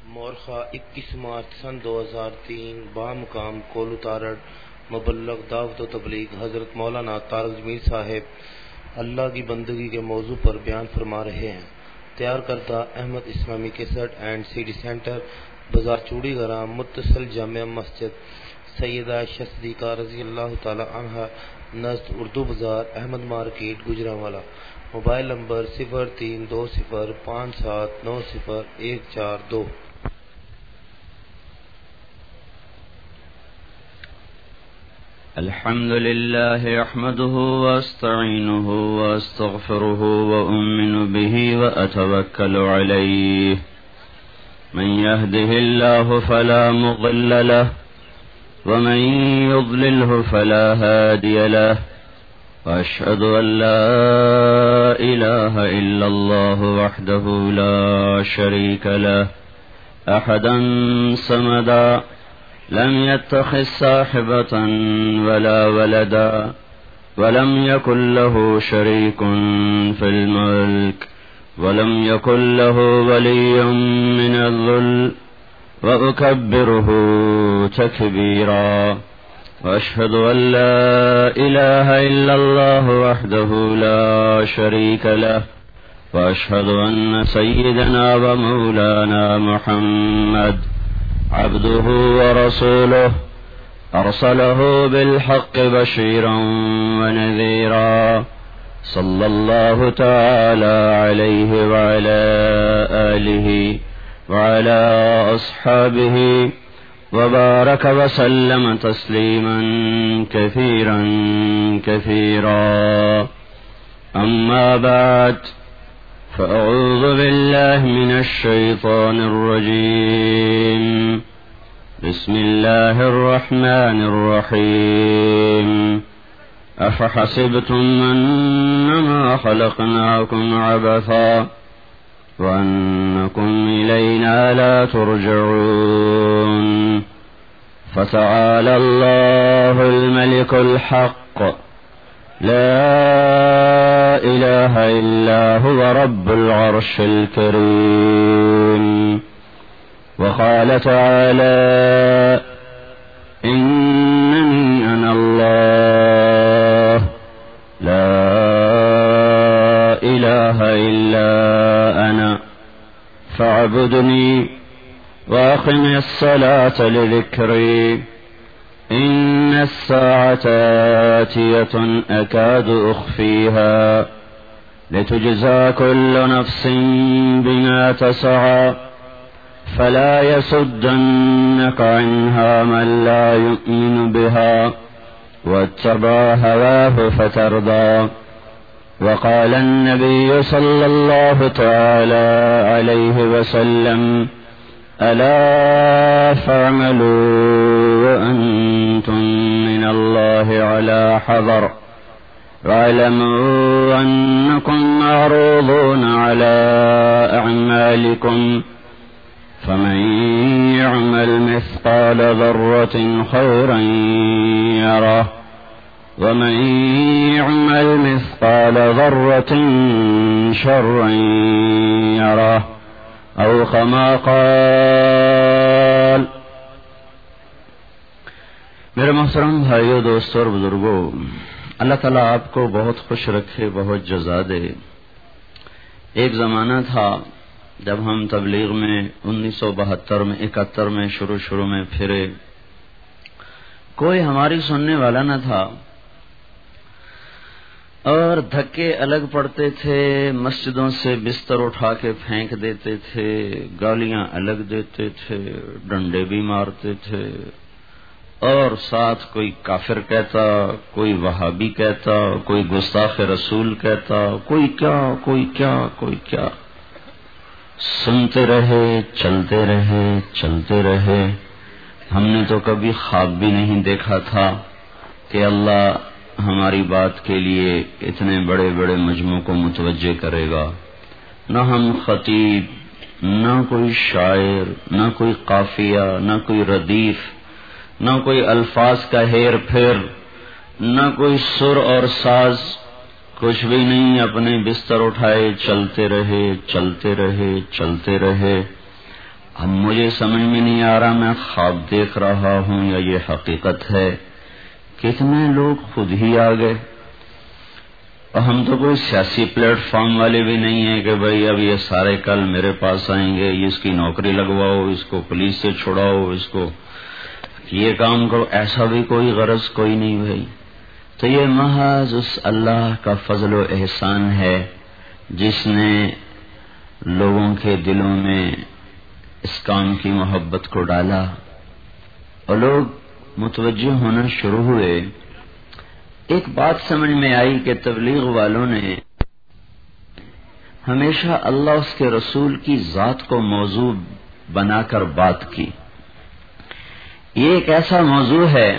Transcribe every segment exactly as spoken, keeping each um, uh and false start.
مورخہ اکیس مارچ سن دو ہزار تین بامقام کولو تارڑ مبلغ دعوت و تبلیغ حضرت مولانا طارق جمیل صاحب اللہ کی بندگی کے موضوع پر بیان فرما رہے ہیں۔ تیار کردہ Ahmad Islami cassette and C D centre, بازار چوڑی گرام، متصل جامع مسجد سیدہ عائشہ صدیقہ رضی اللہ تعالی عنہا نزد Urdu Bazaar Ahmad market Gujranwala. Mobile number صفر تین دو صفر پانچ سات نو صفر ایک چار دو۔ الحمد لله احمده واستعينه واستغفره وأؤمن به وأتوكل عليه من يهده الله فلا مضل له ومن يضلله فلا هادي له وأشهد أن لا إله إلا الله وحده لا شريك له أحدا صمدا لم يتخذ صاحبة ولا ولدا ولم يكن له شريك في الملك ولم يكن له ولي من الذل وأكبره تكبيرا وأشهد أن لا إله إلا الله وحده لا شريك له وأشهد أن سيدنا ومولانا محمد عبده ورسوله أرسله بالحق بشيرا ونذيرا صلى الله تعالى عليه وعلى آله وعلى أصحابه وبارك وسلم تسليما كثيرا كثيرا أما بعد فأعوذ بالله من الشيطان الرجيم بسم الله الرحمن الرحيم أفحسبتم أنما خلقناكم عبثا وأنكم إلينا لا ترجعون فتعالى الله الملك الحق لا إله إلا هو رب العرش الكريم وقال تعالى إنني أنا الله لا إله إلا أنا فاعبدني وأقم الصلاة لذكري إن الساعة آتية أكاد أخفيها لتجزى كل نفس بما تسعى فلا يصدنك عنها من لا يؤمن بها واتبع هواه فتردى وقال النبي صلى الله تعالى عليه وسلم ألا فاعملوا وأنتم من الله على حذر واعلموا أنكم معروضون على أعمالكم فمن يعمل مثقال ذرة خيرا يره ومن يعمل مثقال ذرة شرا يره أو كما قال۔ میرے محترم بھائیو، دوستوں اور بزرگوں، اللہ تعالیٰ آپ کو بہت خوش رکھے، بہت جزا دے۔ ایک زمانہ تھا جب ہم تبلیغ میں انیس سو بہتر میں اکہتر میں شروع شروع میں پھرے، کوئی ہماری سننے والا نہ تھا اور دھکے الگ پڑتے تھے، مسجدوں سے بستر اٹھا کے پھینک دیتے تھے، گالیاں الگ دیتے تھے، ڈنڈے بھی مارتے تھے، اور ساتھ کوئی کافر کہتا، کوئی وہابی کہتا، کوئی گستاخ رسول کہتا، کوئی کیا کوئی کیا کوئی کیا۔ سنتے رہے، چلتے رہے چلتے رہے۔ ہم نے تو کبھی خواب بھی نہیں دیکھا تھا کہ اللہ ہماری بات کے لیے اتنے بڑے بڑے مجموعوں کو متوجہ کرے گا۔ نہ ہم خطیب، نہ کوئی شاعر، نہ کوئی قافیہ، نہ کوئی ردیف، نہ کوئی الفاظ کا ہیر پھیر، نہ کوئی سر اور ساز، کچھ بھی نہیں، اپنے بستر اٹھائے چلتے رہے چلتے رہے چلتے رہے۔ اب مجھے سمجھ میں نہیں آ رہا میں خواب دیکھ رہا ہوں یا یہ حقیقت ہے. کتنے لوگ خود ہی آ گئے. اور ہم تو کوئی سیاسی پلیٹ فارم والے بھی نہیں ہیں کہ بھئی اب یہ سارے کل میرے پاس آئیں گے, اس کی نوکری لگواؤ, اس کو پولیس سے چھڑاؤ, اس کو یہ کام کرو. ایسا بھی کوئی غرض کوئی نہیں بھائی. تو یہ محض اس اللہ کا فضل و احسان ہے جس نے لوگوں کے دلوں میں اس کام کی محبت کو ڈالا اور لوگ متوجہ ہونا شروع ہوئے. ایک بات سمجھ میں آئی کہ تبلیغ والوں نے ہمیشہ اللہ اس کے رسول کی ذات کو موضوع بنا کر بات کی. یہ ایک ایسا موضوع ہے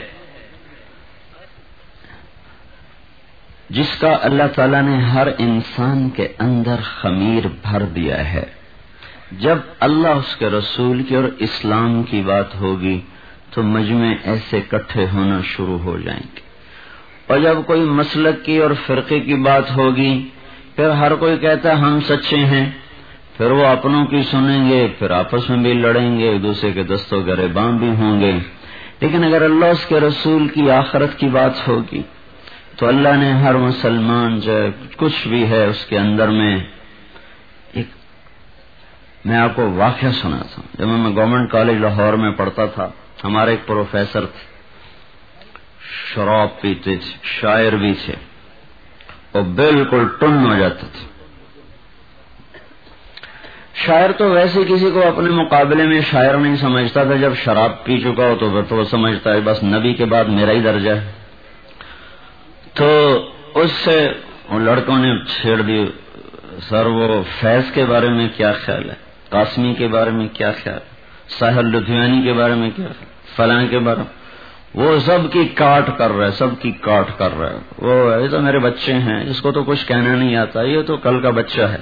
جس کا اللہ تعالیٰ نے ہر انسان کے اندر خمیر بھر دیا ہے. جب اللہ اس کے رسول کی اور اسلام کی بات ہوگی تو مجمع ایسے اکٹھے ہونا شروع ہو جائیں گے, اور جب کوئی مسلک کی اور فرقے کی بات ہوگی پھر ہر کوئی کہتا ہے ہم سچے ہیں, پھر وہ اپنوں کی سنیں گے, پھر آپس میں بھی لڑیں گے, ایک دوسرے کے دست و گریباں بھی ہوں گے. لیکن اگر اللہ اس کے رسول کی آخرت کی بات ہوگی تو اللہ نے ہر مسلمان جو کچھ بھی ہے اس کے اندر میں ایک, میں آپ کو واقعہ سناتا ہوں. جب میں گورنمنٹ کالج لاہور میں پڑھتا تھا, ہمارے ایک پروفیسر تھے, شراب پیتے تھے, شاعر بھی تھے, اور بالکل ٹن ہو جاتے تھے. شاعر تو ویسے کسی کو اپنے مقابلے میں شاعر نہیں سمجھتا تھا, جب شراب پی چکا ہو تو پھر تو وہ سمجھتا ہے بس نبی کے بعد میرا ہی درجہ ہے. تو اس سے لڑکوں نے چھیڑ دی, سر وہ فیض کے بارے میں کیا خیال ہے, قاسمی کے بارے میں کیا خیال, ساحر لدھیانی کے بارے میں کیا خیال, فلاں کے بارے میں. وہ سب کی کاٹ کر رہا ہے, سب کی کاٹ کر رہا ہے. وہ یہ تو میرے بچے ہیں, اس کو تو کچھ کہنا نہیں آتا, یہ تو کل کا بچہ ہے.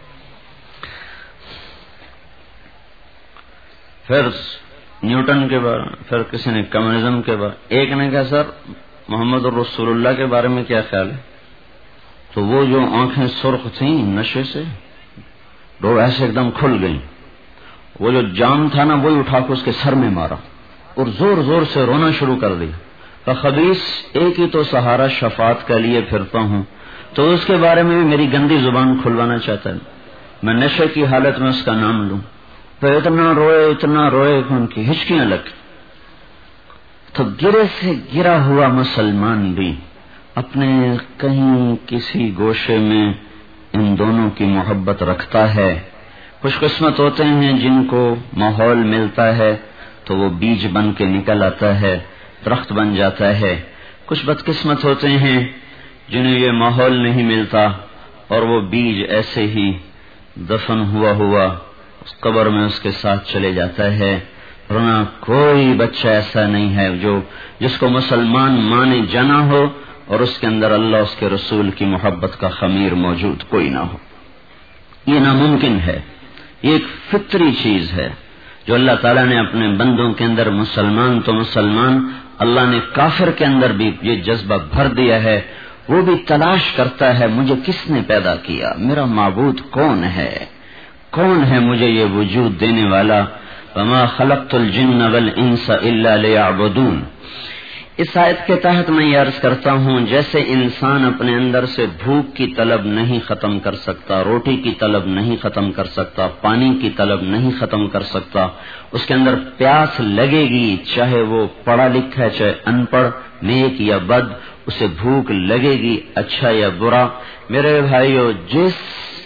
پھر نیوٹن کے بارے میں, پھر کسی نے کمیونزم کے بارے میں, ایک نے کہا سر محمد رسول اللہ کے بارے میں کیا خیال ہے. تو وہ جو آنکھیں سرخ تھیں نشے سے, وہ ایسے ایک دم کھل گئیں. وہ جو جام تھا نا وہی اٹھا کے اس کے سر میں مارا اور زور زور سے رونا شروع کر دیا. خبیث ایک ہی تو سہارا شفاعت کے لیے پھرتا ہوں, تو اس کے بارے میں بھی میری گندی زبان کھلوانا چاہتا ہے. میں نشے کی حالت میں اس کا نام لوں تو اتنا روئے اتنا روئے کہ ان کی ہچکیاں لگ. تو گرے سے گرا ہوا مسلمان بھی اپنے کہیں کسی گوشے میں ان دونوں کی محبت رکھتا ہے. خوش قسمت ہوتے ہیں جن کو ماحول ملتا ہے تو وہ بیج بن کے نکل آتا ہے, درخت بن جاتا ہے. کچھ بدقسمت ہوتے ہیں جنہیں یہ ماحول نہیں ملتا اور وہ بیج ایسے ہی دفن ہوا ہوا اس قبر میں اس کے ساتھ چلے جاتا ہے. ورنہ کوئی بچہ ایسا نہیں ہے جو جس کو مسلمان مانے جانا ہو اور اس کے اندر اللہ اس کے رسول کی محبت کا خمیر موجود کوئی نہ ہو. یہ ناممکن ہے. یہ ایک فطری چیز ہے جو اللہ تعالیٰ نے اپنے بندوں کے اندر, مسلمان تو مسلمان, اللہ نے کافر کے اندر بھی یہ جذبہ بھر دیا ہے. وہ بھی تلاش کرتا ہے مجھے کس نے پیدا کیا, میرا معبود کون ہے, کون ہے مجھے یہ وجود دینے والا. وما خلقت الجن والانس الا ليعبدون. اس آیت کے تحت میں یہ عرض کرتا ہوں جیسے انسان اپنے اندر سے بھوک کی طلب نہیں ختم کر سکتا, روٹی کی طلب نہیں ختم کر سکتا, پانی کی طلب نہیں ختم کر سکتا, اس کے اندر پیاس لگے گی چاہے وہ پڑھا لکھا ہے چاہے ان پڑھ, نیک یا بد, اسے بھوک لگے گی اچھا یا برا. میرے بھائیو, جس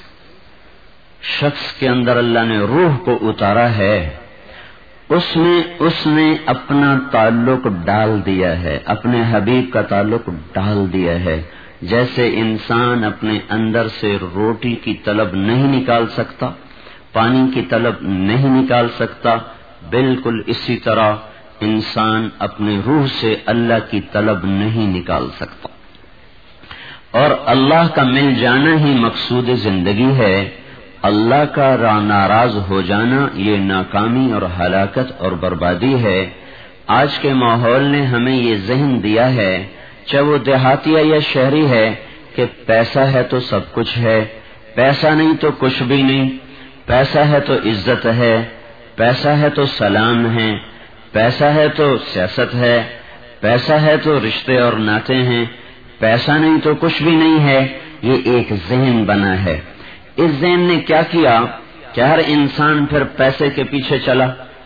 شخص کے اندر اللہ نے روح کو اتارا ہے اس نے اس نے اپنا تعلق ڈال دیا ہے, اپنے حبیب کا تعلق ڈال دیا ہے. جیسے انسان اپنے اندر سے روٹی کی طلب نہیں نکال سکتا, پانی کی طلب نہیں نکال سکتا, بالکل اسی طرح انسان اپنے روح سے اللہ کی طلب نہیں نکال سکتا. اور اللہ کا مل جانا ہی مقصود زندگی ہے. اللہ کا ناراض ہو جانا یہ ناکامی اور ہلاکت اور بربادی ہے. آج کے ماحول نے ہمیں یہ ذہن دیا ہے, چاہے وہ دیہاتی یا شہری ہے, کہ پیسہ ہے تو سب کچھ ہے, پیسہ نہیں تو کچھ بھی نہیں, پیسہ ہے تو عزت ہے, پیسہ ہے تو سلام ہے، پیسہ ہے تو سیاست ہے، پیسہ ہے تو رشتے اور ناطے ہیں، پیسہ نہیں تو کچھ بھی نہیں ہے. یہ ایک ذہن بنا ہے. اس ذہن نے کیا کیا کہ ہر انسان پھر پیسے کے پیچھے چلا.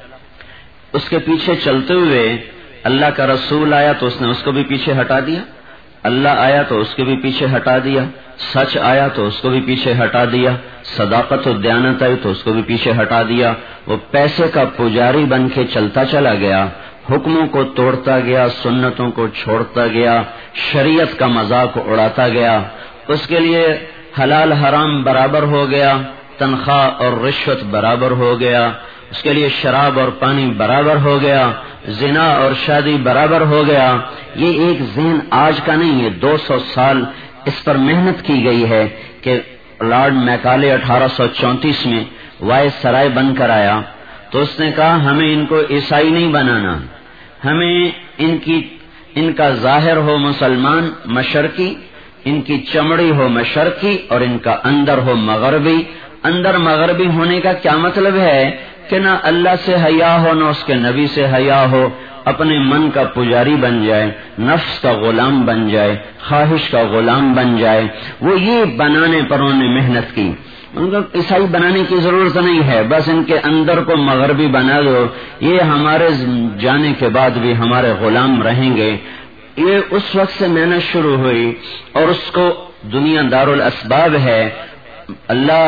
اس کے پیچھے چلتے ہوئے اللہ کا رسول آیا تو اس نے اس کو بھی پیچھے ہٹا دیا، اللہ آیا تو اس کے بھی پیچھے ہٹا دیا، سچ آیا تو اس کو بھی پیچھے ہٹا دیا، صداقت و دیانت آئی تو اس کو بھی پیچھے ہٹا دیا. وہ پیسے کا پجاری بن کے چلتا چلا گیا، حکموں کو توڑتا گیا، سنتوں کو چھوڑتا گیا، شریعت کا مذاق اڑاتا گیا. اس کے لیے حلال حرام برابر ہو گیا، تنخواہ اور رشوت برابر ہو گیا، اس کے لیے شراب اور پانی برابر ہو گیا، زنا اور شادی برابر ہو گیا. یہ ایک ذہن آج کا نہیں، یہ دو سو سال اس پر محنت کی گئی ہے کہ لارڈ میکالے اٹھارہ سو چونتیس میں وائس سرائے بن کر آیا تو اس نے کہا ہمیں ان کو عیسائی نہیں بنانا، ہمیں ان کی ان کا ظاہر ہو مسلمان مشرقی، ان کی چمڑی ہو مشرقی اور ان کا اندر ہو مغربی. اندر مغربی ہونے کا کیا مطلب ہے کہ نہ اللہ سے حیا ہو نہ اس کے نبی سے حیا ہو، اپنے من کا پجاری بن جائے، نفس کا غلام بن جائے، خواہش کا غلام بن جائے. وہ یہ بنانے پر انہوں نے محنت کی. ان کو عیسائی بنانے کی ضرورت نہیں ہے، بس ان کے اندر کو مغربی بنا دو، یہ ہمارے جانے کے بعد بھی ہمارے غلام رہیں گے. یہ اس وقت سے محنت شروع ہوئی اور اس کو دنیا دار الاسباب ہے. اللہ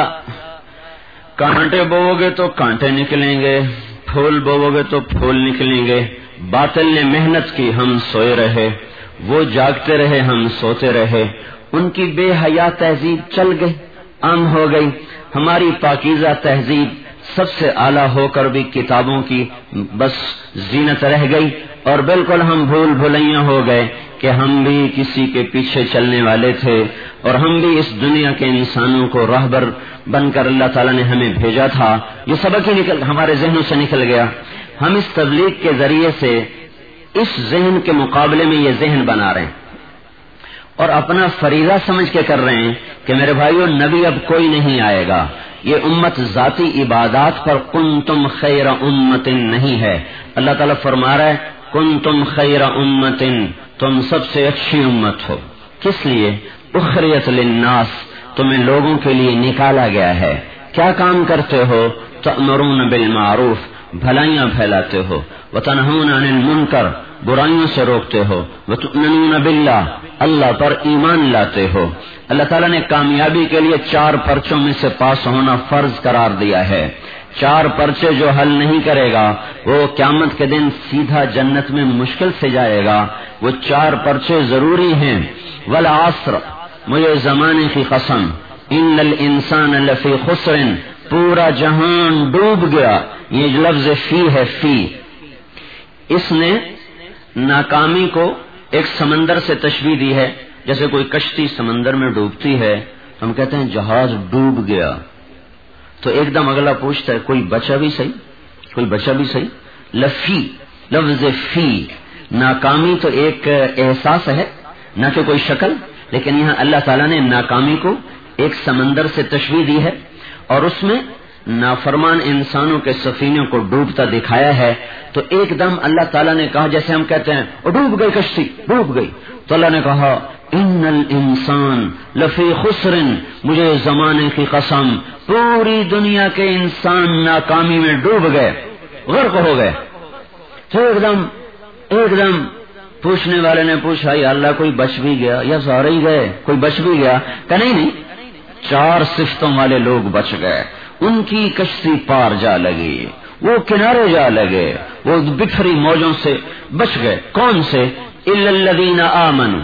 کانٹے بوو گے تو کانٹے نکلیں گے، پھول بوو گے تو پھول نکلیں گے. باطل نے محنت کی، ہم سوئے رہے، وہ جاگتے رہے، ہم سوتے رہے. ان کی بے حیا تہذیب چل گئی، عام ہو گئی. ہماری پاکیزہ تہذیب سب سے اعلیٰ ہو کر بھی کتابوں کی بس زینت رہ گئی اور بالکل ہم بھول بھلیاں ہو گئے کہ ہم بھی کسی کے پیچھے چلنے والے تھے اور ہم بھی اس دنیا کے انسانوں کو راہبر بن کر اللہ تعالیٰ نے ہمیں بھیجا تھا. یہ سبق ہی نکل ہمارے ذہنوں سے نکل گیا. ہم اس تبلیغ کے ذریعے سے اس ذہن کے مقابلے میں یہ ذہن بنا رہے ہیں اور اپنا فریضہ سمجھ کے کر رہے ہیں کہ میرے بھائیو نبی اب کوئی نہیں آئے گا. یہ امت ذاتی عبادات پر کنتم خیر امت نہیں ہے. اللہ تعالیٰ فرما رہا ہے کنتم خیر امت، تم سب سے اچھی امت ہو. کس لیے؟ اخریت للناس، تمہیں لوگوں کے لیے نکالا گیا ہے. کیا کام کرتے ہو؟ تأمرون بالمعروف، بھلائیاں پھیلاتے ہو، وتنہون عن المنکر، برائیوں سے روکتے ہو، وتؤمنون باللہ، اللہ پر ایمان لاتے ہو. اللہ تعالیٰ نے کامیابی کے لیے چار پرچوں میں سے پاس ہونا فرض قرار دیا ہے. چار پرچے جو حل نہیں کرے گا وہ قیامت کے دن سیدھا جنت میں مشکل سے جائے گا. وہ چار پرچے ضروری ہیں. والعصر، مجھے زمانے کی قسم، ان الانسان لفی خسر، پورا جہان ڈوب گیا. یہ لفظ فی ہے، فی. اس نے ناکامی کو ایک سمندر سے تشبیہ دی ہے. جیسے کوئی کشتی سمندر میں ڈوبتی ہے، ہم کہتے ہیں جہاز ڈوب گیا، تو ایک دم اگلا پوچھتا ہے کوئی بچا بھی صحیح، کوئی بچا بھی صحیح. لفی، لفظ فی، ناکامی تو ایک احساس ہے نہ کہ کوئی شکل، لیکن یہاں اللہ تعالیٰ نے ناکامی کو ایک سمندر سے تشبیہ دی ہے اور اس میں نافرمان انسانوں کے سفینے کو ڈوبتا دکھایا ہے. تو ایک دم اللہ تعالیٰ نے کہا، جیسے ہم کہتے ہیں وہ ڈوب گئی کشتی، ڈوب گئی، تو اللہ نے کہا ان الانسان لفی خسر، مجھے زمانے کی قسم پوری دنیا کے انسان ناکامی میں ڈوب گئے، غرق ہو گئے. تو ایک دم ایک دم پوچھنے والے نے پوچھا یا اللہ کوئی بچ بھی گیا یا سارے ہی گئے، کوئی بچ بھی گیا؟ کہ نہیں نہیں، چار صفتوں والے لوگ بچ گئے. ان کی کشتی پار جا لگی، وہ کنارے جا لگے، وہ بکھری موجوں سے بچ گئے. کون سے؟ الا الذین آمنوا،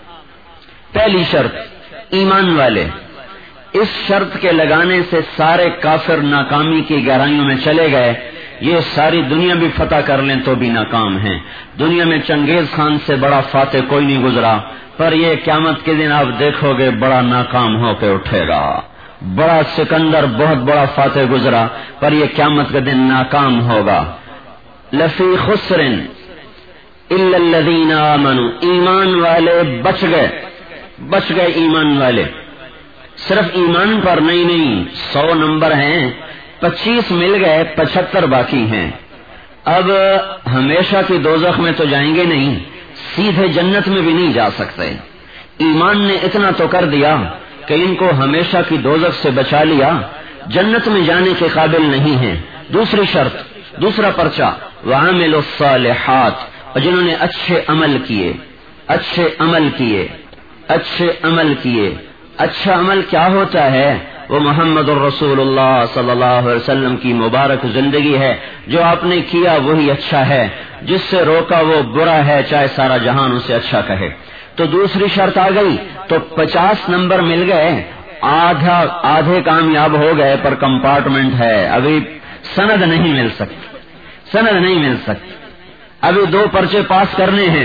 پہلی شرط ایمان والے. اس شرط کے لگانے سے سارے کافر ناکامی کی گہرائیوں میں چلے گئے. یہ ساری دنیا بھی فتح کر لیں تو بھی ناکام ہیں. دنیا میں چنگیز خان سے بڑا فاتح کوئی نہیں گزرا، پر یہ قیامت کے دن آپ دیکھو گے بڑا ناکام ہو کے اٹھے گا. بڑا سکندر بہت بڑا فاتح گزرا، پر یہ قیامت کے دن ناکام ہوگا. لفی خسر الا الذین آمنوا، ایمان والے بچ گئے، بچ گئے ایمان والے. صرف ایمان پر نہیں نہیں، سو نمبر ہیں. پچیس مل گئے، پچہتر باقی ہیں۔ اب ہمیشہ کی دوزخ میں تو جائیں گے نہیں، سیدھے جنت میں بھی نہیں جا سکتے۔ ایمان نے اتنا تو کر دیا کہ ان کو ہمیشہ کی دوزخ سے بچا لیا، جنت میں جانے کے قابل نہیں ہیں۔ دوسری شرط، دوسرا پرچہ، وَعَمِلُوا الصَّالِحَاتِ، اور جنہوں نے اچھے عمل کیے، اچھے عمل کیے، اچھے عمل کیے۔ اچھا عمل کیا ہوتا ہے؟ وہ محمد الرسول اللہ صلی اللہ علیہ وسلم کی مبارک زندگی ہے۔ جو آپ نے کیا وہی اچھا ہے، جس سے روکا وہ برا ہے، چاہے سارا جہان اسے اچھا کہے۔ تو دوسری شرط آ گئی، تو پچاس نمبر مل گئے، آدھا آدھے کامیاب ہو گئے، پر کمپارٹمنٹ ہے، ابھی سند نہیں مل سکتی، سند نہیں مل سکتی، ابھی دو پرچے پاس کرنے ہیں،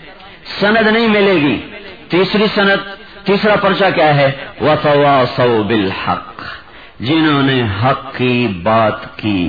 سند نہیں ملے گی۔ تیسری سند، تیسرا پرچہ کیا ہے؟ وَتَوَاصَوْا بِالْحَقِّ، جنہوں نے حق کی بات کی۔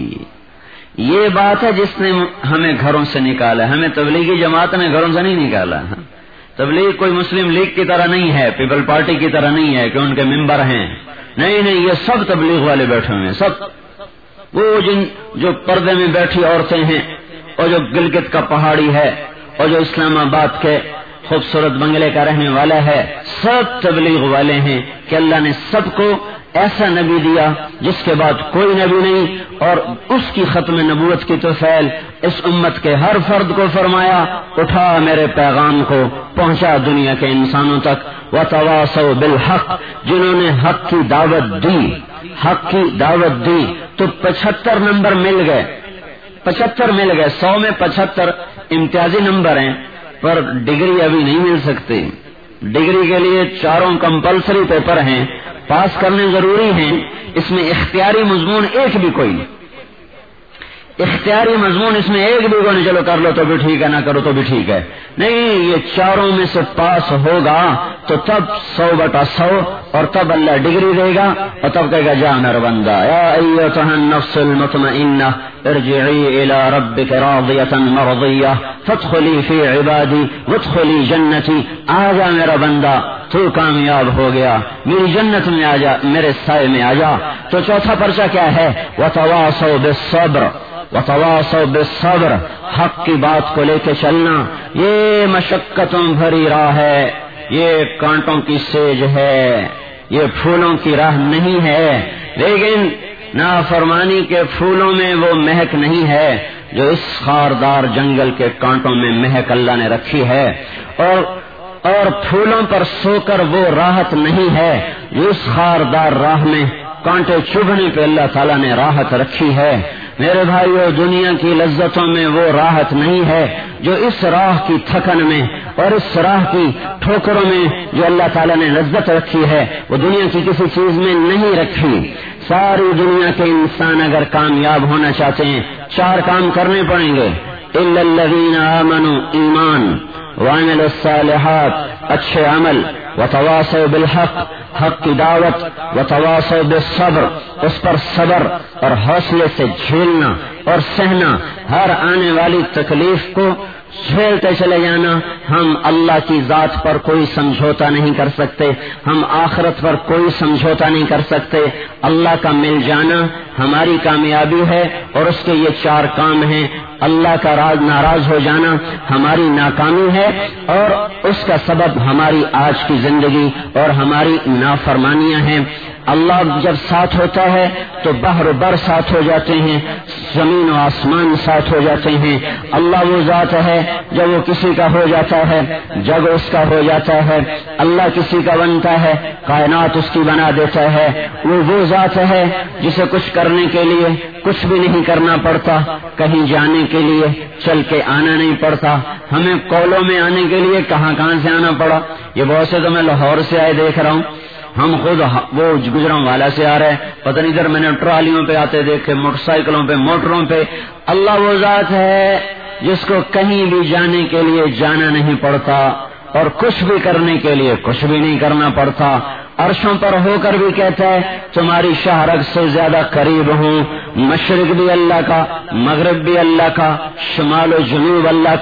یہ بات ہے جس نے ہمیں گھروں سے نکالا، ہمیں تبلیغی جماعت نے گھروں سے نہیں نکالا۔ تبلیغ کوئی مسلم لیگ کی طرح نہیں ہے، پیپل پارٹی کی طرح نہیں ہے کہ ان کے ممبر ہیں، نہیں نہیں، یہ سب تبلیغ والے بیٹھے ہوئے ہیں، سب وہ جن جو پردے میں بیٹھی عورتیں ہیں، اور جو گلگت کا پہاڑی ہے، اور جو اسلام آباد کے خوبصورت بنگلے کا رہنے والا ہے، سب تبلیغ والے ہیں کہ اللہ نے سب کو ایسا نبی دیا جس کے بعد کوئی نبی نہیں، اور اس کی ختم نبوت کی توفیل اس امت کے ہر فرد کو فرمایا، اٹھا میرے پیغام کو پہنچا دنیا کے انسانوں تک۔ وَتَوَاصَوْا بِالْحَقِّ، جنہوں نے حق کی دعوت دی، حق کی دعوت دی۔ تو پچہتر نمبر مل گئے، پچہتر مل گئے، سو میں پچہتر امتیازی نمبر ہیں، پر ڈگری ابھی نہیں مل سکتی۔ ڈگری کے لیے چاروں کمپلسری پیپر ہیں، پاس کرنے ضروری ہیں۔ اس میں اختیاری مضمون ایک بھی کوئی نہیں، اختیاری مضمون اس میں ایک بھی کوئی نہیں، چلو کر لو تو بھی ٹھیک ہے، نہ کرو تو بھی ٹھیک ہے، نہیں، یہ چاروں میں سے پاس ہوگا تو تب سو بٹا سو، اور تب اللہ ڈگری دے گا، اور تب کہے گا جا میرا بندہ، یا ایتھا النفس المطمئنہ ارجعی الی ربک راضیۃ مرضیہ فادخلی فی عبادی وادخلی جنتی، آ جا میرا بندہ، تو کامیاب ہو گیا، میری جنت میں آ جا، میرے سائے میں آ جا۔ تو چوتھا پرچہ کیا ہے؟ وَتَوَاصَوْا بِالصَّبْرِ، وَتَوَاصَوْا بِالصَّبْرِ، حق کی بات کو لے کے چلنا۔ یہ مشقتوں بھری راہ ہے، یہ کانٹوں کی سیج ہے، یہ پھولوں کی راہ نہیں ہے، لیکن نافرمانی کے پھولوں میں وہ مہک نہیں ہے جو اس خاردار جنگل کے کانٹوں میں مہک اللہ نے رکھی ہے، اور اور پھولوں پر سو کر وہ راحت نہیں ہے جو اس خاردار راہ میں کانٹے چبھنے پہ اللہ تعالیٰ نے راحت رکھی ہے۔ میرے بھائیو، دنیا کی لذتوں میں وہ راحت نہیں ہے جو اس راہ کی تھکن میں اور اس راہ کی ٹھوکروں میں جو اللہ تعالیٰ نے لذت رکھی ہے، وہ دنیا کی کسی چیز میں نہیں رکھی۔ ساری دنیا کے انسان اگر کامیاب ہونا چاہتے ہیں، چار کام کرنے پڑیں گے۔ الا الذین آمنوا، ایمان، وعملوا الصالحات، اچھے عمل، وتواصوا بالحق، حق کی دعوت، وتواصوا بالصبر، اس پر صبر اور حوصلے سے جھیلنا اور سہنا، ہر آنے والی تکلیف کو جھیلتے چلے جانا۔ ہم اللہ کی ذات پر کوئی سمجھوتا نہیں کر سکتے، ہم آخرت پر کوئی سمجھوتا نہیں کر سکتے۔ اللہ کا مل جانا ہماری کامیابی ہے، اور اس کے یہ چار کام ہیں۔ اللہ کا راز ناراض ہو جانا ہماری ناکامی ہے، اور اس کا سبب ہماری آج کی زندگی اور ہماری نافرمانیاں ہیں۔ اللہ جب ساتھ ہوتا ہے تو بحر و بر ساتھ ہو جاتے ہیں، زمین و آسمان ساتھ ہو جاتے ہیں۔ اللہ وہ ذات ہے جب وہ کسی کا ہو جاتا ہے جگ اس کا ہو جاتا ہے، اللہ کسی کا بنتا ہے کائنات اس کی بنا دیتا ہے۔ وہ وہ ذات ہے جسے کچھ کرنے کے لیے کچھ بھی نہیں کرنا پڑتا، کہیں جانے کے لیے چل کے آنا نہیں پڑتا۔ ہمیں کولوں میں آنے کے لیے کہاں کہاں سے آنا پڑا، یہ بہت سے تو میں لاہور سے آئے دیکھ رہا ہوں، ہم خود وہ گجراں والا سے آ رہے ہیں، پتہ نہیں ادھر میں نے ٹرالیوں پہ آتے دیکھے، موٹر سائیکلوں پہ، موٹروں پہ۔ اللہ وہ ذات ہے جس کو کہیں بھی جانے کے لیے جانا نہیں پڑتا، اور کچھ بھی کرنے کے لیے کچھ بھی نہیں کرنا پڑتا۔ عرشوں پر ہو کر بھی کہتا ہے تمہاری شہرگ سے زیادہ قریب ہوں، مشرق بھی اللہ کا، مغرب بھی اللہ کا، شمال و جنوب اللہ کا،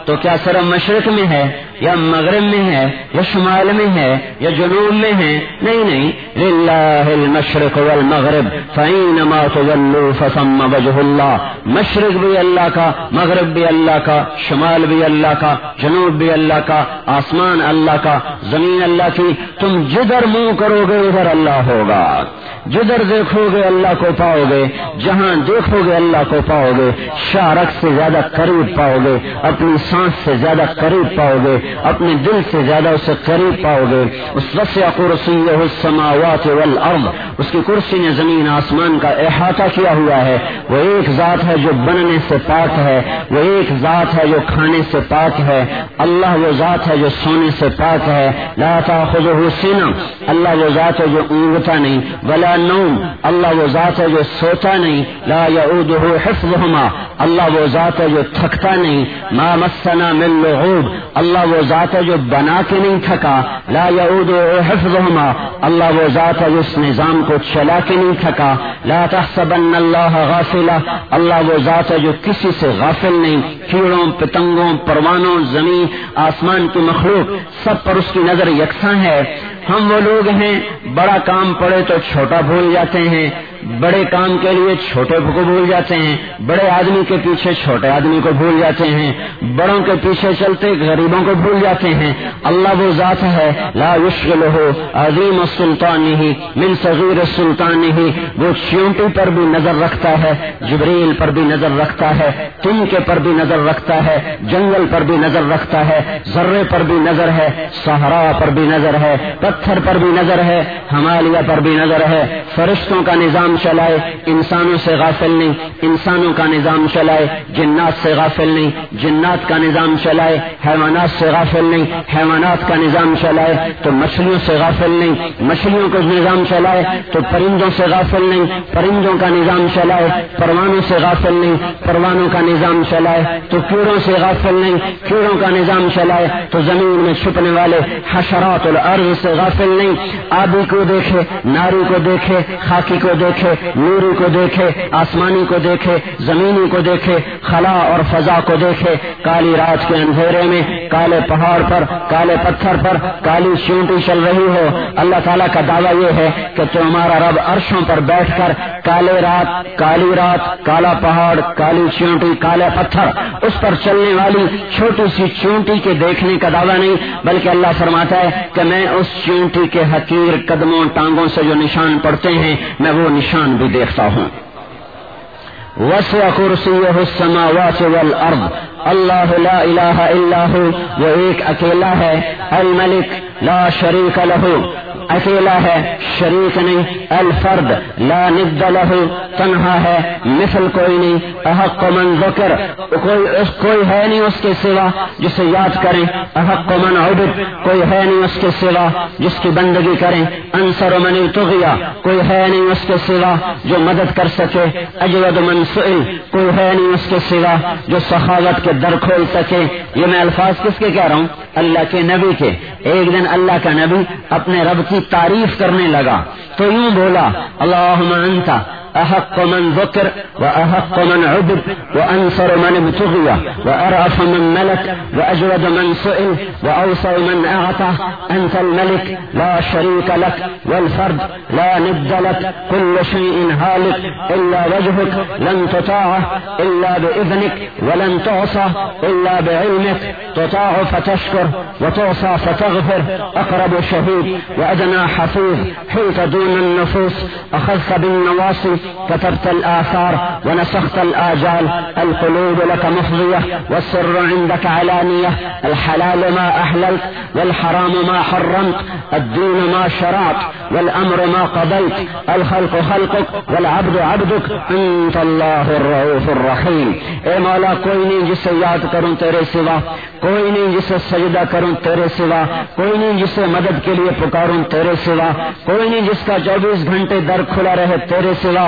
تو کیا صرف مشرق میں ہے یا مغرب میں ہے یا شمال میں ہے یا جنوب میں ہے؟ نہیں نہیں، للہ المشرق والمغرب فإنما تولوا فثم وجه اللہ، مشرق بھی اللہ کا، مغرب بھی اللہ کا، شمال بھی اللہ کا، جنوب بھی اللہ کا، آسمان اللہ کا، زمین اللہ کی، تم جدھر منہ کرو گے ادھر اللہ ہوگا، جدھر دیکھو گے اللہ کو پاؤ گے، جہاں دیکھو گے اللہ کو پاؤ گے، شارک سے زیادہ قریب پاؤ گے، اپنی سانس سے زیادہ قریب پاؤ گے، اپنے دل سے زیادہ اسے قریب پاؤ گے۔ اس وسع کرسیہ السماوات والارض، اس کی کرسی نے زمین آسمان کا احاطہ کیا ہوا ہے۔ وہ ایک ذات ہے جو بننے سے پاک ہے، وہ ایک ذات ہے جو کھانے سے پاک ہے، اللہ وہ ذات ہے جو سونے سے پاک ہے۔ لا تاخذہ سنہ، اللہ وہ ذات ہے جو اونگتا نہیں، ولا نوم، اللہ وہ ذات ہے جو سوتا نہیں، لا یعودہ حفظہما، اللہ وہ ذات ہے جو تھکتا نہیں، ما مسنا من لغوب، اللہ وہ ذات ہے جو بنا کے نہیں تھکا، لا یعودہ حفظہما، اللہ وہ ذات ہے جو اس نظام کو چلا کے نہیں تھکا، لا تحسبن اللہ غافلا، اللہ وہ ذات ہے جو کسی سے غافل نہیں، کیڑوں پتنگوں پروانوں زمین آسمان کی مخلوق سب پر اس کی نظر یکساں ہے۔ ہم وہ لوگ ہیں بڑا کام پڑے تو چھوٹا بھول جاتے ہیں، بڑے کام کے لیے چھوٹے کو بھول جاتے ہیں، بڑے آدمی کے پیچھے چھوٹے آدمی کو بھول جاتے ہیں، بڑوں کے پیچھے چلتے غریبوں کو بھول جاتے ہیں۔ اللہ وہ ذات ہے لا یشغلہ عظیم السلطانہ من صغیر السلطانہ، وہ چیونٹی پر بھی نظر رکھتا ہے، جبریل پر بھی نظر رکھتا ہے، تنکے پر بھی نظر رکھتا ہے، جنگل پر بھی نظر رکھتا ہے، ذرے پر بھی نظر ہے، صحرا پر بھی نظر ہے، پتھر پر بھی نظر ہے، ہمالیہ پر بھی نظر ہے۔ فرشتوں کا نظام چلائے، انسانوں سے غافل نہیں، انسانوں کا نظام چلائے، جنات سے غافل نہیں، جنات کا نظام چلائے، حیوانات سے غافل نہیں، حیوانات کا نظام چلائے تو مچھلیوں سے غافل نہیں، مچھلیوں کا نظام چلائے تو پرندوں سے غافل نہیں، پرندوں کا نظام چلائے، پروانوں سے غافل نہیں، پروانوں کا نظام چلائے تو کیڑوں سے غافل نہیں، کیڑوں کا نظام چلائے تو زمین میں چھپنے والے حشرات الارض سے غافل نہیں۔ آبی کو دیکھے، ناری کو دیکھے، خاکی کو دیکھے، نوری کو دیکھے، آسمانی کو دیکھے، زمینی کو دیکھے، خلا اور فضا کو دیکھے، کالی رات کے اندھیرے میں کالے پہاڑ پر کالے پتھر پر کالی چیونٹی چل رہی ہو۔ اللہ تعالیٰ کا دعویٰ یہ ہے کہ تمہارا رب عرشوں پر بیٹھ کر کالے رات کالی رات کالا پہاڑ کالی چیونٹی کالے پتھر اس پر چلنے والی چھوٹی سی چیونٹی کے دیکھنے کا دعویٰ نہیں، بلکہ اللہ فرماتا ہے کہ میں اس چیونٹی کے حقیر قدموں ٹانگوں سے جو نشان پڑتے ہیں میں وہ نشان بھی دیکھتا ہوں۔ وسع کرسیہ السماوات والارض، اللہ لا الہ الا ہو، وہ ایک اکیلا ہے، الملک لا شریک لہ، اکیلا ہے شریک نہیں، الفرد لا ند لہ، تنہا ہے مثل کوئی نہیں، احق من ذکر، کوئی کوئی ہے نہیں اس کے سوا جسے یاد کریں، احق من عبد، کوئی ہے نہیں اس کے سوا جس کی بندگی کریں، انصر من ابتغیا، کوئی ہے نہیں اس کے سوا جو مدد کر سکے، اجود من سئل، کوئی ہے نہیں اس کے سوا جو سخاوت کے در کھول سکے۔ یہ میں الفاظ کس کے کہہ رہا ہوں؟ اللہ کے نبی کے۔ ایک دن اللہ کا نبی اپنے رب کی تعریف کرنے لگا تو یوں بولا، اللہم انت احق من ذکر واحق من عبد وانصر من ابتغی وارعف من ملک واجود من سئل واوسع من اعطى، انت الملك لا شريك لك والفرد لا ند لك، كل شيء هالك الا وجهك، لن تطاع الا باذنك ولن تعصى الا بعلمك، تطاع فتشكر وتعصى فتغفر، اقرب شهيد وادنى حفيظ، حيت دون النفوس، اخذت بالنواصي، كتبت الآثار ونسخت الآجال، القلوب لك مفضية والسر عندك علانية، الحلال ما أحللت والحرام ما حرمت، الدين ما شرعت والأمر ما قضيت، الخلق خلقك والعبد عبدك، أنت الله الرؤوف الرحيم۔ اے مولا کوئی نہیں جسے یاد کروں تیرے سوا، کوئی نہیں جسے سجدہ کروں تیرے سوا، کوئی نہیں جسے مدد کے لیے پکاروں تیرے سوا، کوئی نہیں جس کا چوبیس گھنٹے در کھلا رہے تیرے سوا،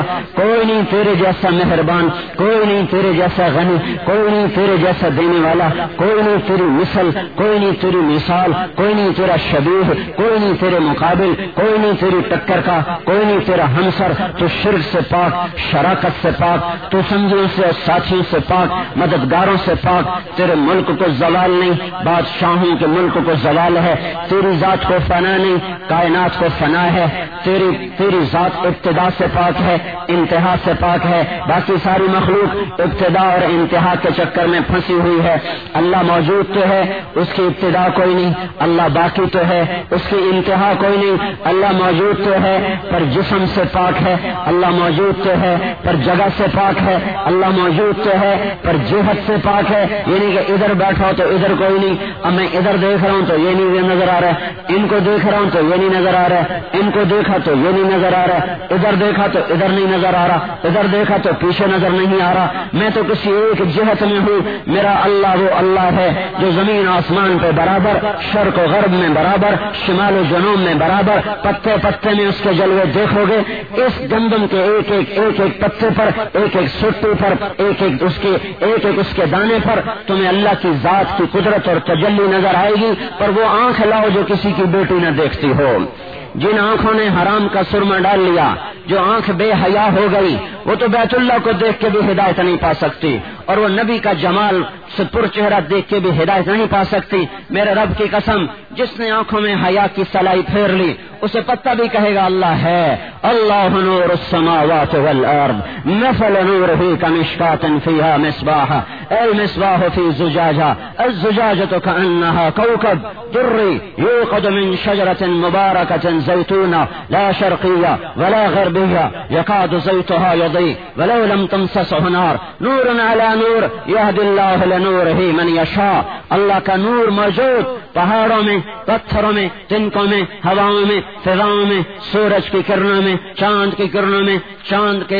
کوئی نہیں تیرے جیسا مہربان، کوئی نہیں تیرے جیسا غنی، کوئی نہیں تیرے جیسا دینے والا، کوئی نہیں تیری مثل، کوئی نہیں تیری مثال، کوئی نہیں تیرا شبیہ، کوئی نہیں تیرے مقابل، کوئی نہیں تیری ٹکر کا، کوئی نہیں تیرا ہمسر۔ تو شرک سے پاک، شراکت سے پاک، تو سنگیوں سے اور ساتھیوں سے پاک، مددگاروں سے پاک۔ تیرے ملک کو زوال نہیں، بادشاہوں کے ملک کو زوال ہے، تیری ذات کو فنا نہیں، کائنات کو فنا ہے۔ تیری تیری ذات ابتدا سے پاک ہے، انتہا سے پاک ہے، باقی ساری مخلوق ابتدا اور انتہا کے چکر میں پھنسی ہوئی ہے۔ اللہ موجود تو ہے، اس کی ابتدا کوئی نہیں، اللہ باقی تو ہے، اس کی انتہا کوئی نہیں۔ اللہ موجود تو ہے پر جسم سے پاک ہے، اللہ موجود تو ہے پر جگہ سے پاک ہے، اللہ موجود تو ہے پر جہت سے پاک ہے۔ یعنی کہ ادھر بیٹھا ہو تو ادھر کوئی نہیں، اب میں ادھر دیکھ رہا ہوں تو یہ نہیں نظر آ رہا ہے، ان کو دیکھ رہا ہوں تو یہ نہیں نظر آ رہا ہے، ان کو دیکھا تو یہ نہیں نظر آ رہا ہے، ادھر دیکھا تو ادھر نہیں نظر آ رہا، ادھر دیکھا تو پیچھے نظر نہیں آ رہا، میں تو کسی ایک جہت میں ہوں۔ میرا اللہ وہ اللہ ہے جو زمین آسمان پہ برابر، شرق و غرب میں برابر، شمال و جنوب میں برابر، پتے پتے میں اس کے جلوے دیکھو گے۔ اس گندم کے ایک ایک ایک ایک پتے پر، ایک ایک سٹی پر، ایک ایک اس کے ایک ایک اس کے دانے پر تمہیں اللہ کی ذات کی قدرت اور تجلی نظر آئے گی۔ پر وہ آنکھ لاؤ جو کسی کی بیٹی نہ دیکھتی ہو۔ جن آنکھوں نے حرام کا سرما ڈال لیا، جو آنکھ بے حیا ہو گئی، وہ تو بیت اللہ کو دیکھ کے بھی ہدایت نہیں پا سکتی، اور وہ نبی کا جمال سے پر چہرہ دیکھ کے بھی ہدایت نہیں پا سکتی۔ میرے رب کی قسم، جس نے آنکھوں میں حیا کی سلائی پھیر لی، اسے پتہ بھی کہے گا اللہ ہے۔ اللہ نور السماوات والارض مثل نورہ کمشکاۃ فیہا مصباح المصباح فی زجاجہ الزجاجۃ کأنہا کوکب درّی یوقد من شجرۃ مبارکۃ زیتونہ لا شرقیہ ولا غربیہ یکاد زیتہا یضیء ولو لم تمسسہ نار نور علی نور یہدی اللہ لنورہ من یشاء۔ اللہ کا نور موجود پہاڑوں میں، پتھروں میں، تنکوں میں، ہواؤں میں، فضاؤں میں، سورج کی کرنوں میں، چاند کی کرنوں میں، چاند کے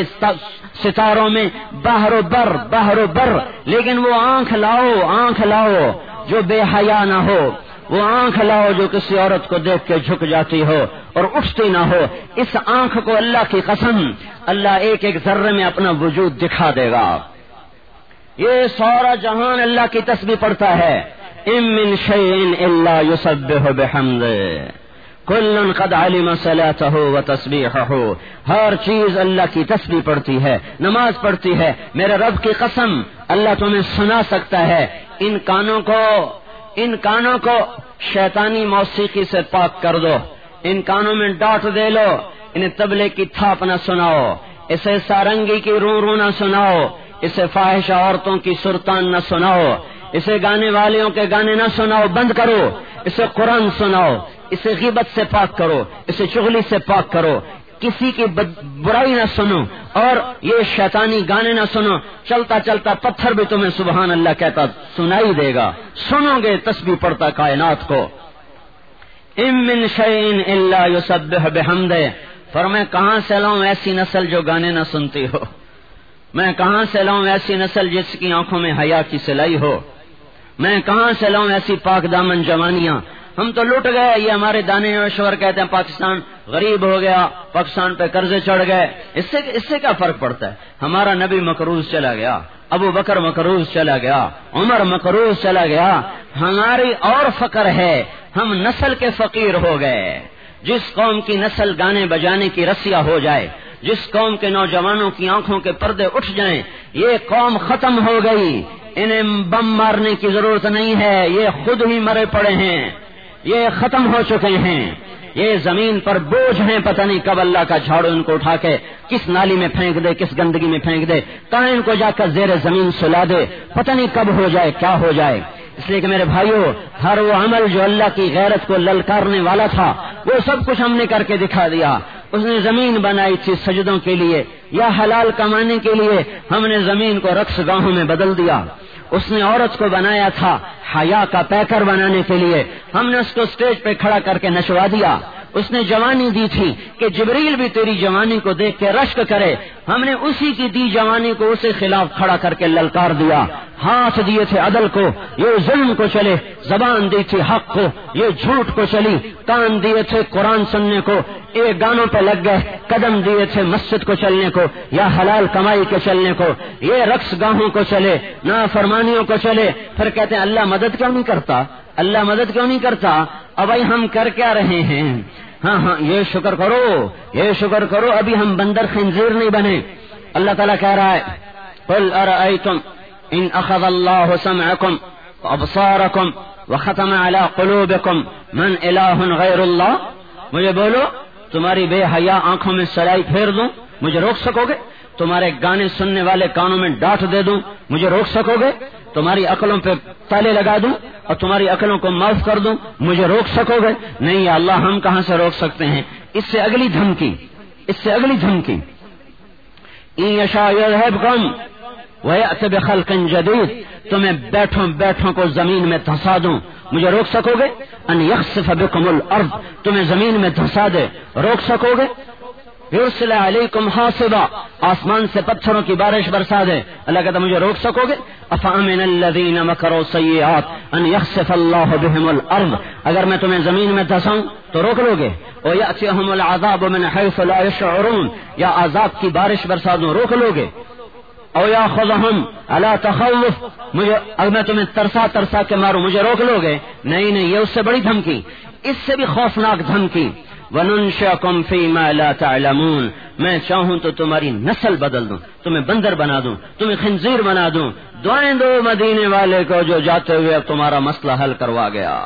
ستاروں میں، بحر و بر بحر و بر۔ لیکن وہ آنکھ لاؤ، آنکھ لاؤ جو بے حیا نہ ہو، وہ آنکھ لاؤ جو کسی عورت کو دیکھ کے جھک جاتی ہو اور اٹھتی نہ ہو۔ اس آنکھ کو اللہ کی قسم اللہ ایک ایک ذرے میں اپنا وجود دکھا دے گا۔ یہ سارا جہان اللہ کی تسبیح پڑھتا ہے۔ ان من شیء الا یسبح بحمدہ کل قد علم صلاته وتسبیحہ۔ ہر چیز اللہ کی تسبیح پڑھتی ہے، نماز پڑھتی ہے۔ میرے رب کی قسم اللہ تمہیں سنا سکتا ہے۔ ان کانوں کو ان کانوں کو شیطانی موسیقی سے پاک کر دو، ان کانوں میں ڈانٹ دے لو، انہیں طبلے کی تھاپ نہ سناؤ، اسے سارنگی کی رو رو نہ سناؤ، اسے فاحشہ عورتوں کی سرتان نہ سناؤ، اسے گانے والیوں کے گانے نہ سناؤ، بند کرو، اسے قرآن سناؤ، اسے غیبت سے پاک کرو، اسے چغلی سے پاک کرو، کسی کی برائی نہ سنو، اور یہ شیطانی گانے نہ سنو۔ چلتا چلتا پتھر بھی تمہیں سبحان اللہ کہتا سنائی دے گا، سنو گے تسبیح پڑھتا کائنات کو۔ ان من شیء الا یسبح بحمدہ۔ فرمایا کہاں سے لاؤں ایسی نسل جو گانے نہ سنتی ہو، میں کہاں سے لاؤں ایسی نسل جس کی آنکھوں میں حیا کی سلائی ہو، میں کہاں سے لاؤں ایسی پاک دامن جوانیاں۔ ہم تو لٹ گئے، یہ ہمارے دانشور کہتے ہیں پاکستان غریب ہو گیا، پاکستان پہ قرضے چڑھ گئے۔ اس سے اس سے کیا فرق پڑتا ہے؟ ہمارا نبی مقروض چلا گیا، ابو بکر مقروض چلا گیا، عمر مقروض چلا گیا، ہماری اور فقر ہے، ہم نسل کے فقیر ہو گئے۔ جس قوم کی نسل گانے بجانے کی رسیا ہو جائے، جس قوم کے نوجوانوں کی آنکھوں کے پردے اٹھ جائیں، یہ قوم ختم ہو گئی۔ انہیں بم مارنے کی ضرورت نہیں ہے، یہ خود ہی مرے پڑے ہیں، یہ ختم ہو چکے ہیں، یہ زمین پر بوجھ ہیں، پتہ نہیں کب اللہ کا جھاڑو ان کو اٹھا کے کس نالی میں پھینک دے، کس گندگی میں پھینک دے، کہاں ان کو جا کر زیر زمین سلا دے، پتہ نہیں کب ہو جائے کیا ہو جائے۔ اس لیے کہ میرے بھائیوں، ہر وہ عمل جو اللہ کی غیرت کو للکارنے والا تھا وہ سب کچھ ہم نے کر کے دکھا دیا۔ اس نے زمین بنائی تھی سجدوں کے لیے یا حلال کمانے کے لیے، ہم نے زمین کو رقص گاہوں میں بدل دیا۔ اس نے عورت کو بنایا تھا حیا کا پیکر بنانے کے لیے، ہم نے اس کو سٹیج پہ کھڑا کر کے نچوا دیا۔ اس نے جوانی دی تھی کہ جبریل بھی تیری جوانی کو دیکھ کے رشک کرے. ہم نے اسی کی دی جوانی کو اسے خلاف کھڑا کر کے للکار دیا. ہاتھ دیے تھے عدل کو، یہ ظلم کو چلے. زبان دی تھی حق کو، یہ جھوٹ کو چلی. کان دیے تھے قرآن سننے کو، یہ گانوں پہ لگ گئے. قدم دیے تھے مسجد کو چلنے کو یا حلال کمائی کے چلنے کو، یہ رقص گاہوں کو چلے، نافرمانیوں کو چلے. پھر کہتے ہیں اللہ مدد کیوں نہیں کرتا، اللہ مدد کیوں نہیں کرتا. اب بھائی ہم کر کیا رہے ہیں؟ ہاں ہاں یہ شکر کرو، یہ شکر کرو ابھی ہم بندر خنزیر نہیں بنے. اللہ تعالیٰ کہہ رہا ہے قل ارأيتم ان اخذ الله سمعكم وابصاركم وختم على قلوبكم من اله غير الله. مجھے بولو تمہاری بے حیا آنکھوں میں سلائی پھیر دوں، مجھے روک سکو گے؟ تمہارے گانے سننے والے کانوں میں ڈانٹ دے دوں، مجھے روک سکو گے؟ تمہاری عقلوں پہ تالے لگا دوں اور تمہاری عقلوں کو معاف کر دوں، مجھے روک سکو گے؟ نہیں یا اللہ ہم کہاں سے روک سکتے ہیں. اس سے اگلی دھمکی، اس سے اگلی دھمکی ان یشاء یذهبکم ویأتی بخلق جدید. تمہیں بیٹھوں بیٹھوں کو زمین میں دھسا دوں، مجھے روک سکو گے؟ ان یخسف بکم الارض، تمہیں زمین میں دھسا دے، روک سکو گے؟ یرسل علیکم حاصبا، آسمان سے پتھروں کی بارش برسا دے، اللہ کہتا مجھے روک سکو گے؟ افامن الذین مکروا السیئات ان یخسف اللہ بهم الارض، اگر میں تمہیں زمین میں دھساؤں تو روک لو گے؟ ویأتیہم العذاب من حیث لا یشعرون، یا عذاب کی بارش برسا دوں روک لو گے؟ او یاخذہم علی تخوف، مجھے اگر میں تمہیں ترسا ترسا کے ماروں مجھے روک لو گے؟ نہیں نہیں، یہ اس سے بڑی دھمکی، اس سے بھی خوفناک دھمکی. وَنُنْشِئَكُمْ فِي مَا لَا تَعْلَمُونَ، میں چاہوں تو تمہاری نسل بدل دوں، تمہیں بندر بنا دوں، تمہیں خنزیر بنا دوں. دعائیں دو مدینے والے کو جو جاتے ہوئے اب تمہارا مسئلہ حل کروا گیا.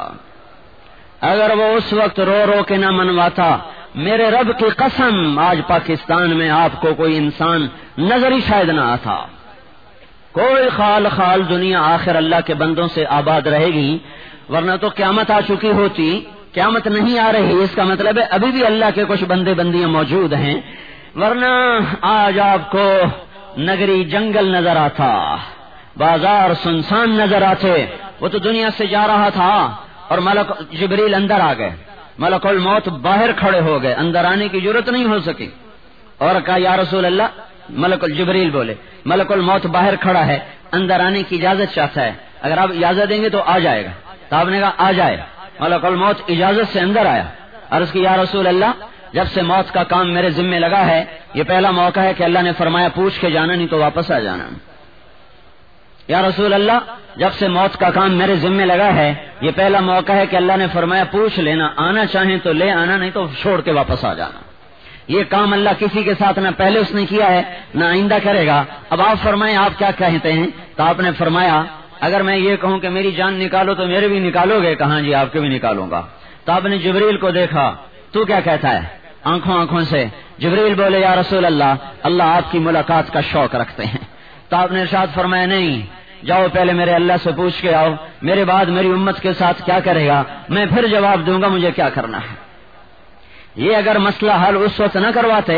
اگر وہ اس وقت رو رو کے نہ منواتا، میرے رب کی قسم آج پاکستان میں آپ کو کوئی انسان نظر ہی شاید نہ آتا. کوئی خال خال دنیا آخر اللہ کے بندوں سے آباد رہے گی، ورنہ تو قیامت آ چکی ہوتی. قیامت نہیں آ رہی، اس کا مطلب ہے ابھی بھی اللہ کے کچھ بندے بندیاں موجود ہیں، ورنہ آج آپ کو نگری جنگل نظر آتا، بازار سنسان نظر آتے. وہ تو دنیا سے جا رہا تھا اور ملک جبریل اندر آ گئے، ملک الموت باہر کھڑے ہو گئے، اندر آنے کی ضرورت نہیں ہو سکی. اور کہا یا رسول اللہ، ملک الجبریل بولے ملک الموت باہر کھڑا ہے، اندر آنے کی اجازت چاہتا ہے، اگر آپ اجازت دیں گے تو آ جائے گا. تو آپ نے کہا آ جائے. ملک الموت اجازت سے اندر آیا. عرض کی یا رسول اللہ، جب سے موت کا کام میرے ذمہ لگا ہے یہ پہلا موقع ہے کہ اللہ نے فرمایا پوچھ کے جانا، نہیں تو واپس آ جانا. یا رسول اللہ، جب سے موت کا کام میرے ذمہ لگا ہے یہ پہلا موقع ہے کہ اللہ نے فرمایا پوچھ لینا، آنا چاہیں تو لے آنا، نہیں تو چھوڑ کے واپس آ جانا. یہ کام اللہ کسی کے ساتھ نہ پہلے اس نے کیا ہے نہ آئندہ کرے گا. اب آپ فرمائیں آپ کیا کہتے ہیں؟ تو آپ نے فرمایا اگر میں یہ کہوں کہ میری جان نکالو تو میرے بھی نکالو گے؟ کہاں جی آپ کے بھی نکالوں گا. تو آپ نے جبریل کو دیکھا، تو کیا کہتا ہے؟ آنکھوں آنکھوں سے. جبریل بولے یا رسول اللہ، اللہ آپ کی ملاقات کا شوق رکھتے ہیں. تو آپ نے ارشاد فرمایا نہیں، جاؤ پہلے میرے اللہ سے پوچھ کے آؤ، میرے بعد میری امت کے ساتھ کیا کرے گا میں پھر جواب دوں گا مجھے کیا کرنا ہے. یہ اگر مسئلہ حل اس وقت نہ کرواتے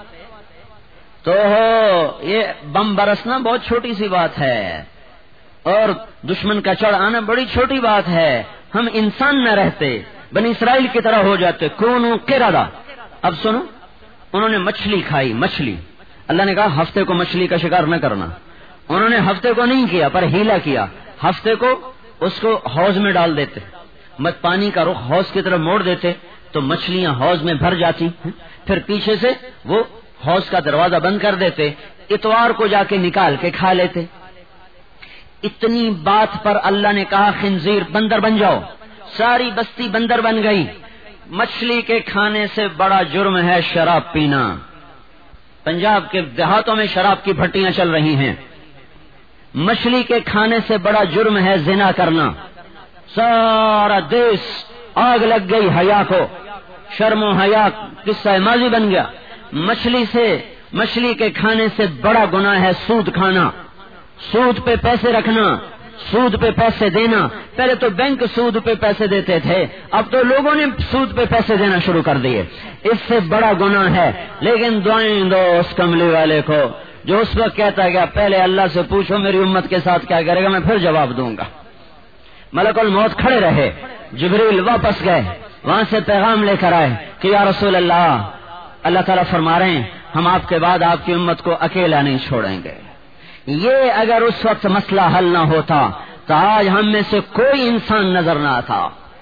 تو یہ بم برسنا بہت چھوٹی سی بات ہے اور دشمن کا چڑھ آنا بڑی چھوٹی بات ہے. ہم انسان نہ رہتے، بنی اسرائیل کی طرح ہو جاتے. کونوا قردہ. اب سنو، انہوں نے مچھلی کھائی، مچھلی. اللہ نے کہا ہفتے کو مچھلی کا شکار نہ کرنا. انہوں نے ہفتے کو نہیں کیا پر ہیلا کیا. ہفتے کو اس کو حوض میں ڈال دیتے، مت پانی کا رخ حوض کی طرف موڑ دیتے تو مچھلیاں حوض میں بھر جاتی. پھر پیچھے سے وہ حوض کا دروازہ بند کر دیتے، اتوار کو جا کے نکال کے کھا لیتے. اتنی بات پر اللہ نے کہا خنزیر بندر بن جاؤ. ساری بستی بندر بن گئی. مچھلی کے کھانے سے بڑا جرم ہے شراب پینا. پنجاب کے دیہاتوں میں شراب کی بھٹیاں چل رہی ہیں. مچھلی کے کھانے سے بڑا جرم ہے زنا کرنا. سارا دیش آگ لگ گئی حیا کو، شرم و حیا قصہ ماضی بن گیا. مچھلی سے مچھلی کے کھانے سے بڑا گناہ ہے سود کھانا، سود پہ پیسے رکھنا، سود پہ پیسے دینا. پہلے تو بینک سود پہ پیسے دیتے تھے، اب تو لوگوں نے سود پہ پیسے دینا شروع کر دیے. اس سے بڑا گناہ ہے. لیکن دعائیں دو اس کملی والے کو جو اس وقت کہتا گیا پہلے اللہ سے پوچھو میری امت کے ساتھ کیا کرے گا میں پھر جواب دوں گا. ملک الموت کھڑے رہے، جبریل واپس گئے. وہاں سے پیغام لے کر آئے کہ یا رسول اللہ، اللہ تعالیٰ فرما رہے ہیں ہم آپ کے بعد آپ کی امت کو اکیلا نہیں چھوڑیں گے. یہ اگر اس وقت مسئلہ حل نہ ہوتا تو آج ہم میں سے کوئی انسان نظر نہ آتا،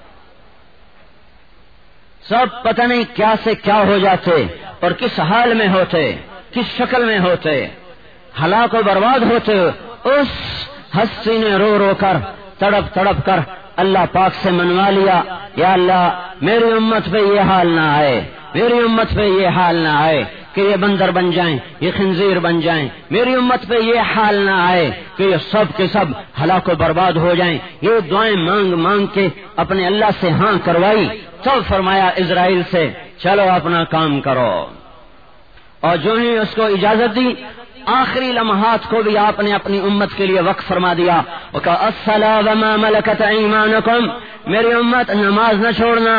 سب پتہ نہیں کیا سے کیا ہو جاتے اور کس حال میں ہوتے، کس شکل میں ہوتے، ہلاک و برباد ہوتے. اس ہستی نے رو رو کر تڑپ تڑپ کر اللہ پاک سے منوا لیا، یا اللہ میری امت پہ یہ حال نہ آئے، میری امت پہ یہ حال نہ آئے کہ یہ بندر بن جائیں، یہ خنزیر بن جائیں، میری امت پہ یہ حال نہ آئے کہ یہ سب کے سب ہلاک و برباد ہو جائیں. یہ دعائیں مانگ مانگ کے اپنے اللہ سے ہاں کروائی. تب فرمایا اسرائیل سے چلو اپنا کام کرو. اور جو ہی اس کو اجازت دی، آخری لمحات کو بھی آپ نے اپنی امت کے لیے وقف فرما دیا. وَقَالَ الصَّلَاةُ وَمَا مَلَكَتْ أَيْمَانُكُمْ، میری امت نماز نہ چھوڑنا،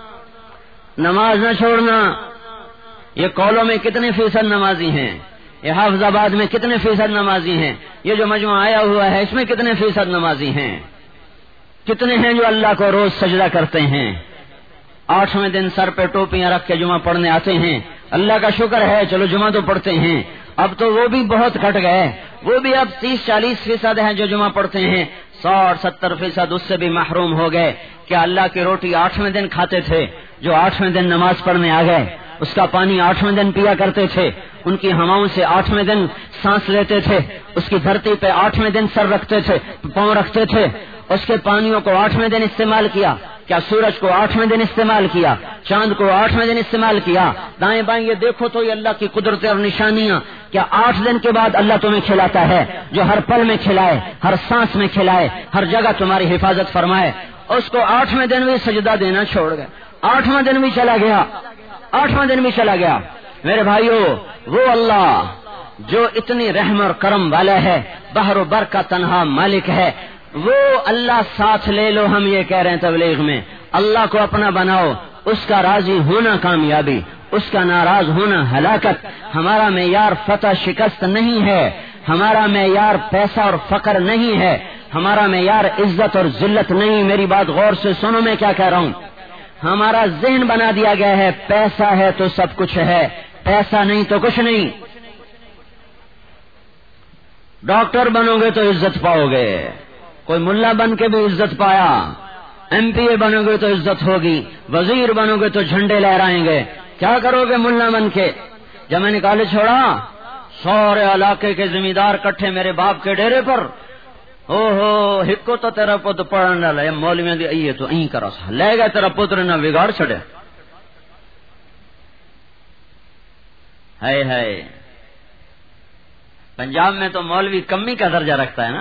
نماز نہ چھوڑنا. یہ کولوں میں کتنے فیصد نمازی ہیں؟ یہ حافظ آباد میں کتنے فیصد نمازی ہیں؟ یہ جو مجمع آیا ہوا ہے اس میں کتنے فیصد نمازی ہیں؟ کتنے ہیں جو اللہ کو روز سجدہ کرتے ہیں؟ آٹھویں دن سر پہ ٹوپیاں رکھ کے جمعہ پڑھنے آتے ہیں. اللہ کا شکر ہے چلو جمعہ تو پڑھتے ہیں. اب تو وہ بھی بہت گھٹ گئے، وہ بھی اب تیس چالیس فیصد ہیں جو جمعہ پڑھتے ہیں. ساٹھ ستر فیصد اس سے بھی محروم ہو گئے. کیا اللہ کی روٹی آٹھویں دن کھاتے تھے؟ جو آٹھویں دن نماز پڑھنے آ گئے اس کا پانی آٹھویں دن پیا کرتے تھے، ان کی ہواؤں سے آٹھویں دن سانس لیتے تھے، اس کی دھرتی پہ آٹھویں دن سر رکھتے تھے، پاؤں رکھتے تھے، اس کے پانیوں کو آٹھویں دن استعمال کیا. کیا سورج کو آٹھویں دن استعمال کیا؟ چاند کو آٹھویں دن استعمال کیا؟ دائیں بائیں یہ دیکھو تو یہ اللہ کی قدرتیں اور نشانیاں. کیا آٹھ دن کے بعد اللہ تمہیں کھلاتا ہے جو ہر پل میں کھلائے، ہر سانس میں کھلائے، ہر جگہ تمہاری حفاظت فرمائے؟ اس کو آٹھویں دن بھی سجدہ دینا چھوڑ گئے. آٹھواں دن بھی چلا گیا، آٹھواں دن بھی چلا گیا. میرے بھائیو، وہ اللہ جو اتنی رحم اور کرم والا ہے، بحر و بر کا تنہا مالک ہے، وہ اللہ ساتھ لے لو. ہم یہ کہہ رہے ہیں تبلیغ میں، اللہ کو اپنا بناؤ. اس کا راضی ہونا کامیابی، اس کا ناراض ہونا ہلاکت. ہمارا معیار فتح شکست نہیں ہے، ہمارا معیار پیسہ اور فقر نہیں ہے، ہمارا معیار عزت اور ذلت نہیں. میری بات غور سے سنو، میں کیا کہہ رہا ہوں. ہمارا ذہن بنا دیا گیا ہے پیسہ ہے تو سب کچھ ہے، پیسہ نہیں تو کچھ نہیں. ڈاکٹر بنو گے تو عزت پاؤ گے، کوئی ملا بن کے بھی عزت پایا. ایم پی اے بنو گے تو عزت ہوگی، وزیر بنو گے تو جھنڈے لہرائیں گے. کیا کرو گے ملا بن کے؟ جب میں نے کالج چھوڑا، سارے علاقے کے ذمہ دار کٹھے میرے باپ کے ڈیرے پر. او ہو ہکو تو تیرا پت پڑھن ڈالا، مولویاں دی ائیے تو این کرا سا لے گئے تیرا پتر نہ بگاڑ چھڑے. ہائے ہائے، پنجاب میں تو مولوی کمی کا درجہ رکھتا ہے نا.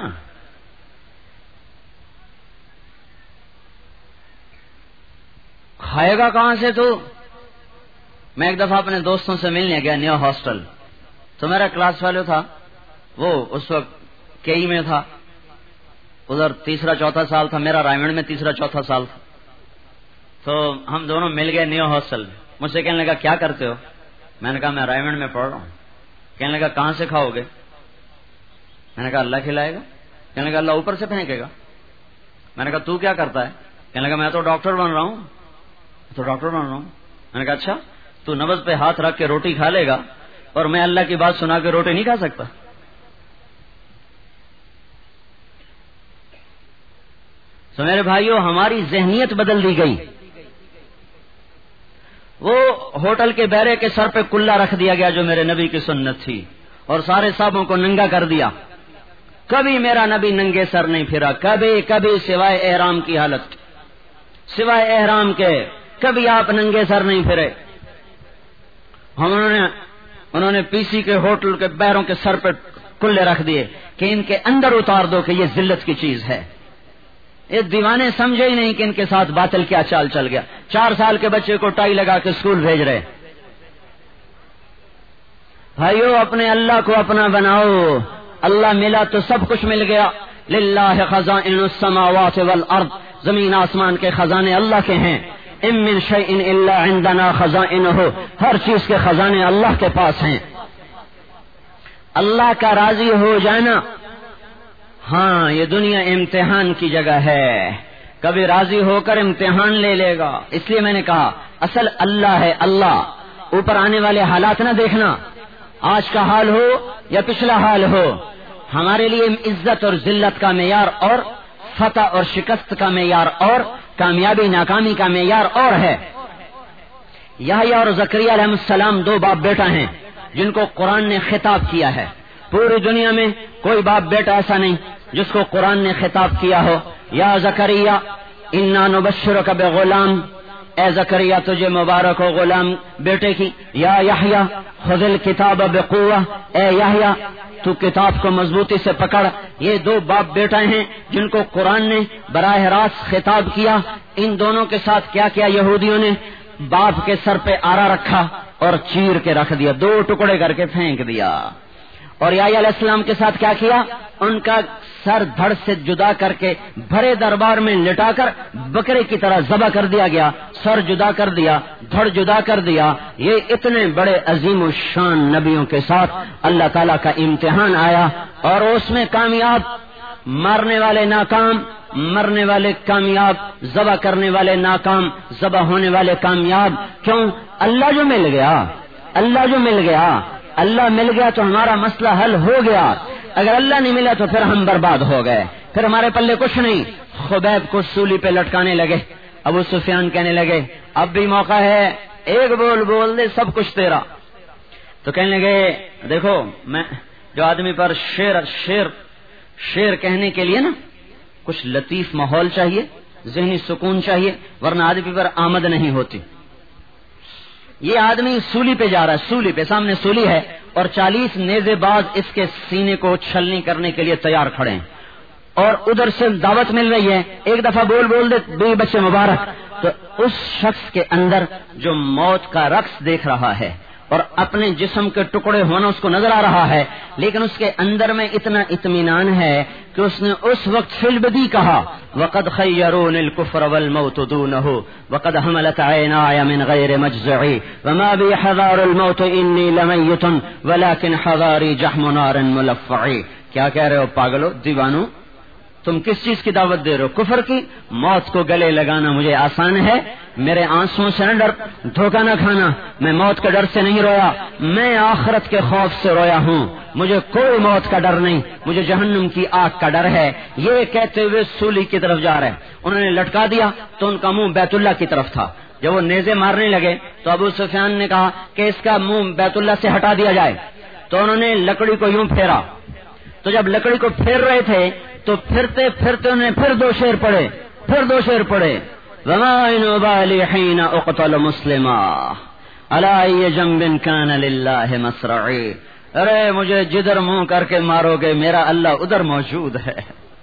کھائے گا کہاں سے تو؟ میں ایک دفعہ اپنے دوستوں سے ملنے گیا نیو ہاسٹل، تو میرا کلاس فیلو تھا، وہ اس وقت کئی میں تھا، ادھر تیسرا چوتھا سال تھا، میرا رائمنڈ میں تیسرا چوتھا سال تھا. تو ہم دونوں مل گئے نیو ہاسٹل. مجھ سے کہنے لگا کیا کرتے ہو؟ میں نے کہا میں رائمنڈ میں پڑھ رہا ہوں. کہنے لگا کہاں سے کھاؤ گے؟ میں نے کہا اللہ کھلائے گا. کہنے لگا اللہ اوپر سے پھینکے گا. میں نے کہا تو کیا کرتا ہے؟ کہنے لگا میں تو ڈاکٹر بن رہا ہوں. تو ڈاکٹر بن رہا ہوں. میں نے کہا اچھا، تو نبض پہ ہاتھ رکھ کے روٹی کھا لے گا اور میں اللہ کی بات سنا کے روٹی نہیں کھا سکتا؟ تو میرے بھائیوں، ہماری ذہنیت بدل دی گئی. وہ ہوٹل کے بیرے کے سر پہ کلا رکھ دیا گیا جو میرے نبی کی سنت تھی، اور سارے صحابوں کو ننگا کر دیا. کبھی میرا نبی ننگے سر نہیں پھرا، کبھی کبھی سوائے احرام کی حالت، سوائے احرام کے کبھی آپ ننگے سر نہیں پھرے. ہم انہوں نے انہوں نے پی سی کے ہوٹل کے بیروں کے سر پہ کلے رکھ دیے کہ ان کے اندر اتار دو کہ یہ ذلت کی چیز ہے. یہ دیوانے سمجھے ہی نہیں کہ ان کے ساتھ باطل کیا چال چل گیا. چار سال کے بچے کو ٹائی لگا کے اسکول بھیج رہے. بھائیو، اپنے اللہ کو اپنا بناؤ. اللہ ملا تو سب کچھ مل گیا. للہ خزائن السماوات والارض، زمین آسمان کے خزانے اللہ کے ہیں. ان من شیء الا عندنا خزائنہ، ہر چیز کے خزانے اللہ کے پاس ہیں. اللہ کا راضی ہو جانا، ہاں یہ دنیا امتحان کی جگہ ہے، کبھی راضی ہو کر امتحان لے لے گا. اس لیے میں نے کہا اصل اللہ ہے اللہ. اوپر آنے والے حالات نہ دیکھنا، آج کا حال ہو یا پچھلا حال ہو. ہمارے لیے عزت اور ذلت کا معیار اور فتح اور شکست کا معیار اور کامیابی ناکامی کا معیار اور ہے. یحییٰ اور زکریا علیہ السلام دو باپ بیٹا ہیں جن کو قرآن نے خطاب کیا ہے. پوری دنیا میں کوئی باپ بیٹا ایسا نہیں جس کو قرآن نے خطاب کیا ہو. یا زکریا انا نبشرک بغلام، اے زکریا تجھے مبارک ہو غلام بیٹے کی. یا یحییٰ خذ الکتاب بقوہ، اے یحییٰ تو کتاب کو مضبوطی سے پکڑ. یہ دو باپ بیٹا ہیں جن کو قرآن نے براہ راست خطاب کیا. ان دونوں کے ساتھ کیا کیا یہودیوں نے؟ باپ کے سر پہ آرا رکھا اور چیر کے رکھ دیا، دو ٹکڑے کر کے پھینک دیا. اور یحییٰ علیہ السلام کے ساتھ کیا کیا؟ ان کا سر دھڑ سے جدا کر کے بھرے دربار میں لٹا کر بکرے کی طرح ذبح کر دیا گیا. سر جدا کر دیا، دھڑ جدا کر دیا. یہ اتنے بڑے عظیم الشان نبیوں کے ساتھ اللہ تعالیٰ کا امتحان آیا اور اس میں کامیاب، مارنے والے ناکام، مرنے والے کامیاب، ذبح کرنے والے ناکام، ذبح ہونے والے کامیاب. کیوں؟ اللہ جو مل گیا، اللہ جو مل گیا، اللہ مل گیا تو ہمارا مسئلہ حل ہو گیا. اگر اللہ نہیں ملا تو پھر ہم برباد ہو گئے، پھر ہمارے پلے کچھ نہیں. خبیب کو سولی پہ لٹکانے لگے. ابو سفیان کہنے لگے اب بھی موقع ہے، ایک بول بول دے سب کچھ تیرا. تو کہنے لگے دیکھو میں جو آدمی پر شیر شیر شیر کہنے کے لیے نا کچھ لطیف ماحول چاہیے، ذہنی سکون چاہیے، ورنہ آدمی پر آمد نہیں ہوتی. یہ آدمی سولی پہ جا رہا ہے، سولی پہ، سامنے سولی ہے اور چالیس نیزے باز اس کے سینے کو چھلنی کرنے کے لیے تیار کھڑے ہیں اور ادھر سے دعوت مل رہی ہے. ایک دفعہ بول بول دے دو بچے مبارک. تو اس شخص کے اندر جو موت کا رقص دیکھ رہا ہے اور اپنے جسم کے ٹکڑے ہونا اس کو نظر آ رہا ہے، لیکن اس کے اندر میں اتنا اطمینان ہے کہ اس نے اس وقت فی البدی کہا وقد خیرون الکفر والموت دونه وقد حملت عینای من غیر مجزعی وما بی حذار الموت انی لمیت ولكن حذاری جحم نار ملفعی. کیا کہہ رہے ہو پاگلو دیوانو؟ تم کس چیز کی دعوت دے رہے ہو؟ کفر کی. موت کو گلے لگانا مجھے آسان ہے، میرے آنسوں سے نہ ڈر، دھوکہ نہ کھانا. میں موت کے ڈر سے نہیں رویا، میں آخرت کے خوف سے رویا ہوں. مجھے کوئی موت کا ڈر نہیں، مجھے جہنم کی آگ کا ڈر ہے. یہ کہتے ہوئے سولی کی طرف جا رہے. انہوں نے لٹکا دیا تو ان کا منہ بیت اللہ کی طرف تھا. جب وہ نیزے مارنے لگے تو ابو سفیان نے کہا کہ اس کا منہ بیت اللہ سے ہٹا دیا جائے. تو انہوں نے لکڑی کو یوں پھیرا. تو جب لکڑی کو پھیر رہے تھے تو پھرتے پھرتے انہیں پھر دو شیر پڑے، پھر دو شیر پڑے. وما نبالی حین اقتل مسلما علی ای جنب کان للہ مسرعی. ارے مجھے جدھر منہ کر کے مارو گے میرا اللہ ادھر موجود ہے.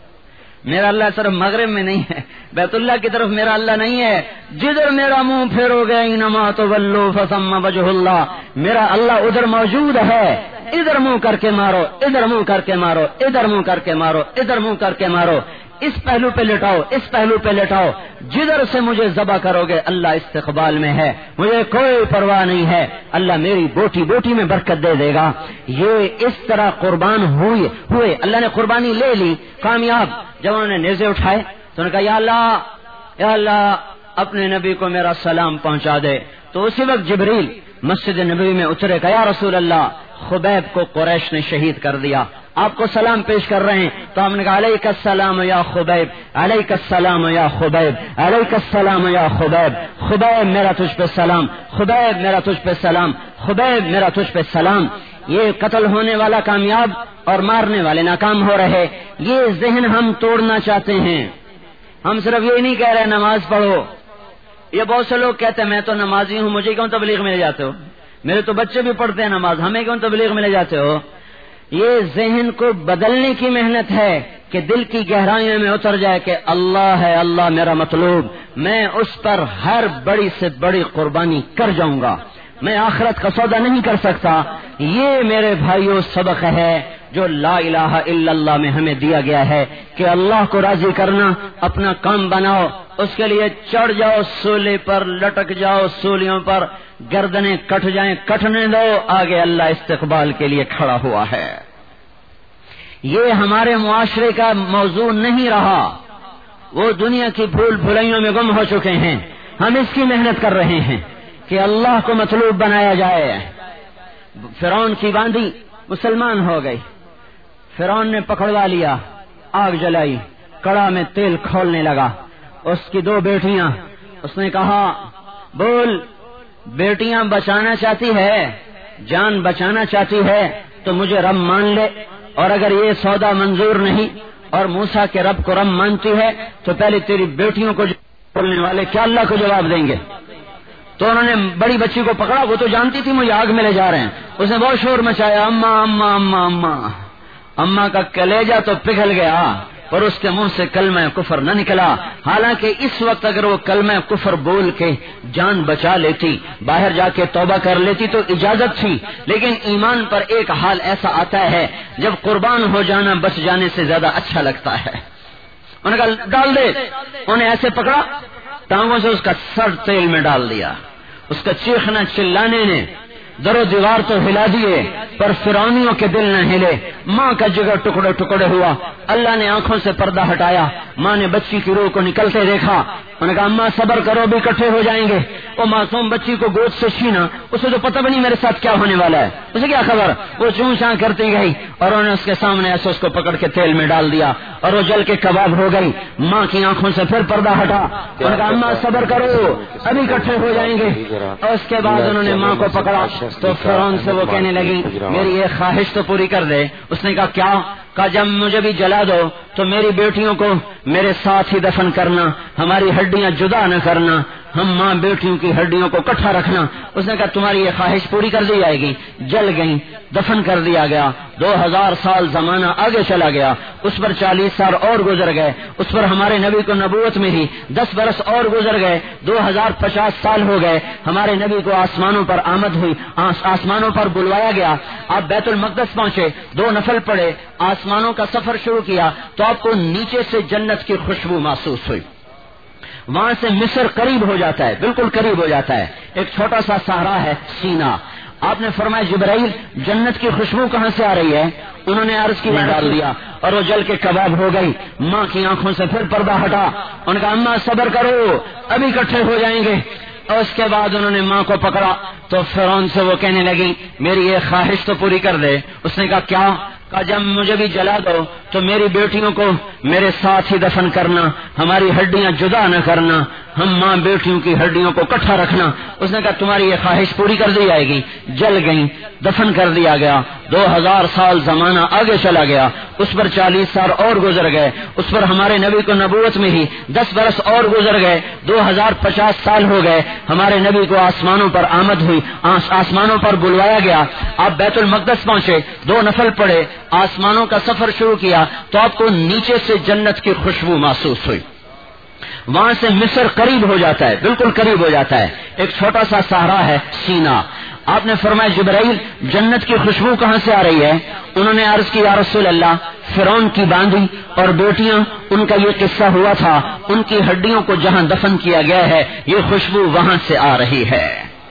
میرا اللہ صرف مغرب میں نہیں ہے، بیت اللہ کی طرف میرا اللہ نہیں ہے. جدھر میرا منہ پھیرو گے انما تولوا فثم وجہ اللہ، میرا اللہ ادھر موجود ہے. ادھر منہ کر کے مارو، ادھر منہ کر کے مارو، ادھر منہ کر کے مارو، ادھر منہ کر کے مارو. اس پہلو پہ لٹاؤ، اس پہلو پہ لٹاؤ. جدھر سے مجھے ذبح کرو گے اللہ استقبال میں ہے، مجھے کوئی پرواہ نہیں ہے. اللہ میری بوٹی بوٹی میں برکت دے دے گا. یہ اس طرح قربان ہوئے ہوئے اللہ نے قربانی لے لی، کامیاب. جب انہوں نے نیزے اٹھائے تو انہوں نے کہا یا اللہ یا اللہ اپنے نبی کو میرا سلام پہنچا دے. تو اسی وقت جبریل مسجد نبوی میں اترے کہ یا رسول اللہ خبیب کو قریش نے شہید کر دیا، آپ کو سلام پیش کر رہے ہیں. تو ہم نے کہا علیک السلام یا خبیب، علیک السلام یا خبیب، علیک السلام یا خبیب. خبیب میرا تجھ پہ سلام، خبیب میرا تجھ پہ سلام، خبیب میرا تجھ پہ سلام. یہ قتل ہونے والا کامیاب اور مارنے والے ناکام ہو رہے. یہ ذہن ہم توڑنا چاہتے ہیں. ہم صرف یہ نہیں کہہ رہے نماز پڑھو. یہ بہت سے لوگ کہتے ہیں میں تو نمازی ہوں، مجھے کیوں تبلیغ میں لے جاتے ہو؟ میرے تو بچے بھی پڑھتے ہیں نماز، ہمیں کیوں تبلیغ میں لے جاتے ہو؟ یہ ذہن کو بدلنے کی محنت ہے کہ دل کی گہرائیوں میں اتر جائے کہ اللہ ہے، اللہ میرا مطلوب، میں اس پر ہر بڑی سے بڑی قربانی کر جاؤں گا، میں آخرت کا سودا نہیں کر سکتا. یہ میرے بھائیوں سبق ہے جو لا الہ الا اللہ میں ہمیں دیا گیا ہے کہ اللہ کو راضی کرنا اپنا کام بناؤ. اس کے لیے چڑھ جاؤ سولے پر، لٹک جاؤ سولیوں پر، گردنیں کٹ جائیں کٹنے دو، آگے اللہ استقبال کے لیے کھڑا ہوا ہے. یہ ہمارے معاشرے کا موضوع نہیں رہا. وہ دنیا کی بھول بھلائیوں میں گم ہو چکے ہیں. ہم اس کی محنت کر رہے ہیں کہ اللہ کو مطلوب بنایا جائے. فرعون کی باندی مسلمان ہو گئی. فرعون نے پکڑوا لیا, آگ جلائی, کڑا میں تیل کھولنے لگا. اس کی دو بیٹیاں, اس نے کہا بول, بیٹیاں بچانا چاہتی ہے, جان بچانا چاہتی ہے تو مجھے رب مان لے, اور اگر یہ سودا منظور نہیں اور موسیٰ کے رب کو رب مانتی ہے تو پہلے تیری بیٹیوں کو بولنے والے کیا اللہ کو جواب دیں گے. تو انہوں نے بڑی بچی کو پکڑا, وہ تو جانتی تھی مجھے آگ میں لے جا رہے ہیں. اس نے بہت شور مچایا, اماں اماں اماں اماں. اماں کا کلیجہ تو پگھل گیا اور اس کے منہ سے کلمہ کفر نہ نکلا. حالانکہ اس وقت اگر وہ کلمہ کفر بول کے جان بچا لیتی, باہر جا کے توبہ کر لیتی تو اجازت تھی, لیکن ایمان پر ایک حال ایسا آتا ہے جب قربان ہو جانا بچ جانے سے زیادہ اچھا لگتا ہے. انہوں نے کہا ڈال دے. انہیں ایسے پکڑا, ٹانگوں سے اس کا سر تیل میں ڈال دیا. اس کا چیخنا چلانے نے در و دیوار تو ہلا دیے, پر فرعونیوں کے دل نہ ہلے. ماں کا جگر ٹکڑے ٹکڑے ہوا. اللہ نے آنکھوں سے پردہ ہٹایا. ماں نے بچی کی روح کو نکلتے دیکھا. انہوں نے کہا اماں صبر کرو, بھی اکٹھے ہو جائیں گے. وہ معصوم بچی کو گود سے چھینا, اسے تو پتہ بھی نہیں میرے ساتھ کیا ہونے والا ہے, اسے کیا خبر. وہ چوں چاں کرتی گئی اور انہوں نے اس کے سامنے ایسے اس کو پکڑ کے تیل میں ڈال دیا اور وہ جل کے کباب ہو گئی. ماں کی آنکھوں سے پھر پردہ ہٹا. انہوں نے کہا اماں صبر کرو, ابھی اکٹھے ہو جائیں گے. اور اس کے بعد انہوں نے ماں کو پکڑا تو فرعون سے وہ کہنے لگی میری یہ خواہش تو پوری کر دے. اس نے کہا کیا؟ کہا جب مجھے بھی جلا دو تو میری بیٹیوں کو میرے ساتھ ہی دفن کرنا, ہماری ہڈیاں جدا نہ کرنا, ہم ماں بیٹیوں کی ہڈیوں کو اکٹھا رکھنا. اس نے کہا تمہاری یہ خواہش پوری کر دی جائے گی. جل گئی, دفن کر دیا گیا. دو ہزار سال زمانہ آگے چلا گیا, اس پر چالیس سال اور گزر گئے. اس پر ہمارے نبی کو نبوت میں ہی دس برس اور گزر گئے. دو ہزار پچاس سال ہو گئے. ہمارے نبی کو آسمانوں پر آمد ہوئی, آسمانوں پر بلوایا گیا. آپ بیت المقدس پہنچے, دو نفل پڑے, آسمانوں کا سفر شروع کیا تو آپ کو نیچے سے جنت کی خوشبو محسوس ہوئی. وہاں سے مصر قریب ہو جاتا ہے, بالکل قریب ہو جاتا ہے. ایک چھوٹا سا صحرا ہے سینا. آپ نے فرمایا جبرائیل جنت کی خوشبو کہاں سے آ رہی ہے؟ انہوں نے عرض کیا ڈال دیا اور وہ جل کے کباب ہو گئی. ماں کی آنکھوں سے پھر پردہ ہٹا. ان کا اماں صبر کرو, ابھی اکٹھے ہو جائیں گے. اور اس کے بعد انہوں نے ماں کو پکڑا تو فرعون سے وہ کہنے لگی میری یہ خواہش تو پوری کر دے. اس نے کہا کیا؟ کہا جب مجھے بھی جلا دو تو میری بیٹیوں کو میرے ساتھ ہی دفن کرنا, ہماری ہڈیاں جدا نہ کرنا, ہم ماں بیٹیوں کی ہڈیوں کو اکٹھا رکھنا. اس نے کہا تمہاری یہ خواہش پوری کر دی جائے گی. جل گئی, دفن کر دیا گیا. دو ہزار سال زمانہ آگے چلا گیا, اس پر چالیس سال اور گزر گئے. اس پر ہمارے نبی کو نبوت میں ہی دس برس اور گزر گئے. دو ہزار پچاس سال ہو گئے. ہمارے نبی کو آسمانوں پر آمد ہوئی, آسمانوں پر بلوایا گیا. آپ بیت المقدس پہنچے, دو نفل پڑے, آسمانوں کا سفر شروع کیا تو آپ کو نیچے سے جنت کی خوشبو محسوس ہوئی. وہاں سے مصر قریب ہو جاتا ہے, بالکل قریب ہو جاتا ہے. ایک چھوٹا سا صحرا ہے سینا. آپ نے فرمایا جبرائیل جنت کی خوشبو کہاں سے آ رہی ہے؟ انہوں نے عرض کی یا رسول اللہ فرعون کی باندی اور بیٹیاں, ان کا یہ قصہ ہوا تھا, ان کی ہڈیوں کو جہاں دفن کیا گیا ہے یہ خوشبو وہاں سے آ رہی ہے.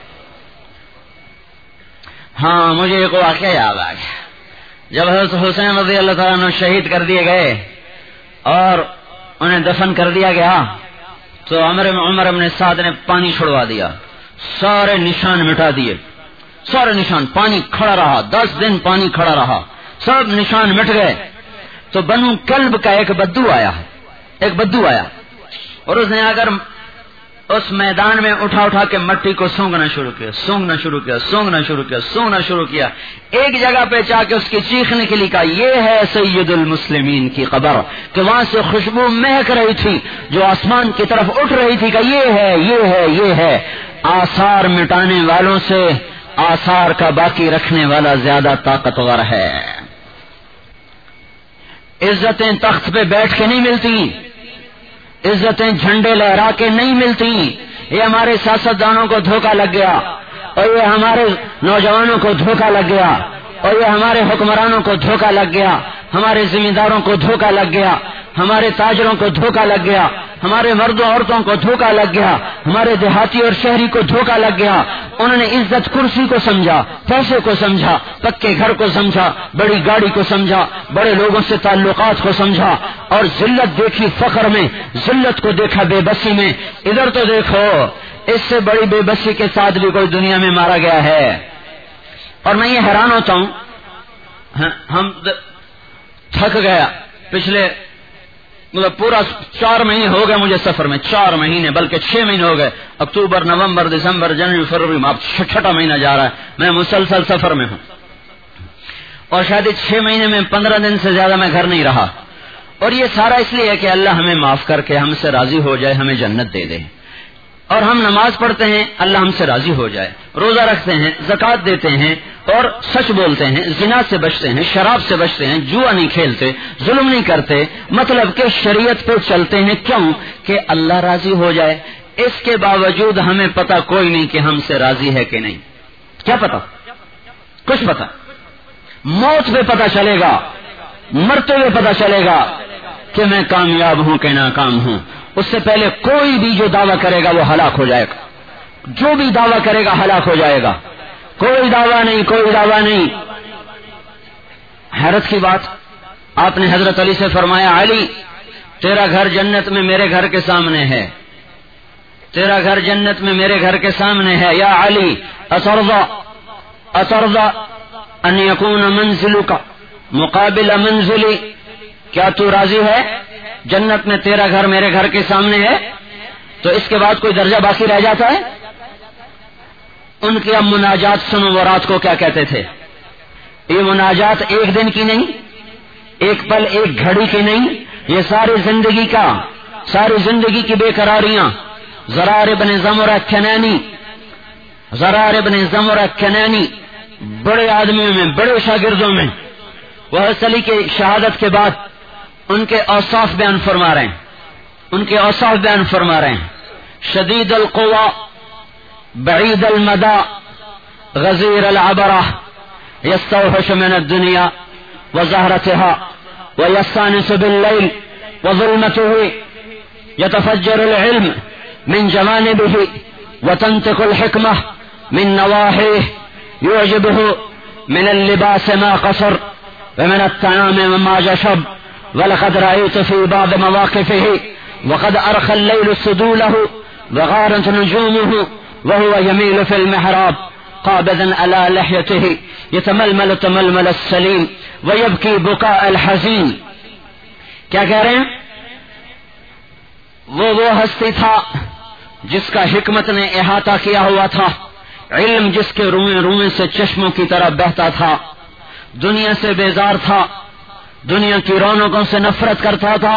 ہاں مجھے ایک واقعہ یاد آ گیا. جب حضرت حسین رضی اللہ تعالیٰ عنہ شہید کر دیے گئے اور انہیں دفن کر دیا گیا تو عمر عمر ابن سعد نے پانی چھڑوا دیا, سارے نشان مٹا دیے. سارے نشان, پانی کھڑا رہا, دس دن پانی کھڑا رہا, سب نشان مٹ گئے. تو بنو کلب کا ایک بدو آیا, ایک بدو آیا اور اس نے آ کر اس میدان میں اٹھا اٹھا کے مٹی کو سونگنا شروع کیا, سونگنا شروع کیا, سونگنا شروع کیا, سونگنا شروع کیا. ایک جگہ پہ جا کے اس کی چیخ نکلی, کا یہ ہے سید المسلمین کی قبر, کہ وہاں سے خوشبو مہک رہی تھی جو آسمان کی طرف اٹھ رہی تھی, کہ یہ ہے یہ ہے یہ ہے. آثار مٹانے والوں سے آثار کا باقی رکھنے والا زیادہ طاقتور ہے. عزتیں تخت پہ بیٹھ کے نہیں ملتی, عزتیں جھنڈے لہرا کے نہیں ملتی. یہ ہمارے سیاستدانوں کو دھوکہ لگ گیا, اور یہ ہمارے نوجوانوں کو دھوکہ لگ گیا, اور یہ ہمارے حکمرانوں کو دھوکہ لگ گیا, ہمارے ذمہ داروں کو دھوکہ لگ گیا, ہمارے تاجروں کو دھوکہ لگ گیا. ہمارے مردوں عورتوں کو دھوکہ لگ گیا، ہمارے دیہاتی اور شہری کو دھوکہ لگ گیا. انہوں نے عزت کرسی کو سمجھا، پیسے کو سمجھا، پکے گھر کو سمجھا، بڑی گاڑی کو سمجھا، بڑے لوگوں سے تعلقات کو سمجھا، اور ذلت دیکھی فقر میں، ذلت کو دیکھا بے بسی میں. ادھر تو دیکھو، اس سے بڑی بے بسی کے ساتھ بھی کوئی دنیا میں مارا گیا ہے. اور میں یہ حیران ہوتا ہوں، ہم تھک گیا پچھلے مطلب پورا چار مہینے ہو گئے مجھے سفر میں، چار مہینے بلکہ چھ مہینے ہو گئے، اکتوبر نومبر دسمبر جنوری فروری اب چھٹا مہینہ جا رہا ہے، میں مسلسل سفر میں ہوں. اور شاید چھ مہینے میں پندرہ دن سے زیادہ میں گھر نہیں رہا. اور یہ سارا اس لیے ہے کہ اللہ ہمیں معاف کر کے ہم سے راضی ہو جائے، ہمیں جنت دے دے. اور ہم نماز پڑھتے ہیں، اللہ ہم سے راضی ہو جائے، روزہ رکھتے ہیں، زکوٰۃ دیتے ہیں، اور سچ بولتے ہیں، زنا سے بچتے ہیں، شراب سے بچتے ہیں، جوا نہیں کھیلتے، ظلم نہیں کرتے، مطلب کہ شریعت پہ چلتے ہیں. کیوں؟ کہ اللہ راضی ہو جائے. اس کے باوجود ہمیں پتہ کوئی نہیں کہ ہم سے راضی ہے کہ نہیں. کیا پتہ؟ کچھ پتہ. موت پہ پتہ چلے گا، مرتے ہوئے پتہ چلے گا کہ میں کامیاب ہوں کہ ناکام ہوں. اس سے پہلے کوئی بھی جو دعویٰ کرے گا وہ ہلاک ہو جائے گا. جو بھی دعویٰ کرے گا ہلاک ہو جائے گا. کوئی دعویٰ نہیں، کوئی دعویٰ نہیں. حیرت کی بات، آپ نے حضرت علی سے فرمایا، علی تیرا گھر جنت میں میرے گھر کے سامنے ہے، تیرا گھر جنت میں میرے گھر کے سامنے ہے. یا علی اترضى اترضى ان يكون منزلك مقابل منزلی، کیا تو راضی ہے جنت میں تیرا گھر میرے گھر کے سامنے ہے؟ تو اس کے بعد کوئی درجہ باقی رہ جاتا ہے؟ ان کی اب مناجات سنو، وہ رات کو کیا کہتے تھے. یہ مناجات ایک دن کی نہیں، ایک پل ایک گھڑی کی نہیں، یہ ساری زندگی کا، ساری زندگی کی بے قراریاں. زرار ابن زمرہ کنانی، زرار ابن زمرہ کنانی بڑے آدمیوں میں، بڑے شاگردوں میں، وہ علی کے شہادت کے بعد ان کے اوصاف بیان فرما رہے ہیں، ان کے اوصاف بیان فرما رہے ہیں. شدید القوا، بعید المدى، غزیر العبرہ، یستوحش من الدنیا وزہرتها ویستانس باللیل وظلمته، یتفجر العلم من جوانبه وتنطق الحکمہ من نواحیہ، يعجبه من اللباس ما قصر ومن الطعام ما جشب. ولقد رأيت في بعض مواقفه وقد أرخى الليل سدوله وغارت نجومه وهو يميل في المحراب قابضا على لحيته يتململ تململ السليم ويبكي بكاء الحزين. کیا کہہ رہے ہیں؟ وہ وہ ہستی تھا جس کا حکمت نے احاطہ کیا ہوا تھا، علم جس کے روئیں روئیں سے چشموں کی طرح بہتا تھا، دنیا سے بیزار تھا، دنیا کی رونقوں سے نفرت کرتا تھا.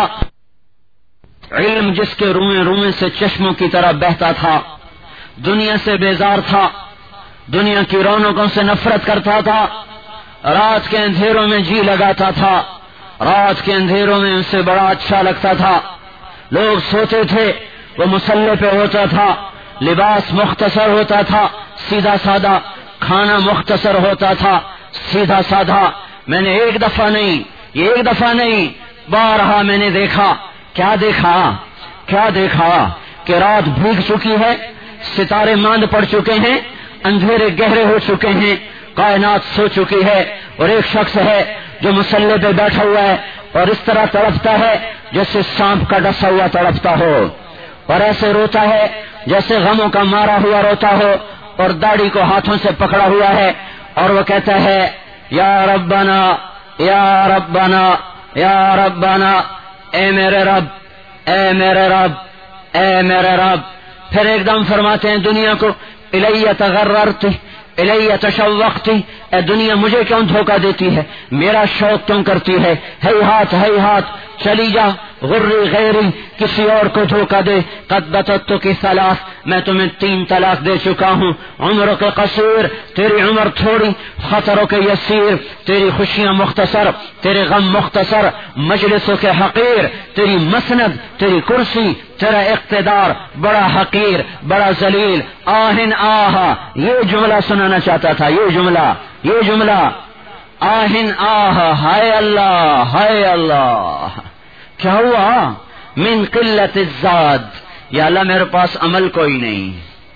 علم جس کے روئیں روئیں سے چشموں کی طرح بہتا تھا، دنیا سے بیزار تھا، دنیا کی رونقوں سے نفرت کرتا تھا. رات کے اندھیروں میں جی لگاتا تھا، رات کے اندھیروں میں اسے بڑا اچھا لگتا تھا. لوگ سوتے تھے، وہ مصلے پہ ہوتا تھا، لباس مختصر ہوتا تھا، سیدھا سادہ، کھانا مختصر ہوتا تھا، سیدھا سادہ. میں نے ایک دفعہ نہیں، یہ ایک دفعہ نہیں، بارہا میں نے دیکھا. کیا دیکھا؟ کیا دیکھا؟ کہ رات بھیگ چکی ہے، ستارے ماند پڑ چکے ہیں، اندھیرے گہرے ہو چکے ہیں، کائنات سو چکی ہے، اور ایک شخص ہے جو مصلے پہ بیٹھا ہوا ہے اور اس طرح تڑپتا ہے جیسے سانپ کا ڈسا ہوا تڑپتا ہو، اور ایسے روتا ہے جیسے غموں کا مارا ہوا روتا ہو، اور داڑھی کو ہاتھوں سے پکڑا ہوا ہے، اور وہ کہتا ہے یا ربنا یا ربنا یا ربنا، اے میرے رب، اے میرے رب، اے میرے رب. پھر ایک دم فرماتے ہیں دنیا کو، الی تغررت الی تشوقت، اے دنیا مجھے کیوں دھوکہ دیتی ہے، میرا شوق کیوں کرتی ہے، ہے ہاتھ ہے ہاتھ چلی جا، غری غیری کسی اور کو دھوکہ دے. قد بتت کی ثلاث، میں تمہیں تین طلاق دے چکا ہوں. عمر کے قصیر، تیری عمر تھوڑی، خطروں کے یسیر، تیری خوشیاں مختصر، تیرے غم مختصر، مجلسوں کے حقیر، تیری مسند، تیری کرسی، تیرا اقتدار بڑا حقیر، بڑا ذلیل. آہن آہا، یہ جملہ سنانا چاہتا تھا، یہ جملہ یہ جملہ آہن آہا، ہائے اللہ ہائے اللہ. کیا ہوا؟ من قلت الزاد، یا اللہ میرے پاس عمل کوئی نہیں.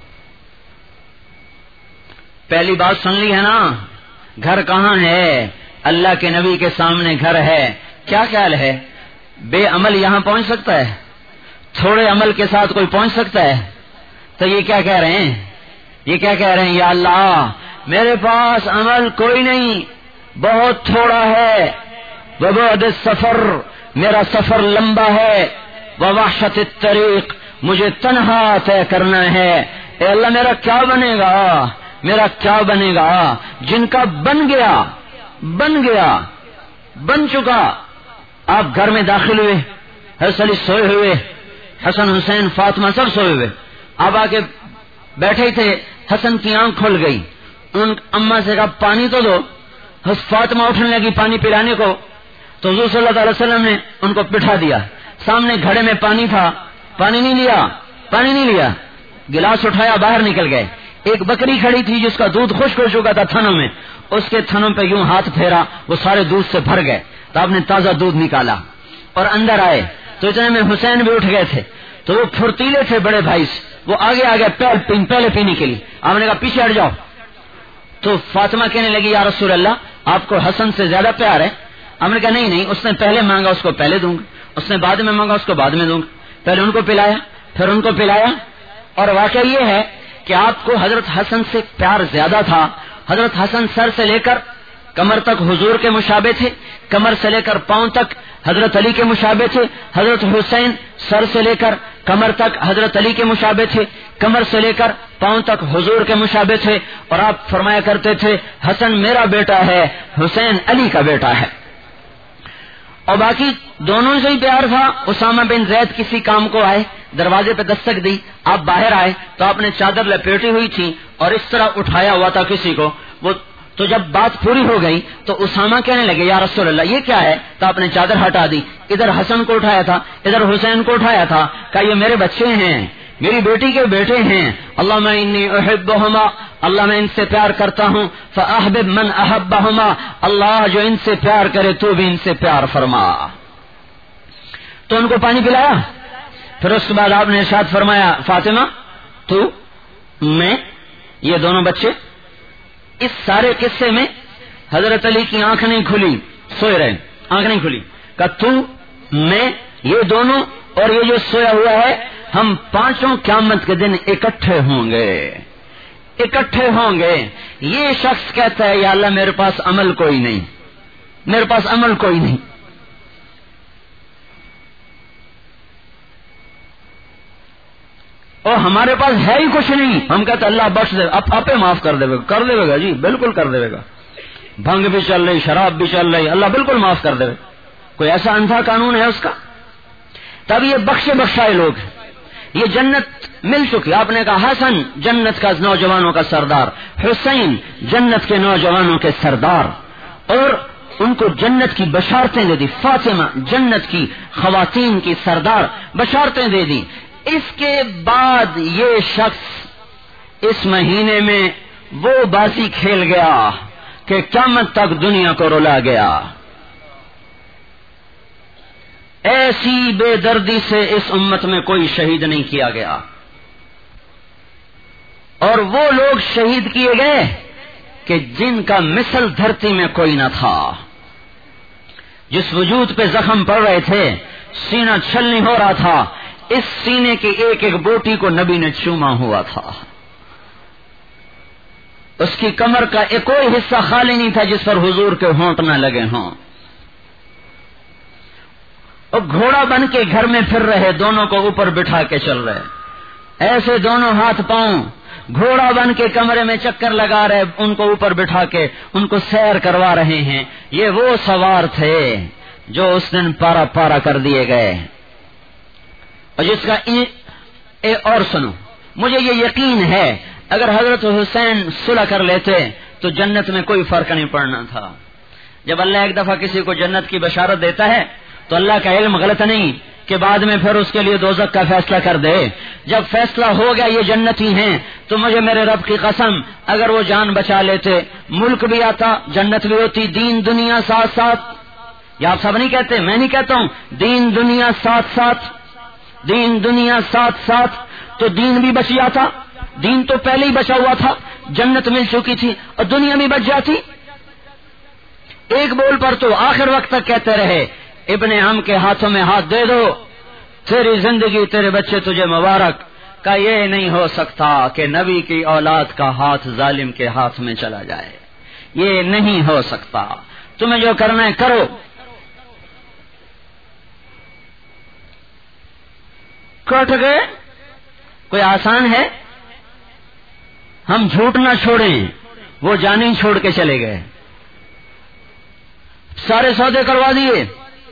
پہلی بات سن لی ہے نا، گھر کہاں ہے؟ اللہ کے نبی کے سامنے گھر ہے. کیا خیال ہے بے عمل یہاں پہنچ سکتا ہے؟ تھوڑے عمل کے ساتھ کوئی پہنچ سکتا ہے؟ تو یہ کیا کہہ رہے ہیں؟ یہ کیا کہہ رہے ہیں؟ یا اللہ میرے پاس عمل کوئی نہیں، بہت تھوڑا ہے. وبعد السفر، میرا سفر لمبا ہے. ووحشت الطریق، مجھے تنہا طے کرنا ہے. اے اللہ میرا کیا بنے گا؟ میرا کیا بنے گا؟ جن کا بن گیا بن گیا بن چکا. آپ گھر میں داخل ہوئے، حضرت علی سوئے ہوئے، حسن حسین فاطمہ سب سوئے ہوئے. آپ آ کے بیٹھے تھے، حسن کی آنکھ کھل گئی. ان اماں سے کہا پانی تو دو. فاطمہ اٹھنے لگی پانی پلانے کو، تو حضور صلی اللہ علیہ وسلم نے ان کو بٹھا دیا. سامنے گھڑے میں پانی تھا، پانی نہیں لیا پانی نہیں لیا گلاس اٹھایا، باہر نکل گئے. ایک بکری کھڑی تھی جس کا دودھ خشک ہو چکا تھا تھنوں میں، اس کے تھنوں پہ یوں ہاتھ پھیرا، وہ سارے دودھ سے بھر گئے. تو آپ نے تازہ دودھ نکالا اور اندر آئے تو اتنے میں حسین بھی اٹھ گئے تھے. تو وہ پھرتیلے تھے بڑے بھائی سے، وہ آگے آگے پہلے پہلے پینے کے لیے. آپ نے کہا پیچھے ہٹ جاؤ. تو فاطمہ کہنے لگی یا رسول اللہ آپ کو حسن سے زیادہ پیار ہے. آپ نے کہا نہیں نہیں، اس نے پہلے مانگا اس کو پہلے دوں گا، اس نے بعد میں مانگا اس کو بعد میں دوں گا. پہلے ان کو پلایا پھر ان کو پلایا. اور واقعہ یہ ہے کہ آپ کو حضرت حسن سے پیار زیادہ تھا. حضرت حسن سر سے لے کر کمر تک حضور کے مشابہ تھے، کمر سے لے کر پاؤں تک حضرت علی کے مشابہ تھے. حضرت حسین سر سے لے کر کمر تک حضرت علی کے مشابہ تھے، کمر سے لے کر پاؤں تک حضور کے مشابہ تھے. اور آپ فرمایا کرتے تھے حسن میرا بیٹا ہے، حسین علی کا بیٹا ہے. اور باقی دونوں سے ہی پیار تھا. اسامہ بن زید کسی کام کو آئے، دروازے پہ دستک دی، آپ باہر آئے تو آپ نے چادر لپیٹی ہوئی تھی اور اس طرح اٹھایا ہوا تھا کسی کو. وہ تو جب بات پوری ہو گئی تو اسامہ کہنے لگے یا رسول اللہ یہ کیا ہے؟ تو آپ نے چادر ہٹا دی. ادھر حسن کو اٹھایا تھا، ادھر حسین کو اٹھایا تھا. کہا یہ میرے بچے ہیں، میری بیٹی کے بیٹے ہیں. اللہم انی احبہما، اللہ میں ان سے پیار کرتا ہوں. فاحبب من احبہما، اللہ جو ان سے پیار کرے تو بھی ان سے پیار فرما. تو ان کو پانی پلایا. پھر اس کے بعد آپ نے ارشاد فرمایا فاطمہ تو میں یہ دونوں بچے. اس سارے قصے میں حضرت علی کی آنکھ نہیں کھلی، سوئے رہے، آنکھ نہیں کھلی. کہ تو میں یہ دونوں اور یہ جو سویا ہوا ہے ہم پانچوں قیامت کے دن اکٹھے ہوں گے اکٹھے ہوں گے. یہ شخص کہتا ہے یا اللہ میرے پاس عمل کوئی نہیں، میرے پاس عمل کوئی نہیں. اور ہمارے پاس ہے ہی کچھ نہیں. ہم کہتے اللہ بخش دے، اب آپ معاف کر دے گا، کر دے گا جی بالکل کر دے گا. بھنگ بھی چل رہی، شراب بھی چل رہی، اللہ بالکل معاف کر دے گا. کوئی ایسا اندھا قانون ہے اس کا؟ تب یہ بخشے بخشائے لوگ، یہ جنت مل چکی. آپ نے کہا حسن جنت کا نوجوانوں کا سردار، حسین جنت کے نوجوانوں کے سردار، اور ان کو جنت کی بشارتیں دے دی. فاطمہ جنت کی خواتین کی سردار، بشارتیں دے دی. اس کے بعد یہ شخص اس مہینے میں وہ بازی کھیل گیا کہ قیامت تک دنیا کو رلا گیا. ایسی بے دردی سے اس امت میں کوئی شہید نہیں کیا گیا. اور وہ لوگ شہید کیے گئے کہ جن کا مثل دھرتی میں کوئی نہ تھا. جس وجود پہ زخم پڑ رہے تھے، سینہ چھلنی ہو رہا تھا، اس سینے کی ایک ایک بوٹی کو نبی نے چوما ہوا تھا. اس کی کمر کا ایک کوئی حصہ خالی نہیں تھا جس پر حضور کے ہونٹ نہ لگے ہوں. اور گھوڑا بن کے گھر میں پھر رہے، دونوں کو اوپر بٹھا کے چل رہے، ایسے دونوں ہاتھ پاؤں گھوڑا بن کے کمرے میں چکر لگا رہے، ان کو اوپر بٹھا کے ان کو سیر کروا رہے ہیں. یہ وہ سوار تھے جو اس دن پارا پارا کر دیے گئے. اور جس کا اے اور سنو، مجھے یہ یقین ہے اگر حضرت حسین صلح کر لیتے تو جنت میں کوئی فرق نہیں پڑنا تھا. جب اللہ ایک دفعہ کسی کو جنت کی بشارت دیتا ہے تو اللہ کا علم غلط نہیں کہ بعد میں پھر اس کے لیے دوزخ کا فیصلہ کر دے. جب فیصلہ ہو گیا یہ جنتی ہیں تو مجھے میرے رب کی قسم اگر وہ جان بچا لیتے، ملک بھی آتا، جنت بھی ہوتی، دین دنیا ساتھ ساتھ. یہ آپ سب نہیں کہتے، میں نہیں کہتا ہوں، دین دنیا ساتھ ساتھ. دین دنیا ساتھ ساتھ تو دین بھی بچ جاتا. دین تو پہلے ہی بچا ہوا تھا, جنت مل چکی تھی اور دنیا بھی بچ جاتی. ایک بول پر تو آخر وقت تک کہتے رہے ابن عم کے ہاتھوں میں ہاتھ دے دو, تیری زندگی تیرے بچے تجھے مبارک. کا یہ نہیں ہو سکتا کہ نبی کی اولاد کا ہاتھ ظالم کے ہاتھ میں چلا جائے, یہ نہیں ہو سکتا. تمہیں جو کرنا ہے کرو. کٹ گئے, کوئی آسان ہے؟ ہم جھوٹ نہ چھوڑیں, وہ جانیں چھوڑ کے چلے گئے. سارے سودے کروا دیے,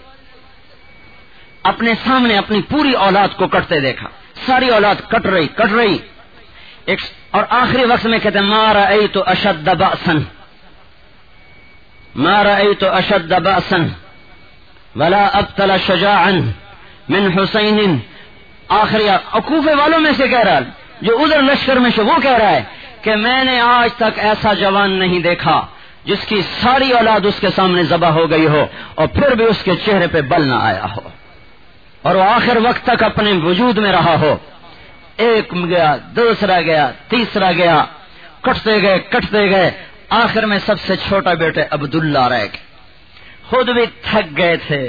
اپنے سامنے اپنی پوری اولاد کو کٹتے دیکھا. ساری اولاد کٹ رہی کٹ رہی ایک, اور آخری وقت میں کہتے ما رأیت اشد بأسا ما رأیت اشد بأسا ولا ابتل شجاعا من حسین. آخری کوفے والوں میں سے کہہ رہا, جو ادھر لشکر میں سے, وہ کہہ رہا ہے کہ میں نے آج تک ایسا جوان نہیں دیکھا جس کی ساری اولاد اس کے سامنے ذبح ہو گئی ہو اور پھر بھی اس کے چہرے پہ بل نہ آیا ہو, اور وہ آخر وقت تک اپنے وجود میں رہا ہو. ایک گیا, دوسرا گیا, تیسرا گیا, کٹتے گئے کٹتے گئے. آخر میں سب سے چھوٹا بیٹے عبداللہ رہ گئے, خود بھی تھک گئے تھے.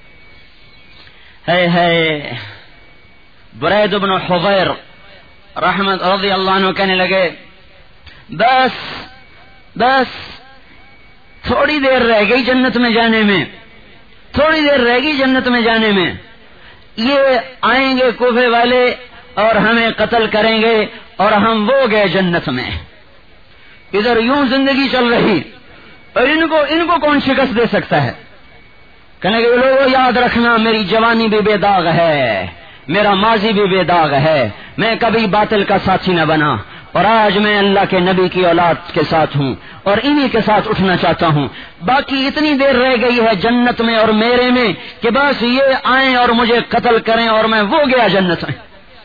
ہے ہے برید بن حضیر رحمت رضی اللہ عنہ کہنے لگے بس بس تھوڑی دیر رہ گئی جنت میں جانے میں, تھوڑی دیر رہ گئی جنت میں جانے میں. یہ آئیں گے کوفے والے اور ہمیں قتل کریں گے اور ہم وہ گئے جنت میں. ادھر یوں زندگی چل رہی اور ان کو ان کو کون شکست دے سکتا ہے؟ کہنے کہ لوگوں یاد رکھنا میری جوانی بھی بے داغ ہے, میرا ماضی بھی بے داغ ہے, میں کبھی باطل کا ساتھی نہ بنا, اور آج میں اللہ کے نبی کی اولاد کے ساتھ ہوں اور انہی کے ساتھ اٹھنا چاہتا ہوں. باقی اتنی دیر رہ گئی ہے جنت میں اور میرے میں کہ بس یہ آئیں اور مجھے قتل کریں اور میں وہ گیا جنت میں.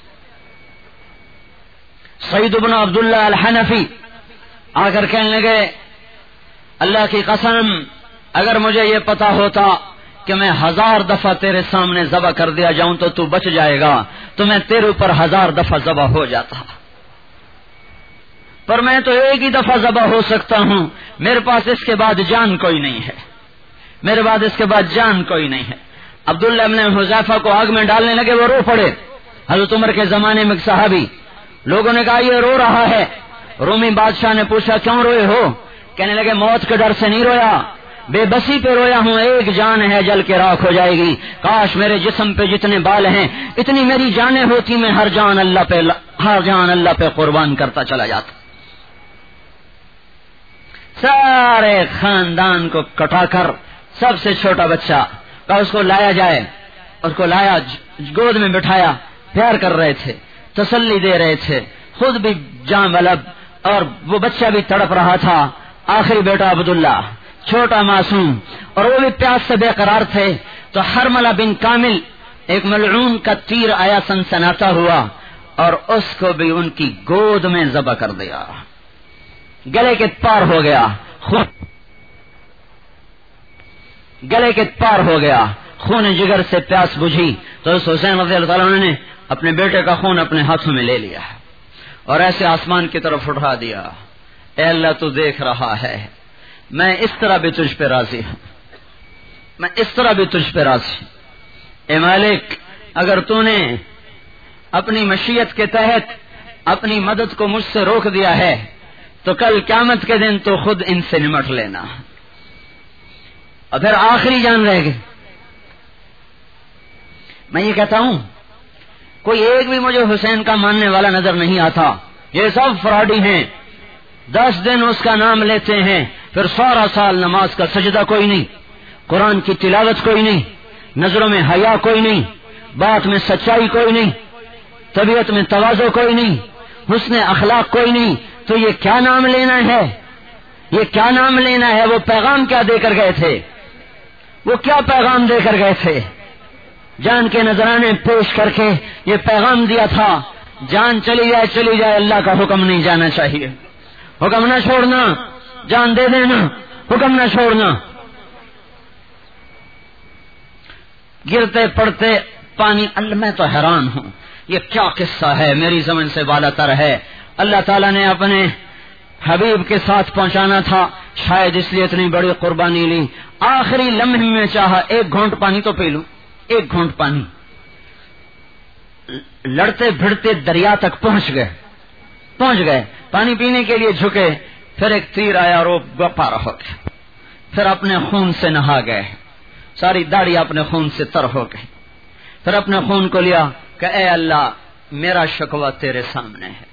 سعید بن عبداللہ الحنفی آ کر کہنے لگے اللہ کی قسم اگر مجھے یہ پتا ہوتا کہ میں ہزار دفعہ تیرے سامنے ذبح کر دیا جاؤں تو تو بچ جائے گا تو میں تیرے اوپر ہزار دفعہ ذبح ہو جاتا, پر میں تو ایک ہی دفعہ ذبح ہو سکتا ہوں. میرے پاس اس کے بعد جان کوئی نہیں ہے, میرے بعد اس کے بعد جان کوئی نہیں ہے. عبداللہ ابن حذیفہ کو آگ میں ڈالنے لگے, وہ رو پڑے. حضرت عمر کے زمانے میں صحابی, لوگوں نے کہا یہ رو رہا ہے. رومی بادشاہ نے پوچھا کیوں روئے ہو؟ کہنے لگے موت کے ڈر سے نہیں رویا, بے بسی پہ رویا ہوں. ایک جان ہے جل کے راکھ ہو جائے گی, کاش میرے جسم پہ جتنے بال ہیں اتنی میری جانیں ہوتی, میں ہر جان اللہ پہ ہر جان اللہ پہ قربان کرتا چلا جاتا. سارے خاندان کو کٹا کر سب سے چھوٹا بچہ کا اس کو لایا جائے, اس کو لایا گود میں بٹھایا, پیار کر رہے تھے, تسلی دے رہے تھے, خود بھی جان بلب اور وہ بچہ بھی تڑپ رہا تھا. آخری بیٹا عبداللہ چھوٹا معصوم, اور وہ بھی پیاس سے بے قرار تھے. تو حرملہ بن کامل ایک ملعون کا تیر آیا سنسناتا ہوا اور اس کو بھی ان کی گود میں ذبح کر دیا, گلے کے پار ہو گیا, خون گلے کے پار ہو گیا, خون جگر سے پیاس بجھی تو اس حسین رضی اللہ تعالیٰ نے اپنے بیٹے کا خون اپنے ہاتھوں میں لے لیا اور ایسے آسمان کی طرف اٹھا دیا. اے اللہ تو دیکھ رہا ہے, میں اس طرح بھی تجھ پہ راضی ہوں, میں اس طرح بھی تجھ پہ راضی ہوں. اے مالک اگر تو نے اپنی مشیت کے تحت اپنی مدد کو مجھ سے روک دیا ہے تو کل قیامت کے دن تو خود ان سے نمٹ لینا. اور پھر آخری جان رہ گئی. میں یہ کہتا ہوں کوئی ایک بھی مجھے حسین کا ماننے والا نظر نہیں آتا, یہ سب فراڈی ہیں. دس دن اس کا نام لیتے ہیں, پھر سارا سال نماز کا سجدہ کوئی نہیں, قرآن کی تلاوت کوئی نہیں, نظروں میں حیا کوئی نہیں, بات میں سچائی کوئی نہیں, طبیعت میں تواضع کوئی نہیں, حسن اخلاق کوئی نہیں. تو یہ کیا نام لینا ہے؟ یہ کیا نام لینا ہے؟ وہ پیغام کیا دے کر گئے تھے؟ وہ کیا پیغام دے کر گئے تھے؟ جان کے نذرانے پیش کر کے یہ پیغام دیا تھا, جان چلی جائے چلی جائے, اللہ کا حکم نہیں جانا چاہیے, حکم نہ چھوڑنا, جان دے دینا, حکم نہ چھوڑنا. گرتے پڑتے پانی، اللہ میں تو حیران ہوں، یہ کیا قصہ ہے، میری سمجھ سے بالا تر ہے. اللہ تعالیٰ نے اپنے حبیب کے ساتھ پہنچانا تھا، شاید اس لیے اتنی بڑی قربانی لی. آخری لمحے میں چاہا ایک گھونٹ پانی تو پی لوں، ایک گھونٹ پانی. لڑتے بھڑتے دریا تک پہنچ گئے پہنچ گئے پانی پینے کے لیے جھکے، پھر ایک تیر آیا اور وہ گپارا ہو گیا. پھر اپنے خون سے نہا گئے، ساری داڑھی اپنے خون سے تر ہو گئی. پھر اپنے خون کو لیا کہ اے اللہ میرا شکوہ تیرے سامنے ہے.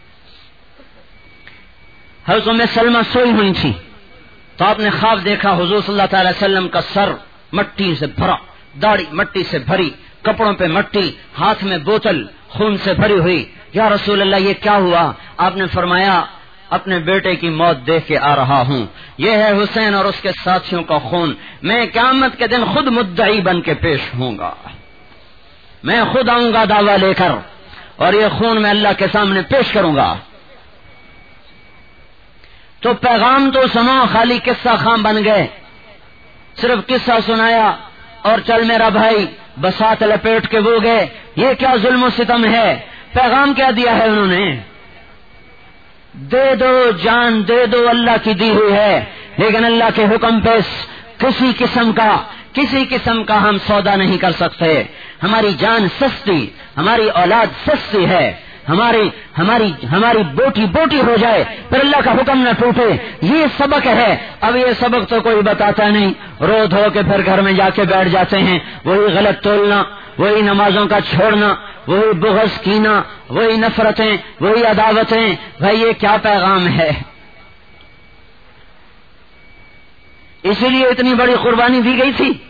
حضرت ام سلمہ سوئی ہوئی تھی تو آپ نے خواب دیکھا، حضور صلی اللہ تعالی وسلم کا سر مٹی سے بھرا، داڑھی مٹی سے بھری، کپڑوں پہ مٹی، ہاتھ میں بوتل خون سے بھری ہوئی. یا رسول اللہ یہ کیا ہوا؟ آپ نے فرمایا اپنے بیٹے کی موت دیکھ کے آ رہا ہوں، یہ ہے حسین اور اس کے ساتھیوں کا خون. میں قیامت کے دن خود مدعی بن کے پیش ہوں گا، میں خود آؤں گا دعویٰ لے کر، اور یہ خون میں اللہ کے سامنے پیش کروں گا. تو پیغام تو سنو، خالی قصہ خام بن گئے. صرف قصہ سنایا اور چل میرا بھائی، بسات لپیٹ کے وہ گئے. یہ کیا ظلم و ستم ہے؟ پیغام کیا دیا ہے انہوں نے؟ دے دو جان دے دو، اللہ کی دی ہوئی ہے، لیکن اللہ کے حکم پہ کسی قسم کا کسی قسم کا ہم سودا نہیں کر سکتے. ہماری جان سستی، ہماری اولاد سستی ہے، ہماری ہماری ہماری بوٹی بوٹی ہو جائے پھر اللہ کا حکم نہ ٹوٹے. یہ سبق ہے. اب یہ سبق تو کوئی بتاتا نہیں، رو دھو کے پھر گھر میں جا کے بیٹھ جاتے ہیں. وہی غلط تولنا، وہی نمازوں کا چھوڑنا، وہی بغض کینا، وہی نفرتیں، وہی عداوتیں. بھائی یہ کیا پیغام ہے؟ اسی لیے اتنی بڑی قربانی دی گئی تھی،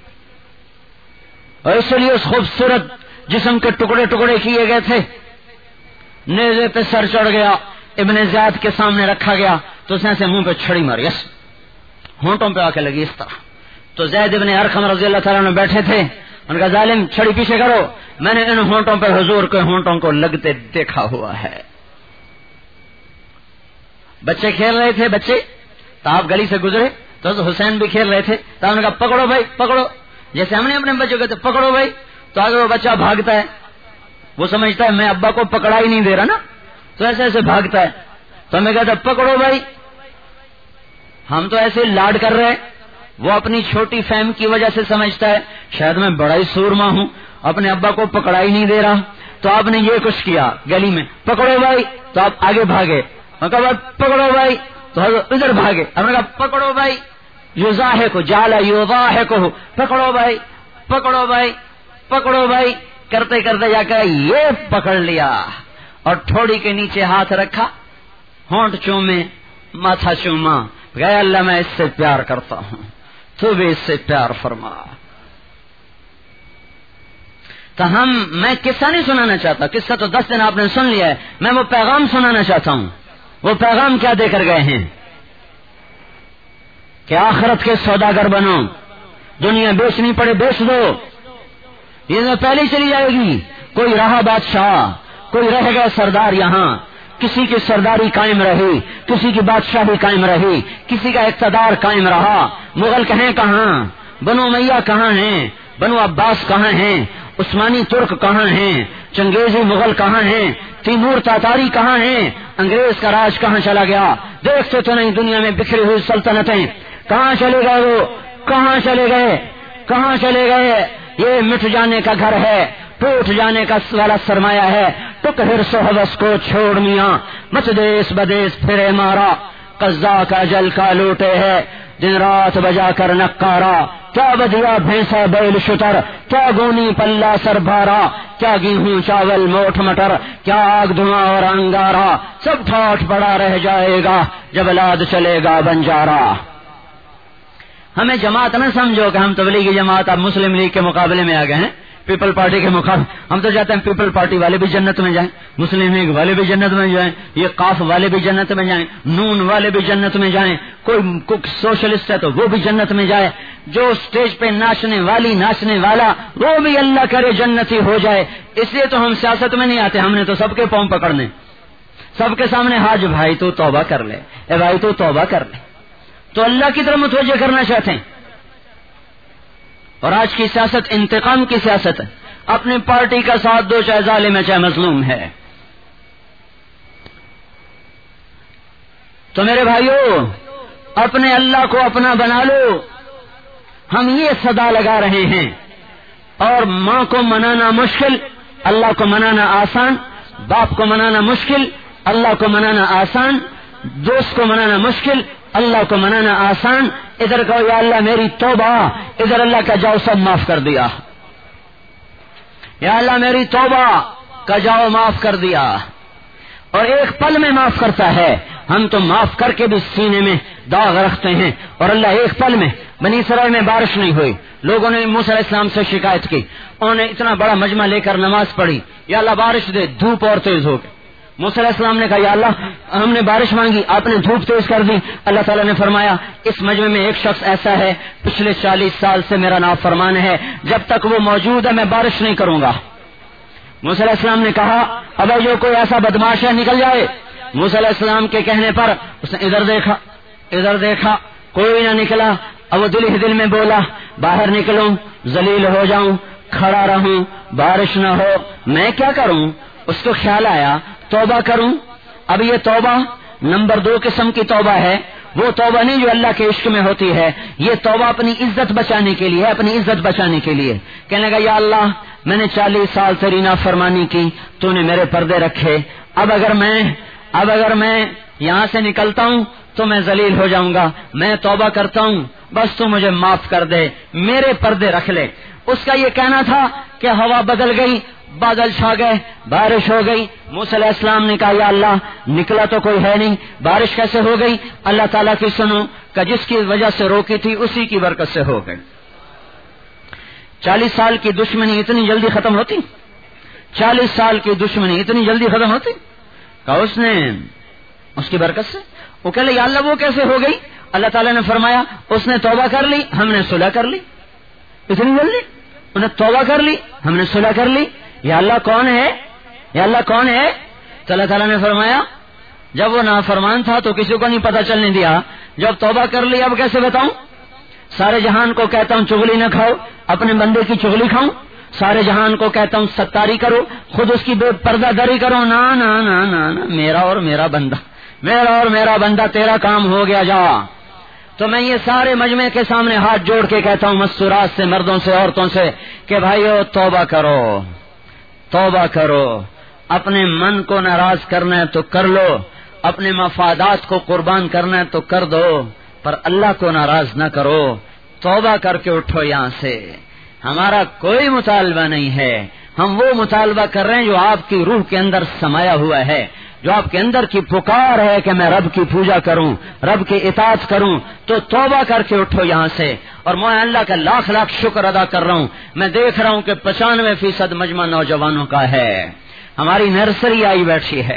اور اس لیے اس خوبصورت جسم کے ٹکڑے ٹکڑے کیے گئے تھے. نیزے پہ سر چڑھ گیا، ابن زیاد کے سامنے رکھا گیا تو اس نے سے منہ پہ چھڑی ماری، یس ہونٹوں پہ آ کے لگی اس طرح. تو زید ابن ارقم رضی اللہ تعالیٰ عنہ بیٹھے تھے، ان کا ظالم چھڑی پیچھے کرو، میں نے ان ہونٹوں پہ حضور کے ہونٹوں کو لگتے دیکھا ہوا ہے. بچے کھیل رہے تھے، بچے تو آپ گلی سے گزرے تو حسین بھی کھیل رہے تھے، تو انہوں نے کہا پکڑو بھائی پکڑو، جیسے ہم نے اپنے بچوں کو کہتے پکڑو بھائی، تو اگر وہ بچہ بھاگتا ہے، وہ سمجھتا ہے میں ابا کو پکڑا ہی نہیں دے رہا نا، تو ایسے ایسے بھاگتا ہے. تو ہمیں کہتا پکڑو بھائی، ہم تو ایسے لاڈ کر رہے ہیں. وہ اپنی چھوٹی فہم کی وجہ سے سمجھتا ہے شاید میں بڑا ہی سورما ہوں، اپنے ابا کو پکڑا ہی نہیں دے رہا. تو آپ نے یہ کچھ کیا گلی میں، پکڑو بھائی، تو آپ آگے بھاگے. کہا پکڑو بھائی، تو ادھر بھاگے. ہم نے کہا پکڑو بھائی، یوزاہ کو جالا یوزاہ کو، پکڑو بھائی پکڑو بھائی پکڑو بھائی. کرتے کرتے جا کر یہ پکڑ لیا اور ٹھوڑی کے نیچے ہاتھ رکھا، ہونٹ چومے، ماتھا چوما، گیا اللہ میں اس سے پیار کرتا ہوں، تو بھی اس سے پیار فرما. تو ہم میں قصہ نہیں سنانا چاہتا، قصہ تو دس دن آپ نے سن لیا ہے، میں وہ پیغام سنانا چاہتا ہوں. وہ پیغام کیا دے کر گئے ہیں کہ آخرت کے سوداگر بنو، دنیا بیچنی پڑے بیچ دو، یہ پہلے چلی جائے گی. کوئی رہا بادشاہ، کوئی رہ گئے سردار، یہاں کسی کی سرداری قائم رہی، کسی کی بادشاہی قائم رہی، کسی کا اقتدار قائم رہا. مغل کہیں کہاں، بنو امیہ کہاں ہیں، بنو عباس کہاں ہیں، عثمانی ترک کہاں ہیں، چنگیزی مغل کہاں ہیں، تیمور تاتاری کہاں ہیں، انگریز کا راج کہاں چلا گیا؟ دیکھتے تو نہیں دنیا میں بکھری ہوئی سلطنتیں کہاں چلے گئے، وہ کہاں چلے گئے کہاں چلے گئے یہ مٹ جانے کا گھر ہے، ٹوٹ جانے کا والا سرمایہ ہے. ٹک ہرس و حوث کو چھوڑ میاں، مت دیس بدیس پھرے مارا، قضا کا جل کا لوٹے ہے، دن رات بجا کر نکارا. کیا بدیا بھینسا بیل شتر، کیا گونی پلہ سر بھارا، کیا گیہوں چاول موٹ مٹر، کیا آگ دھواں اور انگارا. سب ٹھاٹ پڑا رہ جائے گا جب لاد چلے گا بنجارا. ہمیں جماعت نہ سمجھو کہ ہم تبلیغی جماعت اب مسلم لیگ کے مقابلے میں آ گئے ہیں، پیپل پارٹی کے مقابلے. ہم تو چاہتے ہیں پیپل پارٹی والے بھی جنت میں جائیں، مسلم لیگ والے بھی جنت میں جائیں، یہ قاف والے بھی جنت میں جائیں، نون والے بھی جنت میں جائیں، کوئی سوشلسٹ ہے تو وہ بھی جنت میں جائے، جو اسٹیج پہ ناچنے والی ناچنے والا وہ بھی اللہ کرے جنتی ہو جائے. اس لیے تو ہم سیاست میں نہیں آتے، ہم نے تو سب کے پاؤں پکڑنے، سب کے سامنے حاج بھائی تو توبہ کر لے، اے بھائی تو توبہ کر لے. تو اللہ کی طرف متوجہ کرنا چاہتے ہیں. اور آج کی سیاست انتقام کی سیاست ہے. اپنی پارٹی کا ساتھ دو، چاہے ظالم ہے چاہے مظلوم ہے. تو میرے بھائیوں، اپنے اللہ کو اپنا بنا لو. ہم یہ صدا لگا رہے ہیں، اور ماں کو منانا مشکل، اللہ کو منانا آسان. باپ کو منانا مشکل، اللہ کو منانا آسان. دوست کو منانا مشکل، اللہ کو منانا آسان. ادھر کہو یا اللہ میری توبہ، ادھر اللہ کا جاؤ سب معاف کر دیا. یا اللہ میری توبہ کا جاؤ معاف کر دیا. اور ایک پل میں معاف کرتا ہے. ہم تو معاف کر کے بھی سینے میں داغ رکھتے ہیں. اور اللہ ایک پل میں، بنی اسرائیل میں بارش نہیں ہوئی، لوگوں نے موسیٰ علیہ السلام سے شکایت کی، انہوں نے اتنا بڑا مجمع لے کر نماز پڑھی، یا اللہ بارش دے، دھوپ اور تیز ہو گئی. موسیٰ علیہ السلام نے کہا یا اللہ ہم نے بارش مانگی، آپ نے دھوپ تیز کر دی. اللہ تعالیٰ نے فرمایا اس مجمع میں ایک شخص ایسا ہے پچھلے چالیس سال سے میرا نافرمان ہے، جب تک وہ موجود ہے میں بارش نہیں کروں گا. موسیٰ علیہ السلام نے کہا اب جو کوئی ایسا بدماش ہے نکل جائے. موسیٰ علیہ السلام کے کہنے پر اس نے ادھر دیکھا ادھر دیکھا، کوئی نہ نکلا. اب وہ دل ہی دل میں بولا باہر نکلوں، ذلیل ہو جاؤں، کھڑا رہوں، بارش نہ ہو، میں کیا کروں. اس کو خیال آیا توبہ کروں. اب یہ توبہ نمبر دو قسم کی توبہ ہے. وہ توبہ نہیں جو اللہ کے عشق میں ہوتی ہے، یہ توبہ اپنی عزت بچانے کے لیے، اپنی عزت بچانے کے لیے. کہنے لگا یا اللہ میں نے چالیس سال تیری نافرمانی کی، تو نے میرے پردے رکھے. اب اگر میں اب اگر میں یہاں سے نکلتا ہوں تو میں ذلیل ہو جاؤں گا. میں توبہ کرتا ہوں، بس تو مجھے معاف کر دے، میرے پردے رکھ لے. اس کا یہ کہنا تھا کہ ہوا بدل گئی، بادل چھا گئے، بارش ہو گئی. موسیٰ علیہ السلام نے کہا یا اللہ نکلا تو کوئی ہے نہیں، بارش کیسے ہو گئی؟ اللہ تعالیٰ کی سنو کہ جس کی وجہ سے روکی تھی اسی کی برکت سے ہو گئی. چالیس سال کی دشمنی اتنی جلدی ختم ہوتی؟ چالیس سال کی دشمنی اتنی جلدی ختم ہوتی؟ کہا اس نے اس کی برکت سے. وہ کہہ لے یا اللہ وہ کیسے ہو گئی؟ اللہ تعالیٰ نے فرمایا اس نے توبہ کر لی، ہم نے صلح کر لی. اتنی جلدی انہیں توبہ کر لی، ہم نے صلح کر لی. یا اللہ کون ہے؟ یا اللہ کون ہے؟ تو اللہ تعالیٰ نے فرمایا جب وہ نافرمان تھا تو کسی کو نہیں پتہ چلنے دیا، جب توبہ کر لی اب کیسے بتاؤں؟ سارے جہان کو کہتا ہوں چغلی نہ کھاؤ، اپنے بندے کی چغلی کھاؤں. سارے جہان کو کہتا ہوں ستاری کرو، خود اس کی بے پردہ دری کرو. نا نا نا نا نا میرا اور میرا بندہ، میرا اور میرا بندہ، تیرا کام ہو گیا جا. تو میں یہ سارے مجمع کے سامنے ہاتھ جوڑ کے کہتا ہوں مستورات سے، مردوں سے، عورتوں سے کہ بھائیو توبہ کرو، توبہ کرو. اپنے من کو ناراض کرنا ہے تو کر لو، اپنے مفادات کو قربان کرنا ہے تو کر دو، پر اللہ کو ناراض نہ کرو. توبہ کر کے اٹھو یہاں سے. ہمارا کوئی مطالبہ نہیں ہے، ہم وہ مطالبہ کر رہے ہیں جو آپ کی روح کے اندر سمایا ہوا ہے، جو آپ کے اندر کی پکار ہے کہ میں رب کی پوجا کروں، رب کی اطاعت کروں. تو توبہ کر کے اٹھو یہاں سے. اور میں اللہ کا لاکھ لاکھ شکر ادا کر رہا ہوں، میں دیکھ رہا ہوں کہ پچانوے فیصد مجمع نوجوانوں کا ہے. ہماری نرسری آئی بیٹھی ہے.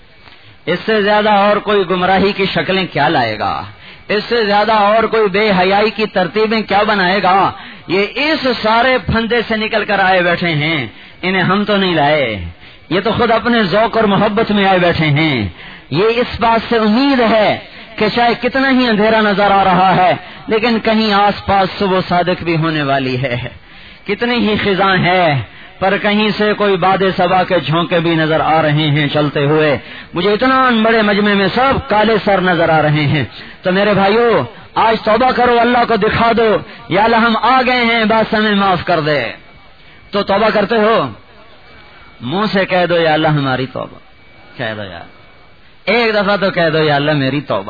اس سے زیادہ اور کوئی گمراہی کی شکلیں کیا لائے گا؟ اس سے زیادہ اور کوئی بے حیائی کی ترتیبیں کیا بنائے گا؟ یہ اس سارے پھندے سے نکل کر آئے بیٹھے ہیں، انہیں ہم تو نہیں لائے، یہ تو خود اپنے ذوق اور محبت میں آئے بیٹھے ہیں. یہ اس بات سے امید ہے کہ چاہے کتنا ہی اندھیرا نظر آ رہا ہے لیکن کہیں آس پاس صبح صادق بھی ہونے والی ہے. کتنی ہی خزاں ہے پر کہیں سے کوئی باد صبا کے جھونکے بھی نظر آ رہے ہیں چلتے ہوئے. مجھے اتنا بڑے مجمع میں سب کالے سر نظر آ رہے ہیں. تو میرے بھائیو آج توبہ کرو، اللہ کو دکھا دو یا اللہ ہم آ گئے ہیں، بس ہمیں معاف کر دے. تو توبہ کرتے ہو؟ منہ سے کہہ دو یا اللہ ہماری توبہ، کہہ دو یار ایک دفعہ تو کہہ دو یا اللہ میری توبہ.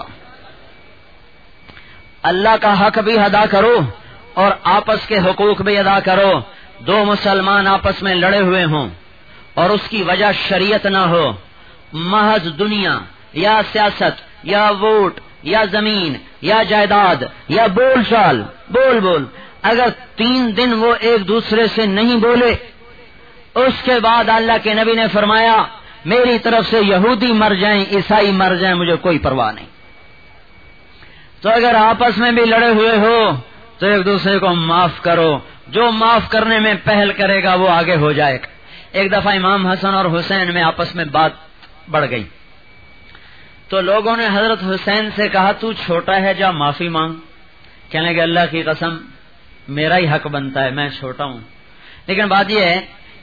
اللہ کا حق بھی ادا کرو اور آپس کے حقوق بھی ادا کرو. دو مسلمان آپس میں لڑے ہوئے ہوں اور اس کی وجہ شریعت نہ ہو، محض دنیا یا سیاست یا ووٹ یا زمین یا جائیداد یا بول چال بول بول اگر تین دن وہ ایک دوسرے سے نہیں بولے، اس کے بعد اللہ کے نبی نے فرمایا میری طرف سے یہودی مر جائیں عیسائی مر جائیں مجھے کوئی پرواہ نہیں. تو اگر آپس میں بھی لڑے ہوئے ہو تو ایک دوسرے کو معاف کرو، جو معاف کرنے میں پہل کرے گا وہ آگے ہو جائے گا. ایک دفعہ امام حسن اور حسین میں آپس میں بات بڑھ گئی تو لوگوں نے حضرت حسین سے کہا تو چھوٹا ہے جا معافی مانگ. کہنے لگے اللہ کی قسم میرا ہی حق بنتا ہے، میں چھوٹا ہوں. لیکن بات یہ ہے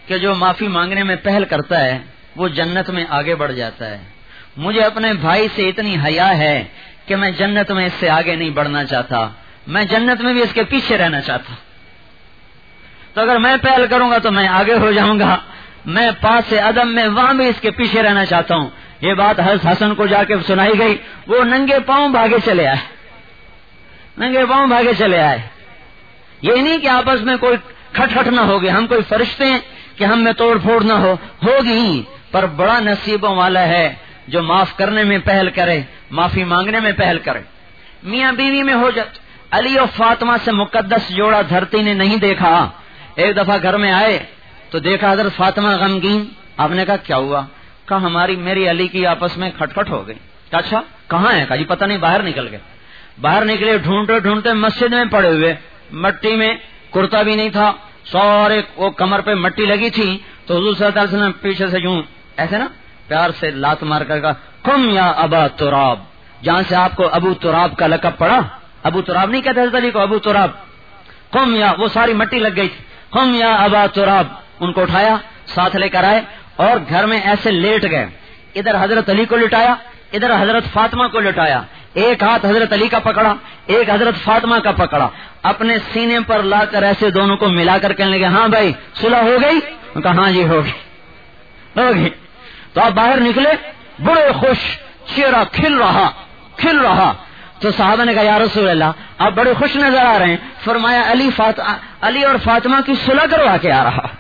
کہ جو معافی مانگنے میں پہل کرتا ہے وہ جنت میں آگے بڑھ جاتا ہے. مجھے اپنے بھائی سے اتنی حیا ہے کہ میں جنت میں اس سے آگے نہیں بڑھنا چاہتا, میں جنت میں بھی اس کے پیچھے رہنا چاہتا. تو اگر میں پہل کروں گا تو میں آگے ہو جاؤں گا, میں پاس عدم میں وہاں بھی اس کے پیچھے رہنا چاہتا ہوں. یہ بات حضرت حسن کو جا کے سنائی گئی, وہ ننگے پاؤں بھاگے چلے آئے, ننگے پاؤں بھاگے چلے آئے. یہ نہیں کہ آپس میں کوئی کھٹ کھٹ نہ ہوگی, ہم کوئی فرشتے ہیں کہ ہم میں توڑ پھوڑ نہ ہو, ہوگی, پر بڑا نصیبوں والا ہے جو معاف کرنے میں پہل کرے, معافی مانگنے میں پہل کرے. میاں بیوی میں ہو جات, علی اور فاطمہ سے مقدس جوڑا دھرتی نے نہیں دیکھا. ایک دفعہ گھر میں آئے تو دیکھا حضرت فاطمہ غمگین. آپ نے کہا کیا ہوا؟ کہا ہماری میری علی کی آپس میں کھٹ کھٹ ہو گئی. کہا اچھا کہاں ہے؟ کہا جی پتہ نہیں, باہر نکل گئے. باہر نکلے, ڈھونڈتے ڈھونڈتے مسجد میں پڑے ہوئے, مٹی میں, کرتا بھی نہیں تھا, سارے وہ کمر پہ مٹی لگی تھی. تو حضور صلی اللہ علیہ وسلم پیچھے سے یوں ایسے نا پیار سے لات مار کر کہا قم یا ابا تراب. جہاں سے آپ کو ابو تراب کا لقب پڑا, ابو تراب نہیں کہتے حضرت علی کو, ابو تراب. قم یا, وہ ساری مٹی لگ گئی تھی. قم یا ابا تراب, ان کو اٹھایا, ساتھ لے کر آئے اور گھر میں ایسے لیٹ گئے. ادھر حضرت علی کو لٹایا, ادھر حضرت فاطمہ کو لٹایا. ایک ہاتھ حضرت علی کا پکڑا, ایک حضرت فاطمہ کا پکڑا, اپنے سینے پر لا کر ایسے دونوں کو ملا کر کہنے لگے ہاں بھائی صلح ہو گئی؟ کہا ہاں جی ہو گئی, ہو گئی. تو آپ باہر نکلے بڑے خوش, چہرہ کھل رہا کھل رہا. تو صحابہ نے کہا یا رسول اللہ آپ بڑے خوش نظر آ رہے ہیں. فرمایا علی فاطمہ علی اور فاطمہ کی صلح کروا کے آ رہا.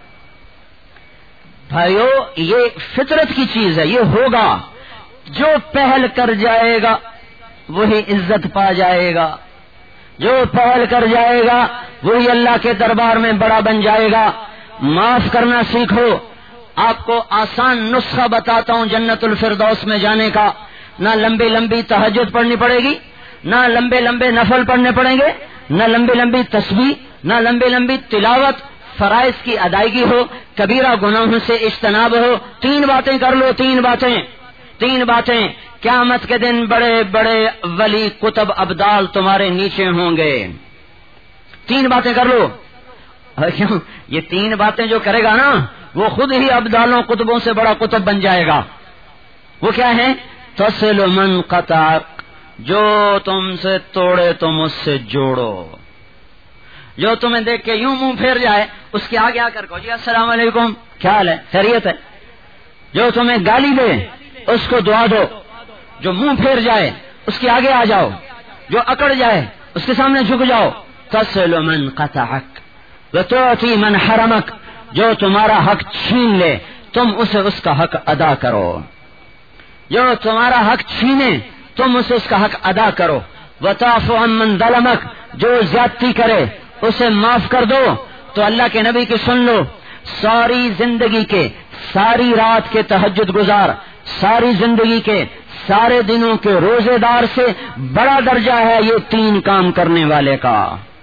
بھائیو یہ فطرت کی چیز ہے, یہ ہوگا. جو پہل کر جائے گا وہی عزت پا جائے گا, جو پہل کر جائے گا وہی اللہ کے دربار میں بڑا بن جائے گا. معاف کرنا سیکھو. آپ کو آسان نسخہ بتاتا ہوں جنت الفردوس میں جانے کا. نہ لمبی لمبی تہجد پڑھنی پڑے گی, نہ لمبے لمبے نفل پڑھنے پڑیں گے, نہ لمبی لمبی تسبیح, نہ لمبی لمبی تلاوت. فرائض کی ادائیگی ہو, کبیرہ گناہوں سے اجتناب ہو. تین باتیں کر لو, تین باتیں تین باتیں قیامت کے دن بڑے بڑے ولی کتب ابدال تمہارے نیچے ہوں گے. تین باتیں کر لو. کیوں؟ یہ تین باتیں جو کرے گا نا وہ خود ہی ابدالوں کتبوں سے بڑا کتب بن جائے گا. وہ کیا ہے؟ تصل من قطعک, جو تم سے توڑے تم اس سے جوڑو. جو تمہیں دیکھ کے یوں منہ پھیر جائے اس کے آگے آ کر کہو جی السلام علیکم, کیا حال ہے, خیریت ہے. جو تمہیں گالی دے اس کو دعا دو. جو منہ پھیر جائے اس کے آگے آ جاؤ, جو اکڑ جائے اس کے سامنے جھک جاؤ. تصل من قطعک وتعطی من حرمک, جو تمہارا حق چھین لے تم اسے اس کا حق ادا کرو. جو تمہارا حق چھینے تم اسے اس کا حق ادا کرو. وتعفو عن من ظلمک, جو زیادتی کرے اسے معاف کر دو. تو اللہ کے نبی کی سن لو, ساری زندگی کے ساری رات کے تہجد گزار, ساری زندگی کے سارے دنوں کے روزے دار سے بڑا درجہ ہے یہ تین کام کرنے والے کا.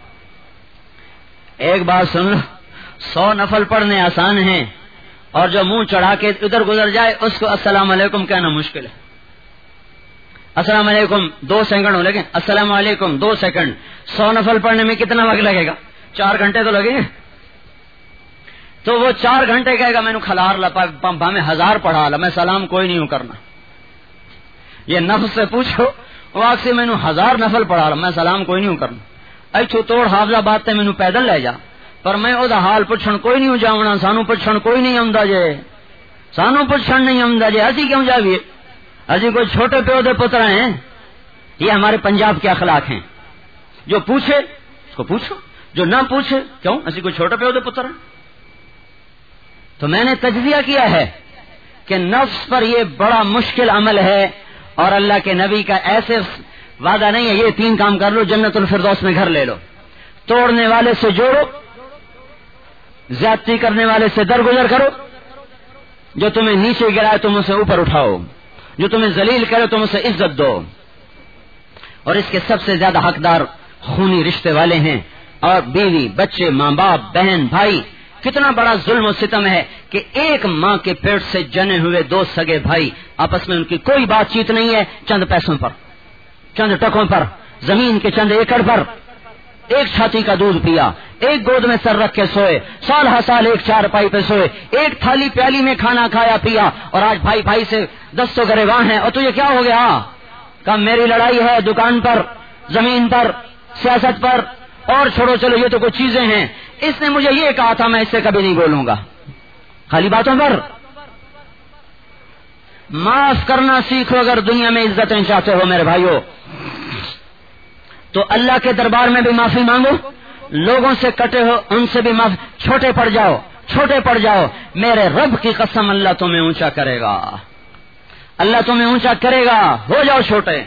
ایک بات سن لو, سو نفل پڑھنے آسان ہیں اور جو منہ چڑھا کے ادھر گزر جائے اس کو السلام علیکم کہنا مشکل ہے. السلام علیکم دو سیکنڈ ہو, لیکن السلام علیکم دو سیکنڈ. سو نفل پڑھنے میں کتنا وقت لگے گا؟ چار گھنٹے تو لگیں گے. تو وہ چار گھنٹے کہے گا میں نے کھلار لپا پمپا میں ہزار پڑھا لا, میں سلام کوئی نہیں ہوں کرنا. یہ نفس سے پوچھو وہ آگ سے میں نے ہزار نفل پڑھا لا, میں سلام کوئی نہیں ہوں کرنا. اچھو توڑ حافظہ بات تے مینوں پیدل لے جا, پر میں او دا حال پوچھن کوئی نہیں ہوں جاونا. سانو پوچھن کوئی نہیں آمدا جے, سانو پوچھن نہیں آمدا جے, اسی کیوں جاویے؟ اسی کوئی چھوٹے پیو دے پتر ہیں. یہ ہمارے پنجاب کے اخلاق ہیں. جو پوچھے اس کو پوچھو, جو نہ پوچھے کیوں, اسی کوئی چھوٹے پیو دے پتر ہیں. تو میں نے تجزیہ کیا ہے کہ نفس پر یہ بڑا مشکل عمل ہے اور اللہ کے نبی کا ایسے وعدہ نہیں ہے یہ تین کام کر لو جنت الفردوس میں گھر لے لو. توڑنے والے سے جوڑو, زیادتی کرنے والے سے درگزر کرو, جو تمہیں نیچے گرائے تم اسے اوپر اٹھاؤ, جو تمہیں ذلیل کرے تم اسے عزت دو. اور اس کے سب سے زیادہ حقدار خونی رشتے والے ہیں, اور بیوی, بچے, ماں باپ, بہن, بھائی. کتنا بڑا ظلم و ستم ہے کہ ایک ماں کے پیٹ سے جنے ہوئے دو سگے بھائی آپس میں ان کی کوئی بات چیت نہیں ہے, چند پیسوں پر, چند ٹکوں پر, زمین کے چند ایکڑ پر. ایک چھاتی کا دودھ پیا، ایک گود میں سر رکھ کے سوئے، سال ہر سال ایک چارپائی پہ سوئے، ایک تھالی پیالی میں کھانا کھایا پیا، اور آج بھائی بھائی سے دستوں گریباں ہیں، اور تجھے کیا ہو گیا؟ کہا میری لڑائی ہے دکان پر، زمین پر، سیاست پر، اور چھوڑو چلو یہ تو کچھ چیزیں ہیں، اس نے مجھے یہ کہا تھا میں اس سے کبھی نہیں بولوں گا۔ خالی باتوں پر معاف کرنا سیکھو اگر دنیا میں عزتیں چاہتے ہو میرے بھائیو، تو اللہ کے دربار میں بھی معافی مانگو، لوگوں سے کٹے ہو ان سے بھی معاف، چھوٹے پڑ جاؤ چھوٹے پڑ جاؤ، میرے رب کی قسم اللہ تمہیں اونچا کرے گا، اللہ تمہیں اونچا کرے گا، ہو جاؤ چھوٹے۔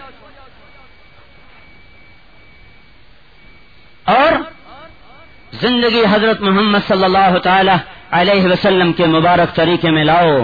اور زندگی حضرت محمد صلی اللہ تعالی علیہ وسلم کے مبارک طریقے میں لاؤ،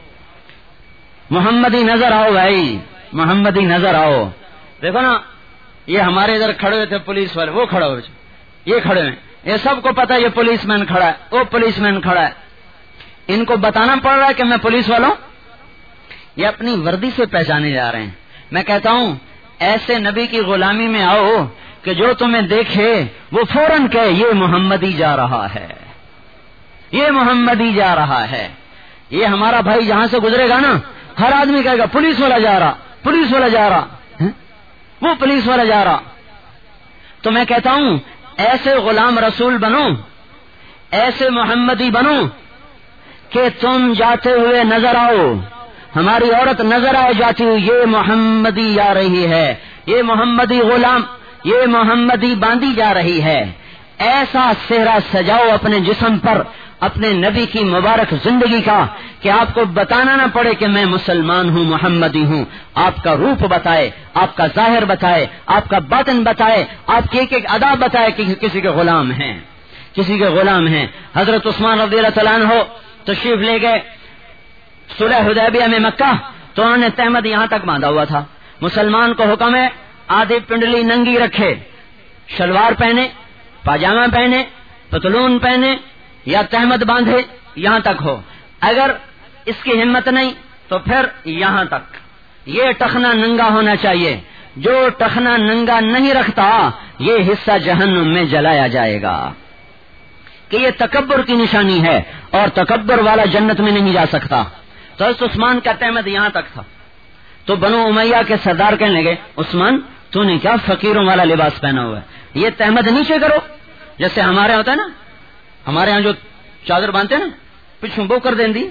محمدی نظر آؤ بھائی، محمدی نظر آؤ۔ دیکھو نا یہ ہمارے ادھر کھڑے ہوئے تھے پولیس والے، وہ کھڑے ہوئے یہ کھڑے ہیں، یہ سب کو پتا یہ پولیس مین کھڑا ہے، وہ پولیس مین کھڑا ہے، ان کو بتانا پڑ رہا ہے کہ میں پولیس والا ہوں، یہ اپنی وردی سے پہچانے جا رہے ہیں۔ میں کہتا ہوں ایسے نبی کی غلامی میں آؤ کہ جو تمہیں دیکھے وہ فوراً کہے یہ محمدی جا رہا ہے، یہ محمدی جا رہا ہے۔ یہ ہمارا بھائی جہاں سے گزرے گا نا ہر آدمی کہے گا پولیس والا جا رہا، پولیس والا جا رہا، وہ پولیس والا جا رہا۔ تو میں کہتا ہوں ایسے غلام رسول بنو، ایسے محمدی بنو کہ تم جاتے ہوئے نظر آؤ، ہماری عورت نظر آئے جاتی ہوئی یہ محمدی آ رہی ہے، یہ محمدی غلام، یہ محمدی باندھی جا رہی ہے۔ ایسا صحرا سجاؤ اپنے جسم پر اپنے نبی کی مبارک زندگی کا کہ آپ کو بتانا نہ پڑے کہ میں مسلمان ہوں، محمدی ہوں، آپ کا روپ بتائے، آپ کا ظاہر بتائے، آپ کا باطن بتائے، آپ کی ایک ایک ادا بتائے کہ کسی کے غلام ہیں، کسی کے غلام ہیں۔ حضرت عثمان رضی اللہ تعالیٰ عنہ تشریف لے گئے صلح حدیبیہ میں مکہ، تو انہوں نے تہمت یہاں تک باندھا ہوا تھا۔ مسلمان کو حکم ہے آدھی پنڈلی ننگی رکھے، شلوار پہنے، پاجامہ پہنے، پتلون پہنے یا تہمت باندھے، یہاں تک ہو، اگر اس کی ہمت نہیں تو پھر یہاں تک، یہ ٹخنا ننگا ہونا چاہیے، جو ٹخنا ننگا نہیں رکھتا یہ حصہ جہنم میں جلایا جائے گا، کہ یہ تکبر کی نشانی ہے اور تکبر والا جنت میں نہیں جا سکتا۔ تو حضرت عثمان کا تہمت یہاں تک تھا، تو بنو امیہ کے سردار کہنے لگے عثمان تو نے کیا فقیروں والا لباس پہنا ہوا ہے، یہ تہمت نیچے کرو، جیسے ہمارے ہوتا ہے نا، ہمارے ہاں جو چادر باندھتے ہیں نا پچھوں بو کر دیں دی،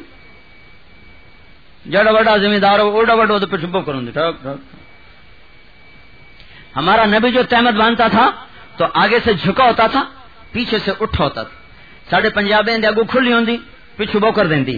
جڑا بڑا ذمہ دار ہو اوڈا بڑا تو پچھوں بو کروں دی، ہمارا نبی جو تہمت باندھتا تھا تو آگے سے جھکا ہوتا تھا، پیچھے سے اٹھا ہوتا تھا، ساڑھے پنجابیں دے اگو کھلی ہوندی، پچھوں بو کر دیں دی۔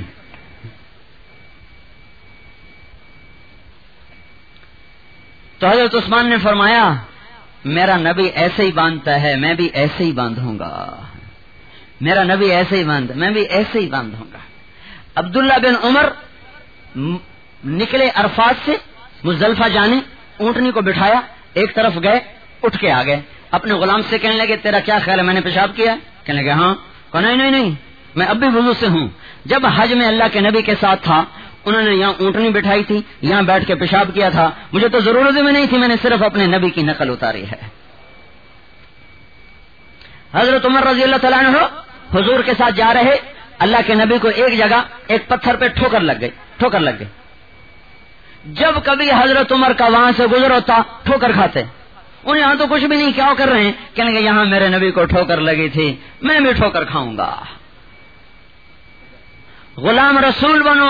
تو حضرت عثمان نے فرمایا میرا نبی ایسے ہی باندھتا ہے، میں بھی ایسے ہی باندھوں گا، میرا نبی ایسے ہی باندھ میں بھی ایسے ہی باندھوں گا۔ عبداللہ بن عمر نکلے عرفات سے مزدلفہ جانے، اونٹنی کو بٹھایا، ایک طرف گئے، اٹھ کے آ گئے، اپنے غلام سے کہنے لگے تیرا کیا خیال ہے میں نے پیشاب کیا؟ کہنے لگے ہاں، کہا نہیں نہیں نہیں میں اب بھی وضو سے ہوں۔ جب حج میں اللہ کے نبی کے ساتھ تھا انہوں نے یہاں اونٹنی بٹھائی تھی، یہاں بیٹھ کے پیشاب کیا تھا، مجھے تو ضرورت بھی نہیں تھی، میں نے صرف اپنے نبی کی نقل اتاری ہے۔ حضرت عمر رضی اللہ تعالیٰ عنہ حضور کے ساتھ جا رہے، اللہ کے نبی کو ایک جگہ ایک پتھر پہ ٹھوکر لگ گئی، ٹھوکر لگ گئی۔ جب کبھی حضرت عمر کا وہاں سے گزر ہوتا ٹھوکر کھاتے، انہیں یہاں تو کچھ بھی نہیں، کیا کر رہے ہیں؟ کہنے کہ یہاں میرے نبی کو ٹھوکر لگی تھی، میں بھی ٹھوکر کھاؤں گا۔ غلام رسول بنو،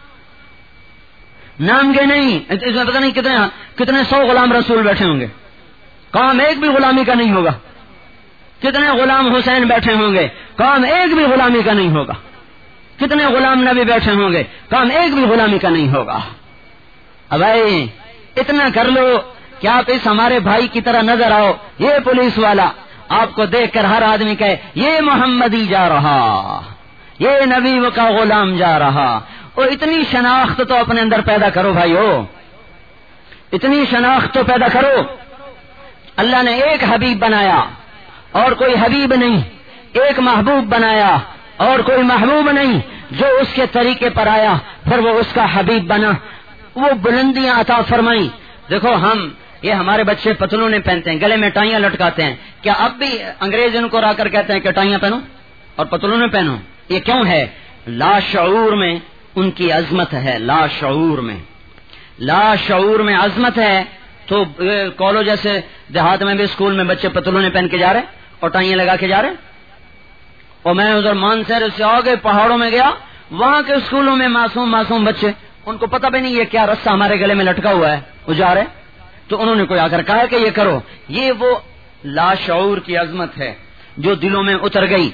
نام کے نہیں، اس میں پتہ نہیں کتنے کتنے سو غلام رسول بیٹھے ہوں گے، کام ایک بھی غلامی کا نہیں ہوگا، کتنے غلام حسین بیٹھے ہوں گے، کام ایک بھی غلامی کا نہیں ہوگا، کتنے غلام نبی بیٹھے ہوں گے، کام ایک بھی غلامی کا نہیں ہوگا۔ اب بھائی اتنا کر لو کہ آپ اس ہمارے بھائی کی طرح نظر آؤ، یہ پولیس والا آپ کو دیکھ کر ہر آدمی کہے یہ محمدی جا رہا، یہ نبی کا غلام جا رہا۔ اور اتنی شناخت تو اپنے اندر پیدا کرو بھائیو، اتنی شناخت تو پیدا کرو۔ اللہ نے ایک حبیب بنایا اور کوئی حبیب نہیں، ایک محبوب بنایا اور کوئی محبوب نہیں، جو اس کے طریقے پر آیا پھر وہ اس کا حبیب بنا، وہ بلندیاں عطا فرمائی۔ دیکھو ہم یہ ہمارے بچے پتلونے پہنتے ہیں، گلے میں ٹائیاں لٹکاتے ہیں، کیا اب بھی انگریز ان کو را کر کہتے ہیں کہ ٹائیاں پہنو اور پتلونے پہنو؟ یہ کیوں ہے؟ لا شعور میں ان کی عظمت ہے، لا شعور میں لا شعور میں عظمت ہے. تو کالج جیسے دیہات میں بھی اسکول میں بچے پتلونے پہن کے جا رہے اور ٹائیاں لگا کے جا رہے. اور میں ادھر مانسہر سے آگے پہاڑوں میں گیا، وہاں کے اسکولوں میں معصوم معصوم بچے، ان کو پتہ بھی نہیں یہ کیا رسہ ہمارے گلے میں لٹکا ہوا ہے، وہ جا رہے. تو انہوں نے کوئی آ کر کہا کہ یہ کرو. یہ وہ لاشعور کی عظمت ہے جو دلوں میں اتر گئی.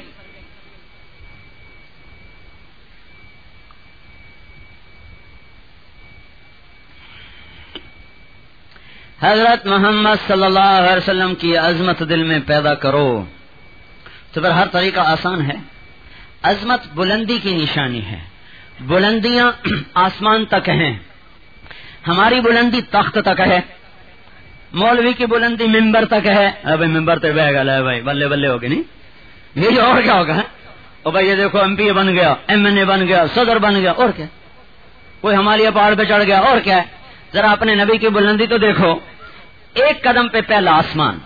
حضرت محمد صلی اللہ علیہ وسلم کی عظمت دل میں پیدا کرو تو پھر ہر طریقہ آسان ہے. عظمت بلندی کی نشانی ہے. بلندیاں آسمان تک ہیں، ہماری بلندی تخت تک ہے، مولوی کی بلندی ممبر تک ہے. ابھی ممبر تو بہ گا بھائی، بلے بلے ہوگی نہیں، یہ اور کیا ہوگا؟ اور بھائی یہ دیکھو ایم پی اے بن گیا، ایم این اے بن گیا، صدر بن گیا، اور کیا؟ کوئی ہمالیہ پہاڑ پہ چڑھ گیا، اور کیا ہے؟ ذرا اپنے نبی کی بلندی تو دیکھو. ایک قدم پہ پہلا آسمان،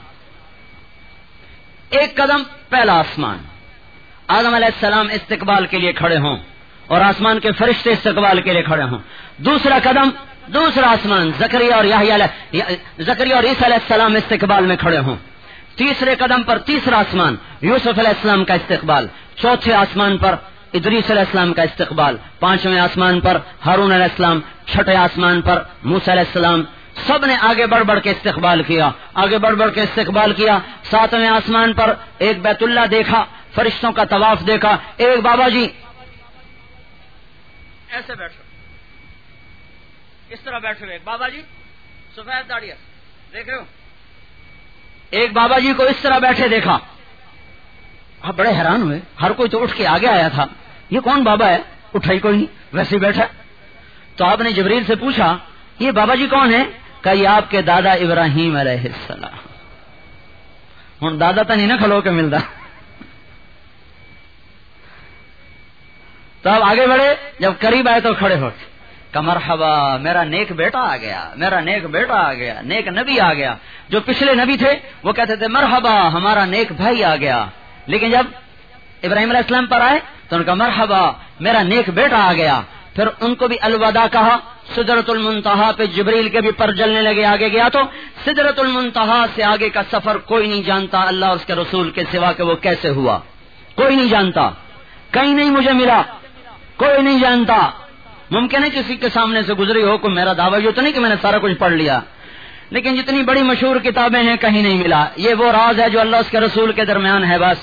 ایک قدم پہلا آسمان. آدم علیہ السلام استقبال کے لیے کھڑے ہوں اور آسمان کے فرشتے استقبال کے لیے کھڑے ہوں. دوسرا قدم دوسرا آسمان، زکریا اور یحییٰ زکریا اور عیسیٰ علیہ السلام استقبال میں کھڑے ہوں. تیسرے قدم پر تیسرا آسمان، یوسف علیہ السلام کا استقبال. چوتھے آسمان پر ادریس علیہ السلام کا استقبال. پانچویں آسمان پر ہارون علیہ السلام. چھٹے آسمان پر موسیٰ علیہ السلام. سب نے آگے بڑھ بڑھ کے استقبال کیا، آگے بڑھ بڑھ کے استقبال کیا. ساتویں آسمان پر ایک بیت اللہ دیکھا، فرشتوں کا طواف دیکھا. ایک بابا جی ایسے بیٹھے، اس طرح بیٹھے ہوئے، ایک بابا جی سفید داڑھی دیکھ رہے ہو، ایک بابا جی کو اس طرح بیٹھے دیکھا. آپ بڑے حیران ہوئے، ہر کوئی تو اٹھ کے آگے آیا تھا، یہ کون بابا ہے؟ اٹھا ہی کوئی نہیں، ویسے ہی بیٹھا. تو آپ نے جبریل سے پوچھا یہ بابا جی کون ہے؟ کہ یہ آپ کے دادا ابراہیم علیہ السلام. ہوں دادا تو نہیں نا کھلو کے ملتا. تو آپ آگے بڑھے، جب قریب آئے تو کھڑے ہو کہ مرحبا میرا نیک بیٹا آ گیا، میرا نیک بیٹا آ گیا، نیک نبی آ گیا. جو پچھلے نبی تھے وہ کہتے تھے مرحبا ہمارا نیک بھائی آ گیا، لیکن جب ابراہیم علیہ السلام پر آئے تو ان کا مرحبا میرا نیک بیٹا آ گیا. پھر ان کو بھی الوداع کہا. سدرۃ المنتہا پہ جبریل کے بھی پر جلنے لگے. آگے گیا تو سدرۃ المنتہا سے آگے کا سفر کوئی نہیں جانتا اللہ اور اس کے رسول کے سوا کہ وہ کیسے ہوا. کوئی نہیں جانتا، کہیں نہیں مجھے ملا، کوئی نہیں جانتا. ممکن ہے کسی کے سامنے سے گزری ہو کوئی میرا دعویٰ یہ تو نہیں کہ میں نے سارا کچھ پڑھ لیا، لیکن جتنی بڑی مشہور کتابیں ہیں کہیں نہیں ملا. یہ وہ راز ہے جو اللہ اس کے رسول کے درمیان ہے. بس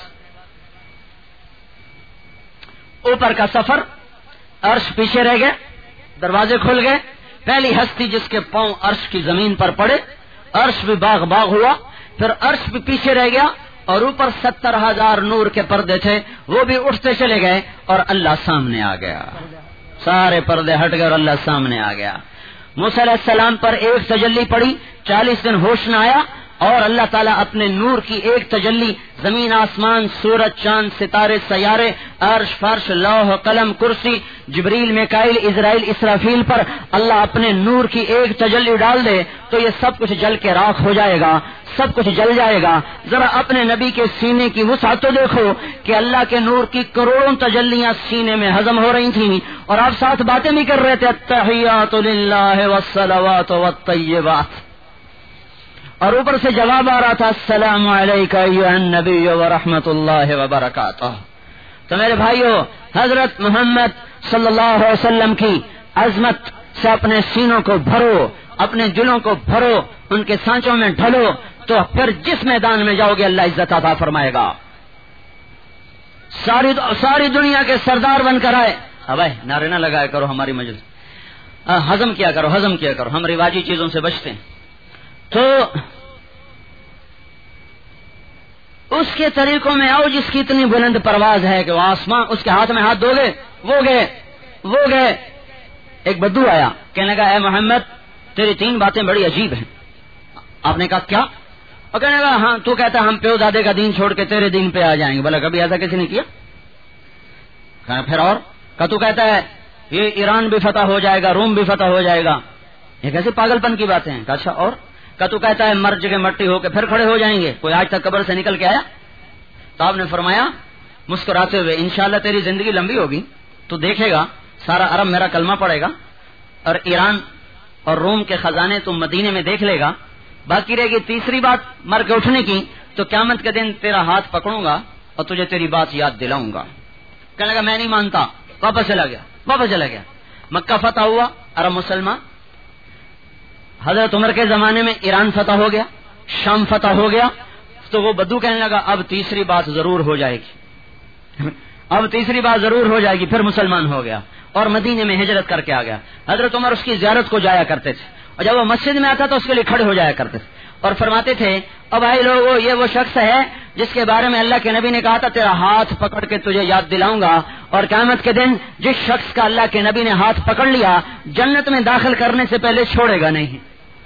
اوپر کا سفر، عرش پیچھے رہ گئے، دروازے کھل گئے. پہلی ہستی جس کے پاؤں عرش کی زمین پر پڑے، عرش بھی باغ باغ ہوا. پھر عرش بھی پیچھے رہ گیا اور اوپر ستر ہزار نور کے پردے تھے، وہ بھی اٹھتے چلے گئے اور اللہ سامنے آ گیا. سارے پردے ہٹ گئے اور اللہ سامنے آ گیا. موسیٰ علیہ السلام پر ایک تجلی پڑی، چالیس دن ہوش نہ آیا، اور اللہ تعالیٰ اپنے نور کی ایک تجلی زمین آسمان سورج چاند ستارے سیارے عرش فرش لوح قلم کرسی جبریل میکائیل اسرائیل اسرافیل پر اللہ اپنے نور کی ایک تجلی ڈال دے تو یہ سب کچھ جل کے راکھ ہو جائے گا، سب کچھ جل جائے گا. ذرا اپنے نبی کے سینے کی وسعت تو دیکھو کہ اللہ کے نور کی کروڑوں تجلیاں سینے میں ہضم ہو رہی تھیں اور آپ ساتھ باتیں بھی کر رہے تھے. التحیات للہ والصلوات والطیبات. اور اوپر سے جواب آ رہا تھا السلام علیکہ ایھا النبی ورحمۃ اللہ وبرکاتہ. تو میرے بھائیو، حضرت محمد صلی اللہ علیہ وسلم کی عظمت سے اپنے سینوں کو بھرو، اپنے دلوں کو بھرو، ان کے سانچوں میں ڈھلو، تو پھر جس میدان میں جاؤ گے اللہ عزت عطا فرمائے گا. ساری ساری دنیا کے سردار بن کر آئے. اب نعرے نہ لگایا کرو ہماری مجلس، ہضم کیا کرو ہضم کیا کرو، ہم رواجی چیزوں سے بچتے ہیں. تو اس کے طریقوں میں آؤ جس کی اتنی بلند پرواز ہے کہ وہ آسمان اس کے ہاتھ میں ہاتھ دو گے، وہ گئے وہ گئے. ایک بدو آیا، کہنے لگا اے محمد تیری تین باتیں بڑی عجیب ہیں. آپ نے کہا کیا؟ اور کہنے لگا ہاں تو کہتا ہم پیو دادے کا دین چھوڑ کے تیرے دین پہ آ جائیں گے. بولا کبھی ایسا کسی نے کیا؟ کہا پھر اور کہ تو کہتا ہے یہ ایران بھی فتح ہو جائے گا، روم بھی فتح ہو جائے گا. یہ کیسے پاگل پن کی باتیں ہیں؟ اچھا اور کہ تو کہتا ہے مرج کے مٹی ہو کے پھر کھڑے ہو جائیں گے، کوئی آج تک قبر سے نکل کے آیا؟ تو آپ نے فرمایا مسکراتے ہوئے انشاءاللہ تیری زندگی لمبی ہوگی تو دیکھے گا سارا عرب میرا کلمہ پڑے گا اور ایران اور روم کے خزانے تم مدینے میں دیکھ لے گا، باقی رہے گی تیسری بات مر کے اٹھنے کی، تو قیامت کے دن تیرا ہاتھ پکڑوں گا اور تجھے تیری بات یاد دلاؤں گا۔ کہنے لگا میں نہیں مانتا، واپس چلا گیا واپس چلا گیا مکہ فتح ہوا، عرب مسلمان، حضرت عمر کے زمانے میں ایران فتح ہو گیا، شام فتح ہو گیا، تو وہ بدو کہنے لگا اب تیسری بات ضرور ہو جائے گی اب تیسری بات ضرور ہو جائے گی، پھر مسلمان ہو گیا اور مدینے میں ہجرت کر کے آ گیا۔ حضرت عمر اس کی زیارت کو جایا کرتے تھے اور جب وہ مسجد میں آتا تو اس کے لیے کھڑے ہو جایا کرتے تھے اور فرماتے تھے اب بھائی لوگوں یہ وہ شخص ہے جس کے بارے میں اللہ کے نبی نے کہا تھا تیرا ہاتھ پکڑ کے تجھے یاد دلاؤں گا، اور قیامت کے دن جس شخص کا اللہ کے نبی نے ہاتھ پکڑ لیا جنت میں داخل کرنے سے پہلے چھوڑے گا نہیں۔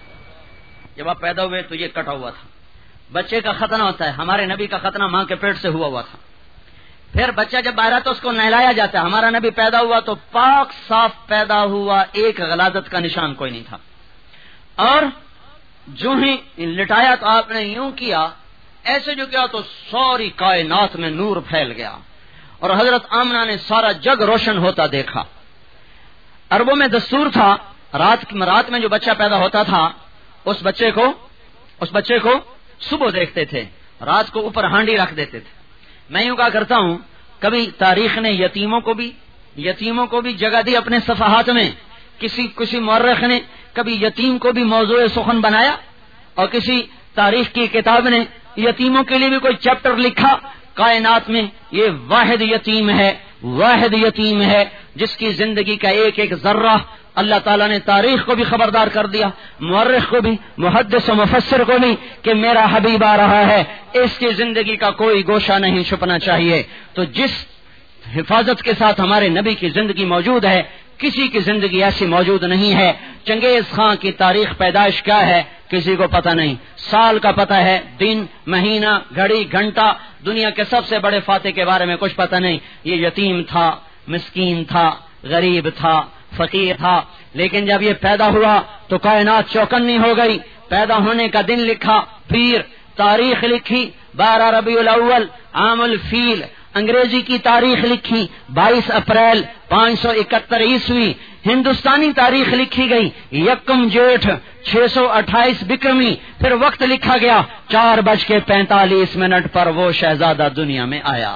جب آپ پیدا ہوئے تو یہ کٹا ہوا تھا، بچے کا ختنہ ہوتا ہے، ہمارے نبی کا ختنہ ماں کے پیٹ سے ہوا ہوا تھا، پھر بچہ جب باہر تو اس کو نہلایا جاتا ہے، ہمارا نبی پیدا ہوا تو پاک صاف پیدا ہوا، ایک غلاظت کا نشان کوئی نہیں تھا، اور جو ہی لٹایا تو آپ نے یوں کیا ایسے جو کیا تو ساری کائنات میں نور پھیل گیا اور حضرت آمنہ نے سارا جگ روشن ہوتا دیکھا۔ عربوں میں دستور تھا رات رات میں جو بچہ پیدا ہوتا تھا اس بچے کو اس بچے کو صبح دیکھتے تھے، رات کو اوپر ہانڈی رکھ دیتے تھے۔ میں یوں کہا کرتا ہوں کبھی تاریخ نے یتیموں کو بھی یتیموں کو بھی جگہ دی اپنے صفحات میں، کسی کسی مورخ نے کبھی یتیم کو بھی موضوع سخن بنایا اور کسی تاریخ کی کتاب نے یتیموں کے لیے بھی کوئی چیپٹر لکھا۔ کائنات میں یہ واحد یتیم ہے واحد یتیم ہے جس کی زندگی کا ایک ایک ذرہ اللہ تعالیٰ نے تاریخ کو بھی خبردار کر دیا، مورخ کو بھی، محدث و مفسر کو بھی کہ میرا حبیب آ رہا ہے، اس کی زندگی کا کوئی گوشہ نہیں چھپنا چاہیے۔ تو جس حفاظت کے ساتھ ہمارے نبی کی زندگی موجود ہے کسی کی زندگی ایسی موجود نہیں ہے۔ چنگیز خان کی تاریخ پیدائش کیا ہے کسی کو پتہ نہیں، سال کا پتہ ہے، دن مہینہ گھڑی گھنٹہ، دنیا کے سب سے بڑے فاتح کے بارے میں کچھ پتہ نہیں۔ یہ یتیم تھا، مسکین تھا، غریب تھا، فقیر تھا، لیکن جب یہ پیدا ہوا تو کائنات چوکنی ہو گئی۔ پیدا ہونے کا دن لکھا، پھر تاریخ لکھی بارہ ربیع الاول عام الفیل، انگریزی کی تاریخ لکھی بائیس اپریل پانچ سو اکہتر عیسوی، ہندوستانی تاریخ لکھی گئی یکم جیٹھ چھ سو اٹھائیس بکرمی، پھر وقت لکھا گیا چار بج کے پینتالیس منٹ پر وہ شہزادہ دنیا میں آیا۔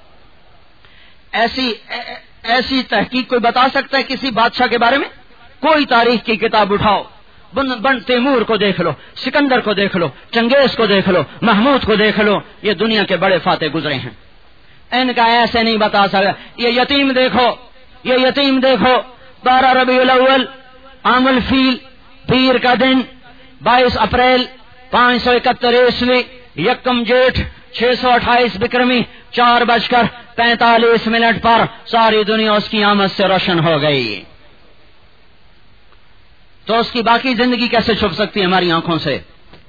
ایسی ایسی تحقیق کوئی بتا سکتا ہے کسی بادشاہ کے بارے میں؟ کوئی تاریخ کی کتاب اٹھاؤ، بن بن تیمور کو دیکھ لو، سکندر کو دیکھ لو، چنگیز کو دیکھ لو، محمود کو دیکھ لو، یہ دنیا کے بڑے فاتح گزرے ہیں، ان کا ایسے نہیں بتا سکتا۔ یہ یتیم دیکھو یہ یتیم دیکھو بارہ ربیع الاول عام الفیل، پیر کا دن بائیس اپریل پانچ سو اکہتر عیسوی، یکم جیٹھ چھ سو اٹھائیس بکرمی، چار بج کر پینتالیس منٹ پر ساری دنیا اس کی آمد سے روشن ہو گئی۔ تو اس کی باقی زندگی کیسے چھپ سکتی ہے ہماری آنکھوں سے؟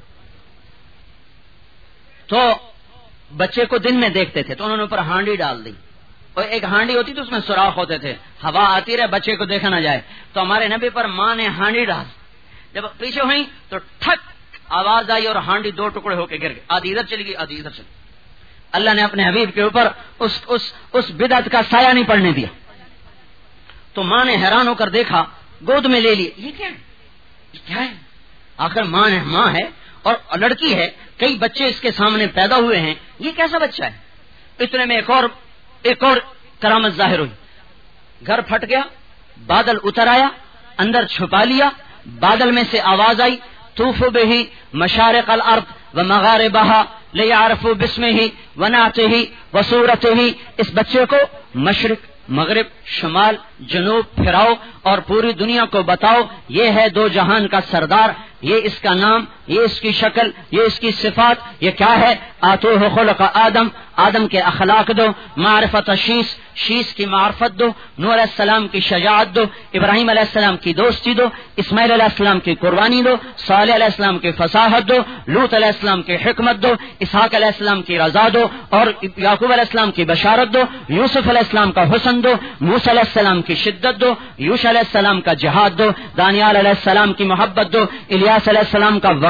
تو بچے کو دن میں دیکھتے تھے تو انہوں نے اوپر ہانڈی ڈال دی، اور ایک ہانڈی ہوتی تو اس میں سوراخ ہوتے تھے، ہوا آتی رہے بچے کو دیکھا نہ جائے، تو ہمارے نبی پر ماں نے ہانڈی ڈال، جب پیچھے ہوئی تو ٹھک آواز آئی اور ہانڈی دو ٹکڑے ہو کے گر گئے، آدھی ادھر چلی گئی آدھی ادھر چلی۔ اللہ نے اپنے حبیب کے اوپر اس اس اس بدعت کا سایہ نہیں پڑنے دیا۔ تو ماں نے حیران ہو کر دیکھا، گود میں لے لیے، یہ کیا ہے یہ کیا ہے آخر ماں ہے ماں ہے اور لڑکی ہے، کئی بچے اس کے سامنے پیدا ہوئے ہیں، یہ کیسا بچہ ہے؟ اتنے میں ایک اور ایک اور کرامت ظاہر ہوئی، گھر پھٹ گیا، بادل اتر آیا، اندر چھپا لیا، بادل میں سے آواز آئی طوف بہ مشارق الارض ومغاربها لیعرفوا باسمہ ونعتہ وصورتہ، اس بچے کو مشرق مغرب شمال جنوب پھراؤ اور پوری دنیا کو بتاؤ یہ ہے دو جہان کا سردار، یہ اس کا نام، یہ اس کی شکل، یہ اس کی صفات، یہ کیا ہے؟ آتوہ خلق آدم، آدم کے اخلاق دو، معرفت شیس، شیس کی معرفت دو، نوح علیہ السلام کی شجاعت دو، ابراہیم علیہ السلام کی دوستی دو، اسماعیل علیہ السلام کی قربانی دو، صالح علیہ السلام کی فصاحت دو، لوط علیہ السلام کی حکمت دو، اسحاق علیہ السلام کی رضا دو، اور یعقوب علیہ السلام کی بشارت دو، یوسف علیہ السلام کا حسن دو، موسیٰ علیہ السلام کی شدت دو، یوشع علیہ السلام کا جہاد دو، دانیال علیہ السلام کی محبت دو، الیاس علیہ السلام کا وقار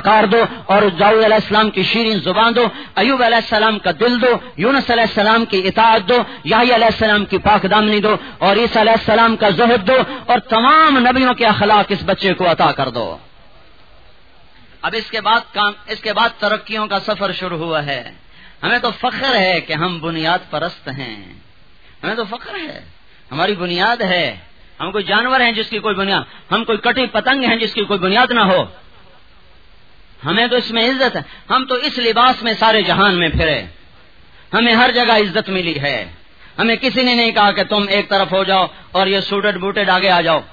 وقار دو اور داؤد علیہ السلام کی شیرین زبان دو، ایوب علیہ السلام کا دل دو، یونس علیہ السلام کی اطاعت دو، یحییٰ علیہ السلام کی پاک دامنی دو، اور عیسیٰ علیہ السلام کا زہد دو، اور تمام نبیوں کے اخلاق اس بچے کو عطا کر دو۔ اب اس کے بعد کام اس کے بعد ترقیوں کا سفر شروع ہوا ہے۔ ہمیں تو فخر ہے کہ ہم بنیاد پرست ہیں، ہمیں تو فخر ہے، ہماری بنیاد ہے۔ ہم کوئی جانور ہیں جس کی کوئی بنیاد، ہم کوئی کٹی پتنگ ہیں جس کی کوئی بنیاد نہ ہو، ہمیں تو اس میں عزت ہے۔ ہم تو اس لباس میں سارے جہان میں پھرے، ہمیں ہر جگہ عزت ملی ہے۔ ہمیں کسی نے نہیں کہا کہ تم ایک طرف ہو جاؤ اور یہ سوٹڈ بوٹڈ آگے آ جاؤ۔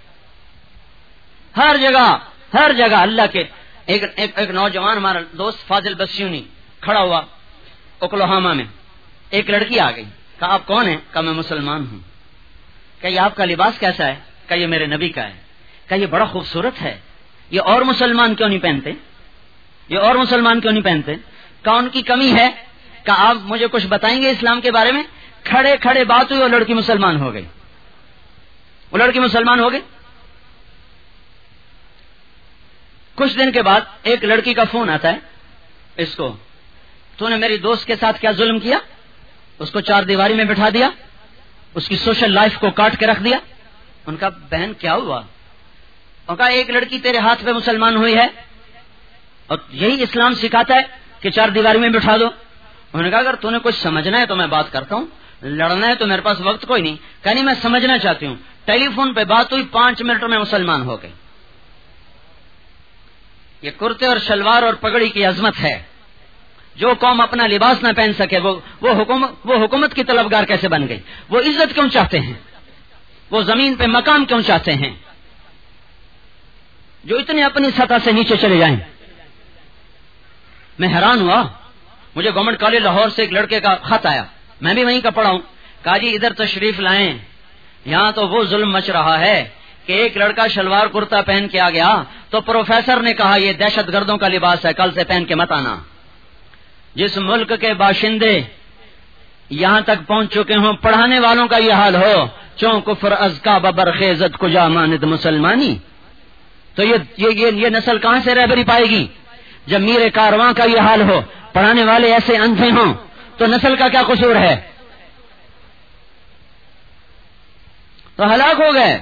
ہر جگہ ہر جگہ اللہ کے ایک, ایک, ایک نوجوان ہمارا دوست فاضل بسیونی کھڑا ہوا اوکلاہوما میں، ایک لڑکی آ گئی، کہا آپ کون ہیں؟ کہا میں مسلمان ہوں۔ کہ یہ آپ کا لباس کیسا ہے؟ کہ یہ میرے نبی کا ہے۔ کہ یہ بڑا خوبصورت ہے، یہ اور مسلمان کیوں نہیں پہنتے؟ یہ اور مسلمان کیوں نہیں پہنتے؟ کہ ان کی کمی ہے؟ کہ آپ مجھے کچھ بتائیں گے اسلام کے بارے میں؟ کھڑے کھڑے بات ہوئی اور لڑکی مسلمان ہو گئی، وہ لڑکی مسلمان ہو گئی۔ کچھ دن کے بعد ایک لڑکی کا فون آتا ہے اس کو، تو نے میری دوست کے ساتھ کیا ظلم کیا؟ اس کو چار دیواری میں بٹھا دیا، اس کی سوشل لائف کو کاٹ کے رکھ دیا۔ ان کا بہن کیا ہوا؟ ان کا ایک لڑکی تیرے ہاتھ پہ مسلمان ہوئی ہے اور یہی اسلام سکھاتا ہے کہ چار دیواری میں بٹھا دو۔ انہوں نے کہا اگر تو نے کچھ سمجھنا ہے تو میں بات کرتا ہوں، لڑنا ہے تو میرے پاس وقت کوئی نہیں۔ کہ نہیں میں سمجھنا چاہتی ہوں۔ ٹیلی فون پہ بات ہوئی، پانچ منٹ میں مسلمان ہو گئی۔ یہ کرتے اور شلوار اور پگڑی کی عظمت ہے۔ جو قوم اپنا لباس نہ پہن سکے وہ وہ حکومت وہ حکومت کی طلبگار کیسے بن گئی؟ وہ عزت کیوں چاہتے ہیں؟ وہ زمین پہ مقام کیوں چاہتے ہیں؟ جو اتنے اپنی سطح سے نیچے چلے جائیں۔ میں حیران ہوا، مجھے گورنمنٹ کالج لاہور سے ایک لڑکے کا خط آیا، میں بھی وہیں کا پڑھا ہوں۔ کہا جی ادھر تشریف لائیں، یہاں تو وہ ظلم مچ رہا ہے کہ ایک لڑکا شلوار کرتا پہن کے آ گیا تو پروفیسر نے کہا یہ دہشت گردوں کا لباس ہے، کل سے پہن کے مت آنا۔ جس ملک کے باشندے یہاں تک پہنچ چکے ہوں، پڑھانے والوں کا یہ حال ہو، چوں کفر از کا ببر خیزت کجا ماند مسلمانی، تو یہ, یہ, یہ, یہ نسل کہاں سے رہبری پائے گی؟ جب میرے کارواں کا یہ حال ہو، پڑھانے والے ایسے اندھے ہوں، تو نسل کا کیا قصور ہے؟ تو ہلاک ہو گئے۔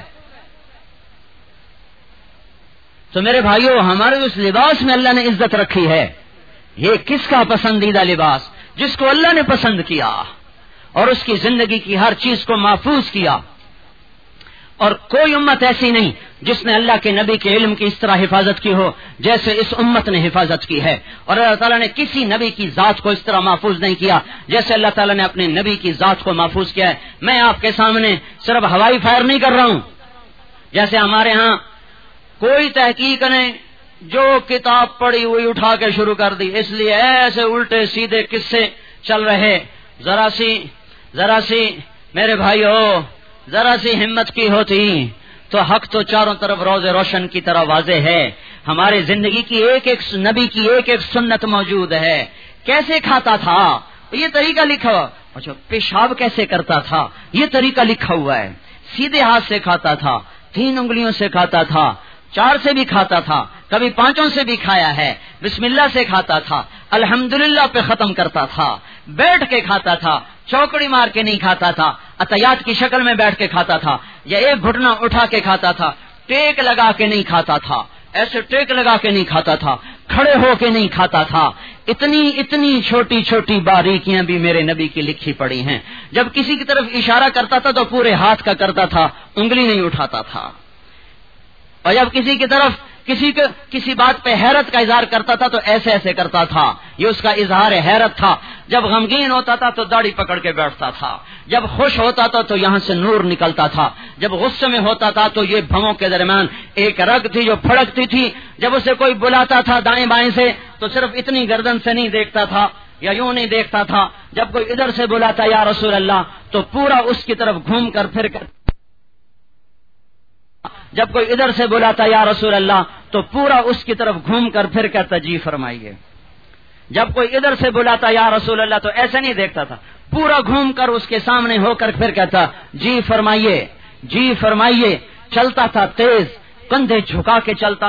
تو میرے بھائیوں، ہمارے اس لباس میں اللہ نے عزت رکھی ہے۔ یہ کس کا پسندیدہ لباس؟ جس کو اللہ نے پسند کیا اور اس کی زندگی کی ہر چیز کو محفوظ کیا۔ اور کوئی امت ایسی نہیں جس نے اللہ کے نبی کے علم کی اس طرح حفاظت کی ہو جیسے اس امت نے حفاظت کی ہے، اور اللہ تعالیٰ نے کسی نبی کی ذات کو اس طرح محفوظ نہیں کیا جیسے اللہ تعالیٰ نے اپنے نبی کی ذات کو محفوظ کیا ہے۔ میں آپ کے سامنے صرف ہوائی فائر نہیں کر رہا ہوں، جیسے ہمارے ہاں کوئی تحقیق نہیں، جو کتاب پڑھی ہوئی اٹھا کے شروع کر دی، اس لیے ایسے الٹے سیدھے قصے چل رہے۔ ذرا سی ذرا سی میرے بھائیو، ذرا سی ہمت کی ہوتی تو حق تو چاروں طرف روز روشن کی طرح واضح ہے۔ ہمارے زندگی کی ایک ایک نبی کی ایک ایک سنت موجود ہے۔ کیسے کھاتا تھا یہ طریقہ لکھا ہوا، اچھا پیشاب کیسے کرتا تھا یہ طریقہ لکھا ہوا ہے۔ سیدھے ہاتھ سے کھاتا تھا، تین انگلیوں سے کھاتا تھا، چار سے بھی کھاتا تھا، کبھی پانچوں سے بھی کھایا ہے، بسم اللہ سے کھاتا تھا، الحمدللہ پہ ختم کرتا تھا، بیٹھ کے کھاتا تھا، چوکڑی مار کے نہیں کھاتا تھا، عطیات کی شکل میں بیٹھ کے کھاتا تھا، یا ایک گھٹنا اٹھا کے کھاتا تھا، ٹیک لگا کے نہیں کھاتا تھا، ایسے ٹیک لگا کے نہیں کھاتا تھا، کھڑے ہو کے نہیں کھاتا تھا۔ اتنی اتنی چھوٹی چھوٹی باریکیاں بھی میرے نبی کی لکھی پڑی ہیں۔ جب کسی کی طرف اشارہ کرتا تھا تو پورے ہاتھ کا کرتا تھا، انگلی نہیں اٹھاتا تھا، اور جب کسی کی طرف کسی کے کسی بات پہ حیرت کا اظہار کرتا تھا تو ایسے ایسے کرتا تھا، یہ اس کا اظہار حیرت تھا۔ جب غمگین ہوتا تھا تو داڑھی پکڑ کے بیٹھتا تھا، جب خوش ہوتا تھا تو یہاں سے نور نکلتا تھا، جب غصے میں ہوتا تھا تو یہ بھووں کے درمیان ایک رگ تھی جو پھڑکتی تھی، جب اسے کوئی بلاتا تھا دائیں بائیں سے تو صرف اتنی گردن سے نہیں دیکھتا تھا یا یوں نہیں دیکھتا تھا، جب کوئی ادھر سے بلاتا یا رسول اللہ تو پورا اس کی طرف گھوم کر پھر کر جب کوئی ادھر سے بلاتا یا رسول اللہ تو پورا اس کی طرف گھوم کر پھر کہتا جی فرمائیے، جب کوئی ادھر سے بلاتا یا رسول اللہ تو ایسے نہیں دیکھتا تھا، پورا گھوم کر اس کے سامنے ہو کر پھر کہتا جی فرمائیے جی فرمائیے۔ چلتا تھا تیز، کندھے جھکا کے چلتا تھا،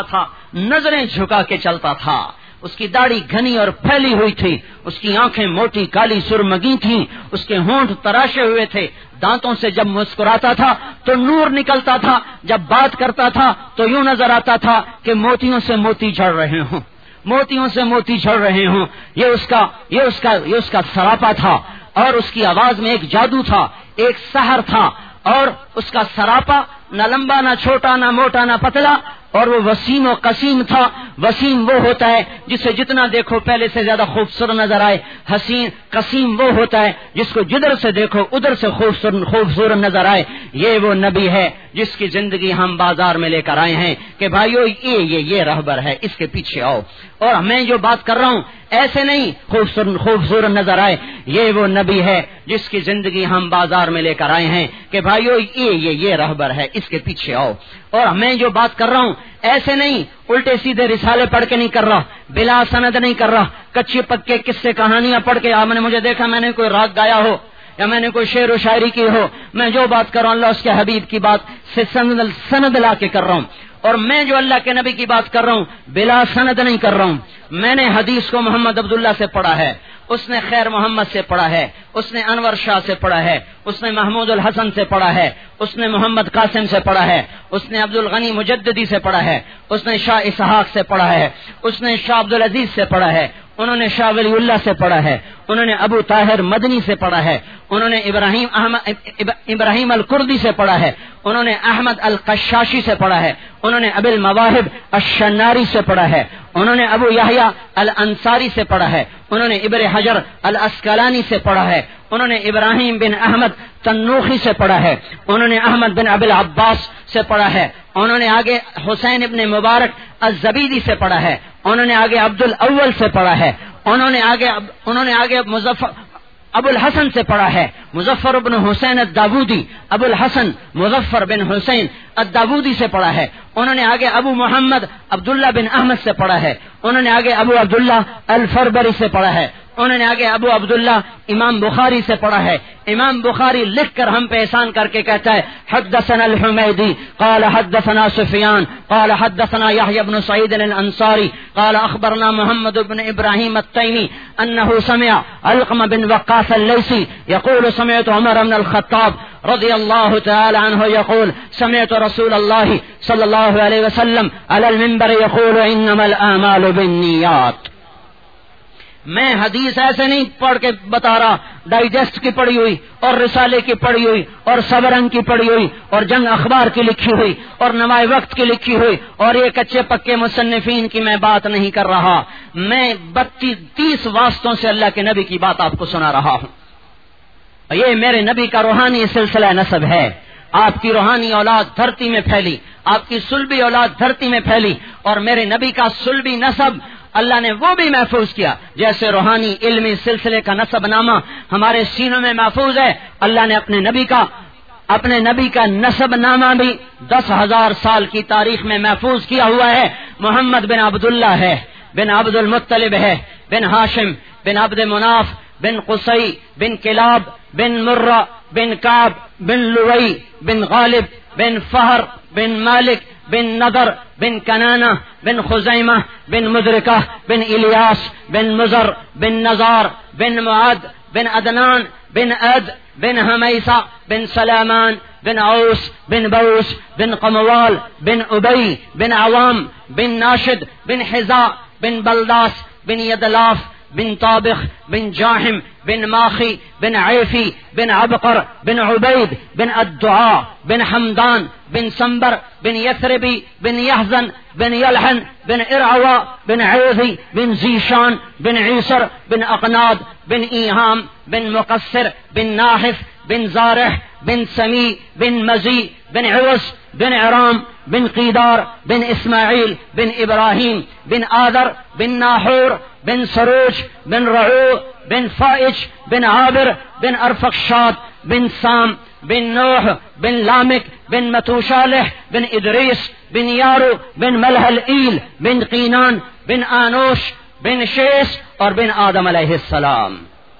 نظریں جھکا کے چلتا تھا، اس کی داڑھی گھنی اور پھیلی ہوئی تھی، اس کی آنکھیں موٹی کالی سرمگی تھیں، اس کے ہونٹ تراشے ہوئے تھے، دانتوں سے جب مسکراتا تھا تو نور نکلتا تھا، جب بات کرتا تھا تو یوں نظر آتا تھا کہ موتیوں سے موتی جھڑ رہے ہوں، موتیوں سے موتی جھڑ رہے ہوں۔ یہ اس کا یہ اس کا یہ اس کا سراپا تھا، اور اس کی آواز میں ایک جادو تھا، ایک سحر تھا، اور اس کا سراپا نہ لمبا نہ چھوٹا نہ موٹا نہ پتلا، اور وہ وسیم و قسیم تھا۔ وسیم وہ ہوتا ہے جسے جتنا دیکھو پہلے سے زیادہ خوبصورت نظر آئے، حسین قسیم وہ ہوتا ہے جس کو جدھر سے دیکھو ادھر سے خوبصورت خوبصورت نظر آئے۔ یہ وہ نبی ہے جس کی زندگی ہم بازار میں لے کر آئے ہیں کہ بھائیو یہ یہ یہ رہبر ہے، اس کے پیچھے آؤ۔ اور میں جو بات کر رہا ہوں ایسے نہیں خوبصورت خوبصورت نظر آئے، یہ وہ نبی ہے جس کی زندگی ہم بازار میں لے کر آئے ہیں کہ بھائیو یہ یہ یہ رہبر ہے، اس کے پیچھے آؤ۔ اور میں جو بات کر رہا ہوں ایسے نہیں الٹے سیدھے رسالے پڑھ کے نہیں کر رہا، بلا سند نہیں کر رہا، کچے پکے قصے کہانیاں پڑھ کے آپ نے مجھے دیکھا میں نے کوئی راگ گایا ہو یا میں نے کوئی شعر و شاعری کی ہو۔ میں جو بات کر رہا ہوں اللہ اس کے حبیب کی بات سے سند سند لا کے کر رہا ہوں، اور میں جو اللہ کے نبی کی بات کر رہا ہوں بلا سند نہیں کر رہا ہوں۔ میں نے حدیث کو محمد عبداللہ سے پڑھا ہے، اس نے خیر محمد سے پڑھا ہے، اس نے انور شاہ سے پڑھا ہے، اس نے محمود الحسن سے پڑھا ہے، اس نے محمد قاسم سے پڑھا ہے، اس نے عبد الغنی مجددی سے پڑھا ہے، اس نے شاہ اسحاق سے پڑھا ہے، اس نے شاہ عبد العزیز سے پڑھا ہے، انہوں نے شاہ ولی اللہ سے پڑھا ہے، انہوں نے ابو طاہر مدنی سے پڑھا ہے، انہوں نے ابراہیم احمد ابراہیم الکردی سے پڑھا ہے، انہوں نے احمد القشاشی سے پڑھا ہے، انہوں نے ابو المواہب الشناری سے پڑھا ہے، انہوں نے ابو یحییٰ الانصاری سے پڑھا ہے، انہوں نے ابن حجر الاسقلانی سے پڑھا ہے، انہوں نے ابراہیم بن احمد تنوخی سے پڑھا ہے، انہوں نے احمد بن ابی العباس سے پڑھا ہے، انہوں نے آگے حسین ابن مبارک الزبیدی سے پڑھا ہے، انہوں نے آگے عبد الاول سے پڑھا ہے، انہوں نے آگے انہوں نے آگے مظفر ابو الحسن سے پڑھا ہے، مظفر بن حسین الداودی، ابو الحسن مظفر بن حسین الداودی سے پڑھا ہے، انہوں نے آگے ابو محمد عبداللہ بن احمد سے پڑھا ہے، انہوں نے آگے ابو عبداللہ الفربری سے پڑھا ہے، انہوں نے آگے ابو عبداللہ امام بخاری سے پڑھا ہے۔ امام بخاری لکھ کر ہم پہ احسان کر کے کہتا ہے حدثنا الحمیدی قال حدثنا سفیان قال حدثنا یحیی بن سعید الانصاری قال اخبرنا محمد بن ابراہیم التیمی انه سمع علقمہ بن وقاص اللیثی یقول سمعت عمر بن الخطاب رضی اللہ تعالی عنہ یقول سمعت رسول اللہ صلی اللہ علیہ وسلم علی المنبر یقول انما الاعمال بالنیات۔ میں حدیث ایسے نہیں پڑھ کے بتا رہا، ڈائجسٹ کی پڑھی ہوئی اور رسالے کی پڑھی ہوئی اور صبرنگ کی پڑھی ہوئی اور جنگ اخبار کی لکھی ہوئی اور نوائے وقت کی لکھی ہوئی اور یہ کچے پکے مصنفین کی میں بات نہیں کر رہا، میں بتیس تیس واسطوں سے اللہ کے نبی کی بات آپ کو سنا رہا ہوں۔ یہ میرے نبی کا روحانی سلسلہ نسب ہے۔ آپ کی روحانی اولاد دھرتی میں پھیلی، آپ کی سلبی اولاد دھرتی میں پھیلی، اور میرے نبی کا سلبی نسب اللہ نے وہ بھی محفوظ کیا جیسے روحانی علمی سلسلے کا نسب نامہ ہمارے سینوں میں محفوظ ہے۔ اللہ نے اپنے نبی کا اپنے نبی کا نسب نامہ بھی دس ہزار سال کی تاریخ میں محفوظ کیا ہوا ہے۔ محمد بن عبداللہ ہے، بن عبد المطلب ہے، بن ہاشم، بن عبد مناف، بن قصی، بن کلاب، بن مرہ، بن کعب، بن لوئی، بن غالب، بن فہر، بن مالک، بن نضر، بن کنانہ، بن خزیمہ، بن مدرکہ، بن الیاس، بن مزر، بن نزار، بن معد، بن عدنان، بن عد، بن حمیسہ، بن سلامان، بن عوس، بن بوس، بن قموال، بن ابی، بن عوام، بن ناشد، بن حذاء، بن بلداس، بن یدلاف، بن طابخ، بن جاحم، بن ماخی، بن عیفی، بن عبقر، بن عبید، بن الدعاء، بن حمدان، بن سنبر، بن یثربی، بن یحزن، بن یلحن، بن ارعوا، بن عیضی، بن زیشان، بن عیسر، بن اقناد، بن ایہام، بن مقصر، بن ناحف، بن زارح، بن سمی، بن مزی، بن عوس، بن عرام، بن قیدار، بن اسماعیل، بن ابراہیم، بن آدر، بن ناحور، بن سروج، بن رعو، بن فائج، بن عابر، بن ارفخشاد، بن سام، بن نوح، بن لامک، بن متوشالح، بن ادریس، بن یارو، بن ملح الایل، بن قینان، بن آنوش، بن شیس اور بن آدم علیہ السلام۔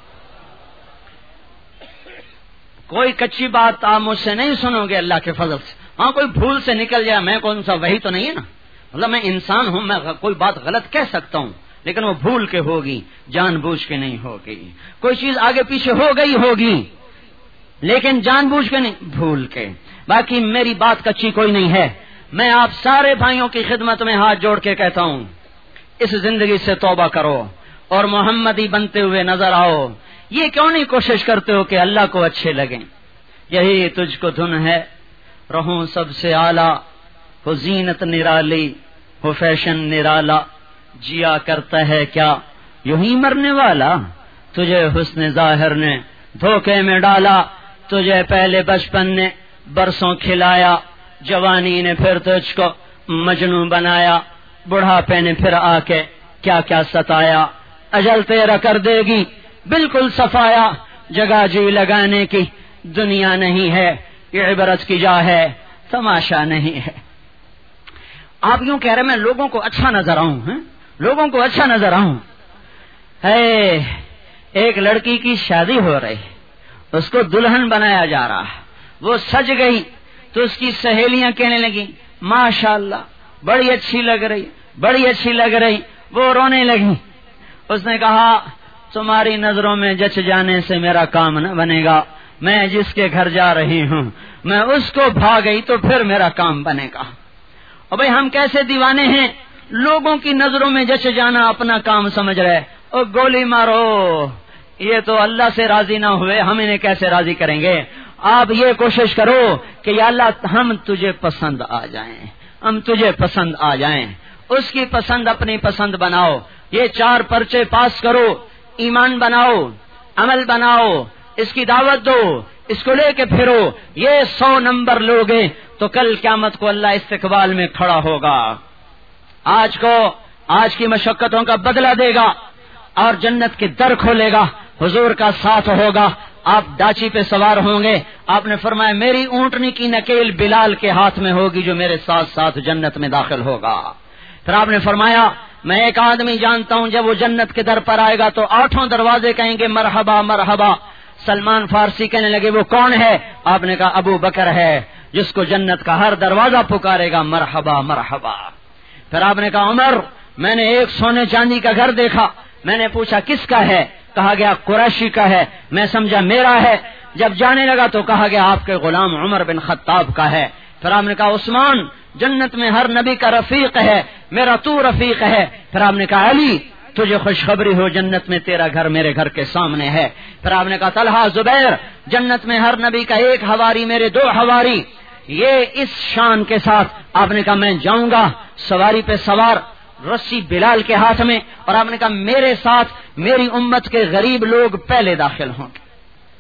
کوئی کچی بات آپ مجھ سے نہیں سنو گے اللہ کے فضل سے۔ ہاں کوئی بھول سے نکل جائے، میں کون سا وہی تو نہیں ہے نا، مطلب میں انسان ہوں، میں کوئی بات غلط کہہ سکتا ہوں، لیکن وہ بھول کے ہوگی، جان بوجھ کے نہیں ہوگی. کوئی چیز آگے پیچھے ہو گئی ہوگی لیکن جان بوجھ کے نہیں، بھول کے. باقی میری بات کچی کوئی نہیں ہے. میں آپ سارے بھائیوں کی خدمت میں ہاتھ جوڑ کے کہتا ہوں، اس زندگی سے توبہ کرو اور محمدی بنتے ہوئے نظر آؤ. یہ کیوں نہیں کوشش کرتے ہو کہ اللہ کو اچھے لگیں؟ یہی تجھ کو دھن ہے، رہوں سب سے اعلیٰ، ہو زینت نرالی، ہو فیشن نرالا، جیا کرتا ہے کیا یوں ہی مرنے والا. تجھے حسن ظاہر نے دھوکے میں ڈالا، تجھے پہلے بچپن نے برسوں کھلایا، جوانی نے پھر تجھ کو مجنوں بنایا، بڑھاپے نے پھر آ کے کیا کیا ستایا. اجل تیرا کر دے گی بالکل صفایا، جگہ جی لگانے کی دنیا نہیں ہے، یہ عبرت کی جا ہے، تماشا نہیں ہے. آپ یوں کہہ رہے میں لوگوں کو اچھا نظر آؤں، ہیں؟ لوگوں کو اچھا نظر آؤں. ہے ایک لڑکی کی شادی ہو رہی، اس کو دلہن بنایا جا رہا، وہ سج گئی تو اس کی سہیلیاں کہنے لگی ماشاءاللہ بڑی اچھی لگ رہی، بڑی اچھی لگ رہی. وہ رونے لگی. اس نے کہا تمہاری نظروں میں جچ جانے سے میرا کام نہ بنے گا، میں جس کے گھر جا رہی ہوں میں اس کو بھاگ گئی تو پھر میرا کام بنے گا. اور بھائی ہم کیسے دیوانے ہیں، لوگوں کی نظروں میں جچ جانا اپنا کام سمجھ رہے. اور گولی مارو، یہ تو اللہ سے راضی نہ ہوئے، ہم انہیں کیسے راضی کریں گے. آپ یہ کوشش کرو کہ یا اللہ ہم تجھے پسند آ جائیں، ہم تجھے پسند آ جائیں، اس کی پسند اپنی پسند بناؤ. یہ چار پرچے پاس کرو، ایمان بناؤ، عمل بناؤ، اس کی دعوت دو، اس کو لے کے پھرو. یہ سو نمبر لوگے تو کل قیامت کو اللہ استقبال میں کھڑا ہوگا، آج کو آج کی مشقتوں کا بدلہ دے گا اور جنت کے در کھولے گا. حضور کا ساتھ ہوگا، آپ ڈاچی پہ سوار ہوں گے. آپ نے فرمایا میری اونٹنی کی نکیل بلال کے ہاتھ میں ہوگی جو میرے ساتھ ساتھ جنت میں داخل ہوگا. پھر آپ نے فرمایا میں ایک آدمی جانتا ہوں جب وہ جنت کے در پر آئے گا تو آٹھوں دروازے کہیں گے مرحبا مرحبا. سلمان فارسی کہنے لگے وہ کون ہے؟ آپ نے کہا ابو بکر ہے، جس کو جنت کا ہر دروازہ پکارے گا مرحبا مرحبا. پھر آپ نے کہا عمر میں نے ایک سونے چاندی کا گھر دیکھا، میں نے پوچھا کس کا ہے؟ کہا گیا قریشی کا ہے. میں سمجھا میرا ہے. جب جانے لگا تو کہا گیا آپ کے غلام عمر بن خطاب کا ہے. پھر آپ نے کہا عثمان جنت میں ہر نبی کا رفیق ہے، میرا تو رفیق ہے. پھر آپ نے کہا علی تجھے خوشخبری ہو جنت میں تیرا گھر میرے گھر کے سامنے ہے. پھر آپ نے کہا طلحہ زبیر جنت میں ہر نبی کا ایک حواری میرے دو حواری. یہ اس شان کے ساتھ آپ نے کہا میں جاؤں گا سواری پہ سوار، رسی بلال کے ہاتھ میں، اور آپ نے کہا میرے ساتھ میری امت کے غریب لوگ پہلے داخل ہوں گے.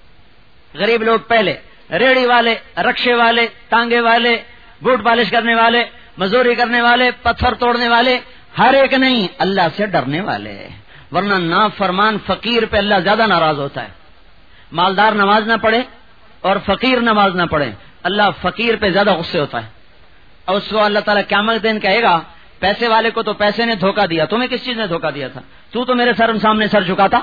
غریب لوگ پہلے، ریڑی والے، رکشے والے، ٹانگے والے، بوٹ پالش کرنے والے، مزدوری کرنے والے، پتھر توڑنے والے، ہر ایک نہیں، اللہ سے ڈرنے والے. ورنہ نافرمان فقیر پہ اللہ زیادہ ناراض ہوتا ہے. مالدار نماز نہ پڑھے اور فقیر نماز نہ پڑھے، اللہ فقیر پہ زیادہ غصے ہوتا ہے. اور اس کو اللہ تعالیٰ قیامت دن کہے گا پیسے والے کو تو پیسے نے دھوکہ دیا، تمہیں کس چیز نے دھوکہ دیا تھا؟ تو تو میرے سر سامنے سر جھکاتا.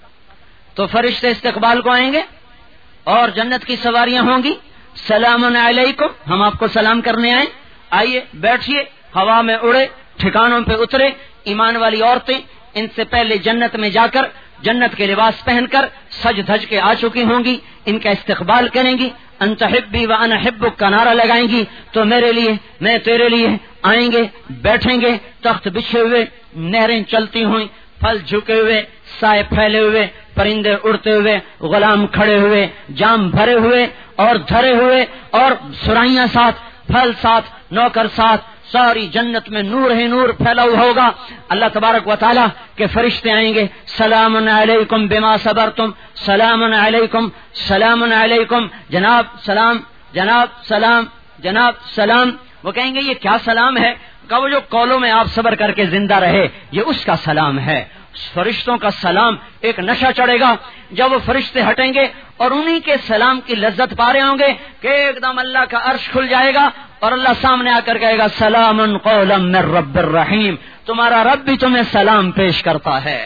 تو فرشتے استقبال کو آئیں گے اور جنت کی سواریاں ہوں گی. سلام علیکم، ہم آپ کو سلام کرنے آئے، آئیے بیٹھیے. ہوا میں اڑے، ٹھکانوں پہ اترے. ایمان والی عورتیں ان سے پہلے جنت میں جا کر جنت کے لباس پہن کر سج دھج کے آ چکی ہوں گی. ان کا استقبال کریں گی. انت حبی و انا حبک کا نعرہ لگائیں گی. تو میرے لیے میں تیرے لیے آئیں گے، بیٹھیں گے. تخت بچھے ہوئے، نہریں چلتی ہوئی، پھل جھکے ہوئے، سائے پھیلے ہوئے، پرندے اڑتے ہوئے، غلام کھڑے ہوئے، جام بھرے ہوئے اور دھرے ہوئے، اور سرائیاں ساتھ، پھل ساتھ، نوکر ساتھ. ساری جنت میں نور ہی نور پھیلا ہوا ہوگا. اللہ تبارک و تعالیٰ کے فرشتے آئیں گے. سلام علیکم بما صبرتم، سلام علیکم، سلام علیکم، جناب سلام، جناب سلام، جناب سلام. وہ کہیں گے یہ کیا سلام ہے؟ کہ وہ جو قولوں میں آپ صبر کر کے زندہ رہے یہ اس کا سلام ہے. فرشتوں کا سلام ایک نشہ چڑھے گا جب وہ فرشتے ہٹیں گے اور انہی کے سلام کی لذت پا رہے ہوں گے کہ ایک دم اللہ کا عرش کھل جائے گا اور اللہ سامنے آ کر کہے گا سلام قولا من رب الرحیم، تمہارا رب بھی تمہیں سلام پیش کرتا ہے.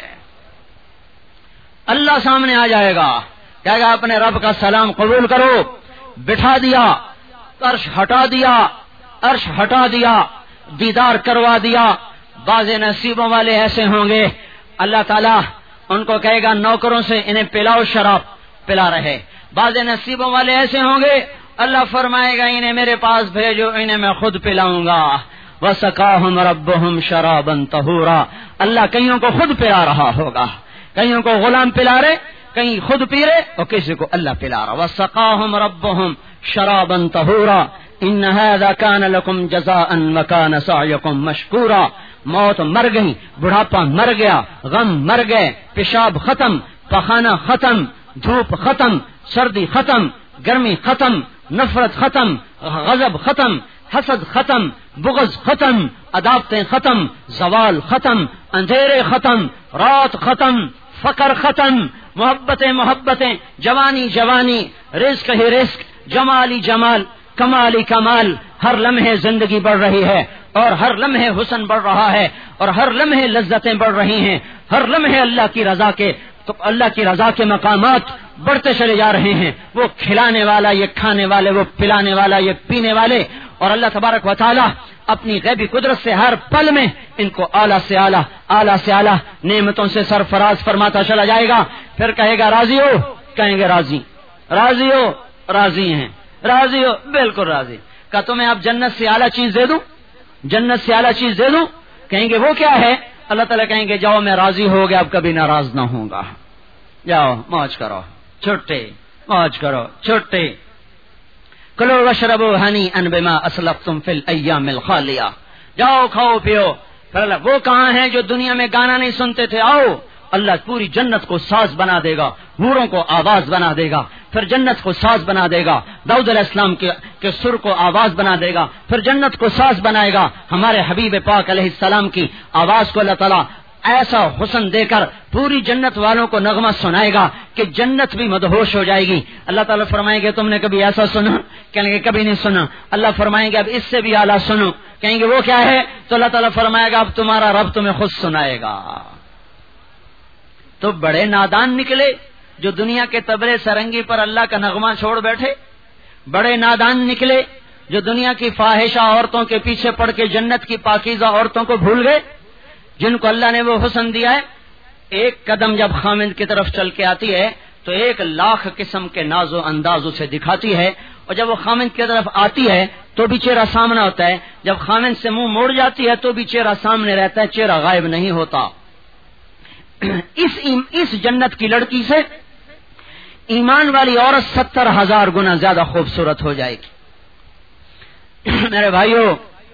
اللہ سامنے آ جائے گا، کہے گا اپنے رب کا سلام قبول کرو. بٹھا دیا، عرش ہٹا دیا، عرش ہٹا دیا. دیدار کروا دیا. بعض نصیبوں والے ایسے ہوں گے اللہ تعالیٰ ان کو کہے گا نوکروں سے انہیں پلاؤ شراب، پلا رہے. بعض نصیبوں والے ایسے ہوں گے اللہ فرمائے گا انہیں میرے پاس بھیجو، انہیں میں خود پلاؤں گا. وَسَقَاهُمْ رَبُّهُمْ شَرَابًا طَهُورًا. اللہ کئیوں کو خود پلا رہا ہوگا، کئیوں کو غلام پلا رہے، کہیں خود پی رہے اور کسی کو اللہ پلا رہا. وَسَقَاهُمْ رَبُّهُمْ شَرَابًا طَهُورًا إِنَّ هَذَا كَانَ لَكُمْ جَزَاءً وَكَانَ سَعْيُكُمْ مَشْكُورًا. موت مر گئی، بڑھاپا مر گیا، غم مر گئے، پیشاب ختم، پخانہ ختم، دھوپ ختم، سردی ختم، گرمی ختم، نفرت ختم، غضب ختم، حسد ختم، بغض ختم، عداوتیں ختم، زوال ختم، اندھیرے ختم، رات ختم، فقر ختم، محبتیں محبتیں، جوانی جوانی، رزق ہی رزق، جمالی جمال، کمالی کمال. ہر لمحے زندگی بڑھ رہی ہے اور ہر لمحے حسن بڑھ رہا ہے اور ہر لمحے لذتیں بڑھ رہی ہیں. ہر لمحے اللہ کی رضا کے تو اللہ کی رضا کے مقامات بڑھتے چلے جا رہے ہیں. وہ کھلانے والا یہ کھانے والے، وہ پلانے والا یہ پینے والے. اور اللہ تبارک و تعالی اپنی غیبی قدرت سے ہر پل میں ان کو اعلیٰ سے اعلیٰ اعلیٰ سے اعلیٰ نعمتوں سے سرفراز فرماتا چلا جائے گا. پھر کہے گا راضی ہو، کہیں گے راضی. راضی ہو، راضی ہیں. راضی ہو، بالکل راضی. کہ تمہیں اب جنت سے اعلیٰ چیز دے دوں، جنت سے اعلیٰ چیز دے دوں. کہیں گے وہ کیا ہے؟ اللہ تعالیٰ کہیں گے جاؤ میں راضی ہو گیا، اب کبھی ناراض نہ ہوں گا. جاؤ موج کرو، چھٹے موج کرو، چھٹے. کلو وشربو ہنی ان بما اسلفتم فی الایام الخالیہ. جاؤ کھاؤ پیو. پھر اللہ وہ کہاں ہیں جو دنیا میں گانا نہیں سنتے تھے؟ آؤ. اللہ پوری جنت کو ساز بنا دے گا، حوروں کو آواز بنا دے گا. پھر جنت کو ساز بنا دے گا، داؤد علیہ السلام کے, کے سر کو آواز بنا دے گا. پھر جنت کو ساز بنائے گا ہمارے حبیب پاک علیہ السلام کی آواز کو اللہ تعالیٰ ایسا حسن دے کر پوری جنت والوں کو نغمہ سنائے گا کہ جنت بھی مدہوش ہو جائے گی. اللہ تعالیٰ فرمائیں گے تم نے کبھی ایسا سنا؟ کہیں گے کبھی نہیں سنا. اللہ فرمائیں گے اب اس سے بھی اعلیٰ سنو. کہیں گے وہ کیا ہے؟ تو اللہ تعالیٰ فرمائے گا اب تمہارا رب تمہیں خود سنائے گا. تو بڑے نادان نکلے جو دنیا کے تبرے سرنگی پر اللہ کا نغمہ چھوڑ بیٹھے. بڑے نادان نکلے جو دنیا کی فاحشہ عورتوں کے پیچھے پڑ کے جنت کی پاکیزہ عورتوں کو بھول گئے جن کو اللہ نے وہ حسن دیا ہے. ایک قدم جب خامند کی طرف چل کے آتی ہے تو ایک لاکھ قسم کے ناز و انداز اسے دکھاتی ہے، اور جب وہ خامند کی طرف آتی ہے تو بھی چہرہ سامنا ہوتا ہے. جب خامند سے منہ موڑ جاتی ہے تو بھی چہرہ سامنے رہتا ہے، چہرہ غائب نہیں ہوتا. اس اس جنت کی لڑکی سے ایمان والی عورت ستر ہزار گنا زیادہ خوبصورت ہو جائے گی. میرے بھائیوں،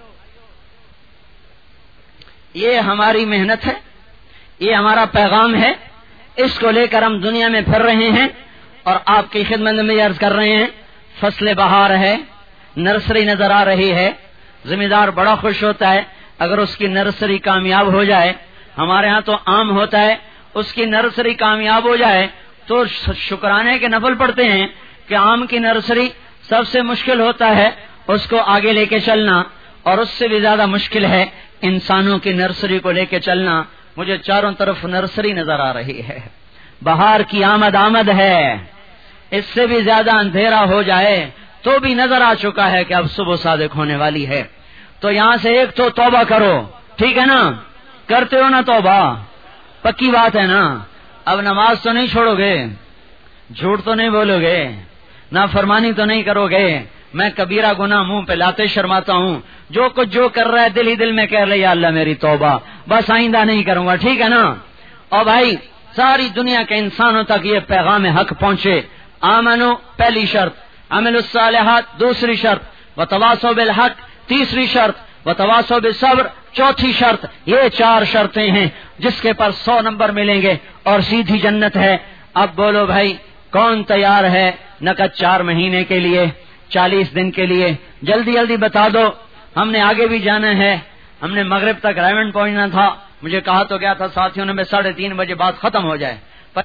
یہ ہماری محنت ہے، یہ ہمارا پیغام ہے. اس کو لے کر ہم دنیا میں پھر رہے ہیں اور آپ کی خدمت میں عرض کر رہے ہیں. فصل بہار ہے، نرسری نظر آ رہی ہے. ذمہ دار بڑا خوش ہوتا ہے اگر اس کی نرسری کامیاب ہو جائے. ہمارے ہاں تو عام ہوتا ہے اس کی نرسری کامیاب ہو جائے تو شکرانے کے نفل پڑتے ہیں کہ آم کی نرسری سب سے مشکل ہوتا ہے اس کو آگے لے کے چلنا، اور اس سے بھی زیادہ مشکل ہے انسانوں کی نرسری کو لے کے چلنا. مجھے چاروں طرف نرسری نظر آ رہی ہے، بہار کی آمد آمد ہے. اس سے بھی زیادہ اندھیرا ہو جائے تو بھی نظر آ چکا ہے کہ اب صبح صادق ہونے والی ہے. تو یہاں سے ایک تو توبہ کرو، ٹھیک ہے نا؟ کرتے ہو نا توبہ؟ پکی بات ہے نا؟ اب نماز تو نہیں چھوڑو گے، جھوٹ تو نہیں بولو گے، نافرمانی تو نہیں کرو گے. میں کبیرہ گناہ منہ پہ لاتے شرماتا ہوں، جو کچھ جو کر رہا ہے دل ہی دل میں کہہ رہے یا اللہ میری توبہ، بس آئندہ نہیں کروں گا، ٹھیک ہے نا؟ اور بھائی ساری دنیا کے انسانوں تک یہ پیغام حق پہنچے. آمنو پہلی شرط، عمل الصالحات دوسری شرط، وتواصوا بالحق تیسری شرط، وتواصوا بالصبر چوتھی شرط. یہ چار شرطیں ہیں جس کے پر سو نمبر ملیں گے اور سیدھی جنت ہے. اب بولو بھائی کون تیار ہے نقد چار مہینے کے لیے، چالیس دن کے لیے؟ جلدی جلدی بتا دو. ہم نے آگے بھی جانا ہے، ہم نے مغرب تک ریونڈ پہنچنا تھا. مجھے کہا تو گیا تھا ساتھیوں نے میں ساڑھے تین بجے بات ختم ہو جائے، پر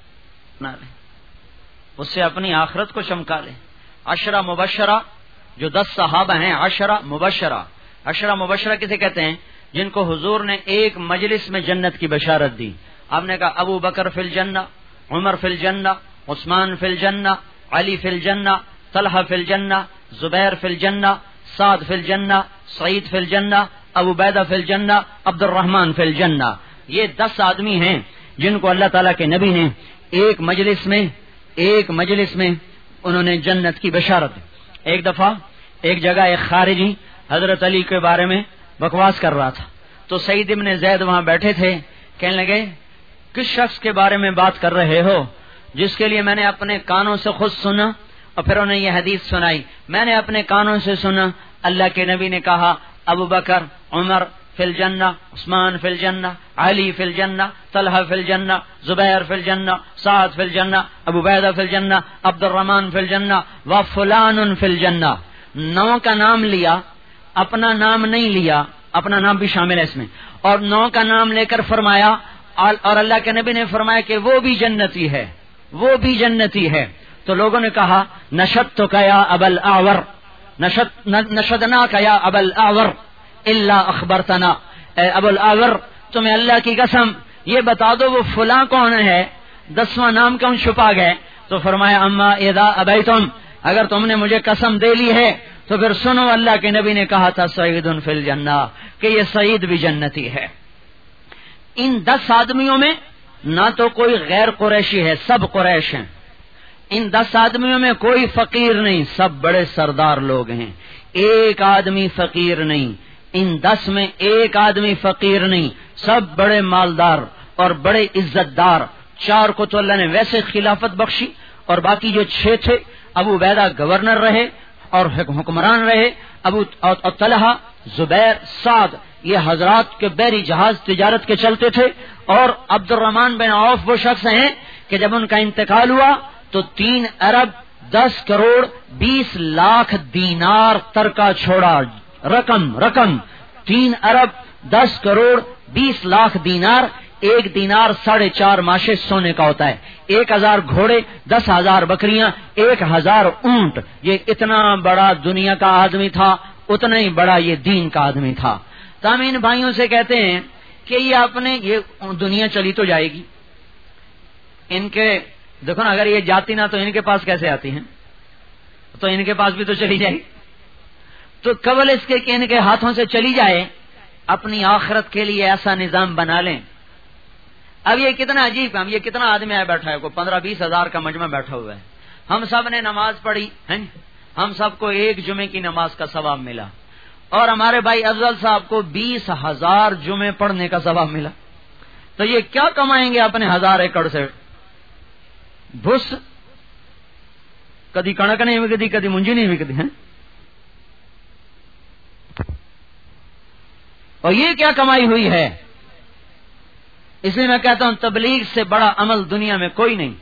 اس سے اپنی آخرت کو چمکا لیں. عشرہ مبشرہ جو دس صحابہ ہیں، عشرہ مبشرہ. عشرہ مبشرہ کسے کہتے ہیں؟ جن کو حضور نے ایک مجلس میں جنت کی بشارت دی. آپ نے کہا ابو بکر فی الجنہ، عمر فی الجنہ، عثمان فی الجنہ، علی فی الجنہ، طلحہ فی الجنہ، زبیر فی الجنہ، سعد فی الجنہ، سعید فی الجنہ، ابو بیدہ فی الجنہ، عبد الرحمن فی الجنہ. یہ دس آدمی ہیں جن کو اللہ تعالیٰ کے نبی نے ایک مجلس میں ایک مجلس میں انہوں نے جنت کی بشارت. ایک دفعہ ایک جگہ ایک خارجی حضرت علی کے بارے میں بکواس کر رہا تھا، تو سعید ابن زید وہاں بیٹھے تھے. کہنے لگے کس شخص کے بارے میں بات کر رہے ہو جس کے لیے میں نے اپنے کانوں سے خود سنا، اور پھر انہیں یہ حدیث سنائی. میں نے اپنے کانوں سے سنا اللہ کے نبی نے کہا ابو بکر عمر فی الجنہ، عثمان فی الجنہ، علی فی الجنہ، طلحہ فی الجنہ، زبیر فی الجنہ، سعد فی الجنہ، ابو بیدہ فی الجنہ، عبد الرحمن فی الجنہ و فلان فی الجنہ. نو کا نام لیا، اپنا نام نہیں لیا، اپنا نام بھی شامل ہے اس میں، اور نو کا نام لے کر فرمایا، اور اللہ کے نبی نے فرمایا کہ وہ بھی جنتی ہے، وہ بھی جنتی ہے. تو لوگوں نے کہا نشدتک یا ابا الاعور، نشدناک یا ابا الاعور الا اخبرتنا. اے ابو الاعور تمہیں اللہ کی قسم یہ بتا دو وہ فلاں کون ہے، دسواں نام کیوں چھپا گئے؟ تو فرمایا اما اذا ابیتم، اگر تم نے مجھے قسم دے لی ہے تو پھر سنو، اللہ کے نبی نے کہا تھا سعید فی الجنہ، کہ یہ سعید بھی جنتی ہے. ان دس آدمیوں میں نہ تو کوئی غیر قریشی ہے، سب قریش ہیں. ان دس آدمیوں میں کوئی فقیر نہیں، سب بڑے سردار لوگ ہیں. ایک آدمی فقیر نہیں، ان دس میں ایک آدمی فقیر نہیں، سب بڑے مالدار اور بڑے عزت دار. چار کو تو اللہ نے ویسے خلافت بخشی، اور باقی جو چھ تھے ابو بیدہ گورنر رہے اور حکمران رہے، ابو طلحہ، زبیر، سعد یہ حضرات کے بحری جہاز تجارت کے چلتے تھے. اور عبد الرحمن بن عوف وہ شخص ہیں کہ جب ان کا انتقال ہوا تو تین ارب دس کروڑ بیس لاکھ دینار ترکہ چھوڑا. رقم رقم تین ارب دس کروڑ بیس لاکھ دینار. ایک دینار ساڑھے چار ماشے سونے کا ہوتا ہے. ایک ہزار گھوڑے، دس ہزار بکریاں، ایک ہزار اونٹ. یہ اتنا بڑا دنیا کا آدمی تھا، اتنا ہی بڑا یہ دین کا آدمی تھا. تامین بھائیوں سے کہتے ہیں کہ یہ اپنے یہ دنیا چلی تو جائے گی، ان کے دیکھو نا، اگر یہ جاتی نہ تو ان کے پاس کیسے آتی ہیں، تو ان کے پاس بھی تو چلی جائے. تو قبل اس کے کہ ان کے ہاتھوں سے چلی جائے اپنی آخرت کے لیے ایسا نظام بنا لیں. اب یہ کتنا عجیب کام، یہ کتنا آدمی آیا بیٹھا ہے، کوئی پندرہ بیس ہزار کا مجمع بیٹھا ہوا ہے. ہم سب نے نماز پڑھی ہے، ہم سب کو ایک جمعے کی نماز کا ثواب ملا، اور ہمارے بھائی افضل صاحب کو بیس ہزار جمعے پڑھنے کا ثواب ملا. تو یہ کیا کمائیں گے اپنے ہزار ایکڑ سے؟ بھس کدی کنک نہیں وکتی، کدی منجی نہیں وکتی ہے. اور یہ کیا کمائی ہوئی ہے؟ اس لیے میں کہتا ہوں تبلیغ سے بڑا عمل دنیا میں کوئی نہیں.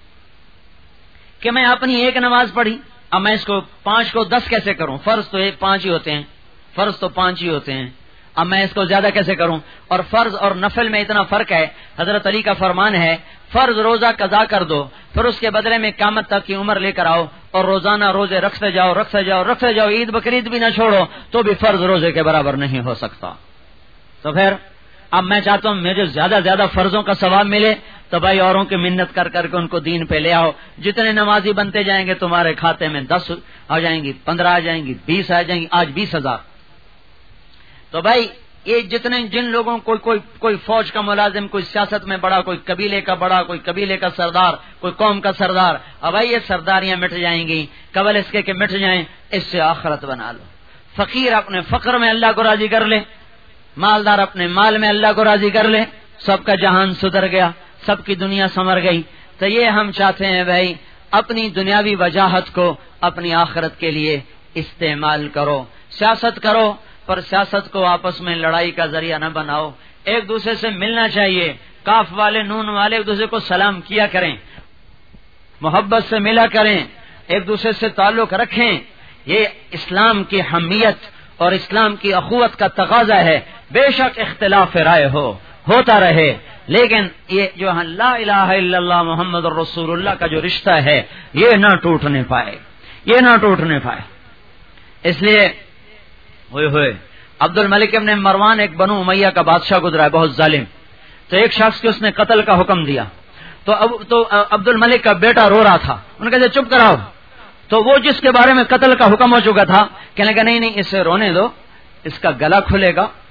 کہ میں اپنی ایک نماز پڑھی، اب میں اس کو پانچ کو دس کیسے کروں؟ فرض تو ایک پانچ ہی ہوتے ہیں، فرض تو پانچ ہی ہوتے ہیں، اب میں اس کو زیادہ کیسے کروں؟ اور فرض اور نفل میں اتنا فرق ہے. حضرت علی کا فرمان ہے فرض روزہ قضا کر دو، پھر اس کے بدلے میں قیامت تک کی عمر لے کر آؤ، اور روزانہ روزے رکھتے جاؤ رکھتے جاؤ رکھتے جاؤ، عید بقرعید بھی نہ چھوڑو، تو بھی فرض روزے کے برابر نہیں ہو سکتا. تو پھر اب میں چاہتا ہوں مجھے زیادہ زیادہ فرضوں کا ثواب ملے، تو بھائی اوروں کی منت کر کر کے ان کو دین پہ لے آؤ. جتنے نمازی بنتے جائیں گے تمہارے کھاتے میں دس آ جائیں گی، پندرہ آ جائیں گی، بیس آ جائیں گی، آج بیس ہزار. تو بھائی یہ جتنے جن لوگوں کوئی کوئی کوئی فوج کا ملازم، کوئی سیاست میں بڑا، کوئی قبیلے کا بڑا، کوئی قبیلے کا سردار، کوئی قوم کا سردار، اب بھائی یہ سرداریاں مٹ جائیں گی قبل اس کے کہ مٹ جائیں. اس سے آخرت بنا لو. فقیر اپنے فقر میں اللہ کو راضی کر لے، مالدار اپنے مال میں اللہ کو راضی کر لے، سب کا جہان سدھر گیا، سب کی دنیا سنور گئی. تو یہ ہم چاہتے ہیں بھائی اپنی دنیاوی وجاہت کو اپنی آخرت کے لیے استعمال کرو. سیاست کرو پر سیاست کو آپس میں لڑائی کا ذریعہ نہ بناؤ. ایک دوسرے سے ملنا چاہیے، کاف والے نون والے ایک دوسرے کو سلام کیا کریں، محبت سے ملا کریں، ایک دوسرے سے تعلق رکھیں. یہ اسلام کی حمیت اور اسلام کی اخوت کا تقاضا ہے. بے شک اختلاف رائے ہو ہوتا رہے، لیکن یہ جو لا الہ الا اللہ محمد رسول اللہ کا جو رشتہ ہے یہ نہ ٹوٹنے پائے، یہ نہ ٹوٹنے پائے. اس لیے ہوئے ہوئے عبد الملک ابن مروان ایک بنو امیہ کا بادشاہ گزرا ہے، بہت ظالم. تو ایک شخص کے اس نے قتل کا حکم دیا، تو اب تو عبد الملک کا بیٹا رو رہا تھا. انہوں نے کہا چپ کراؤ. تو وہ جس کے بارے میں قتل کا حکم ہو چکا تھا کہنے لگا نہیں نہیں اسے رونے دو، اس کا گلا کھلے گا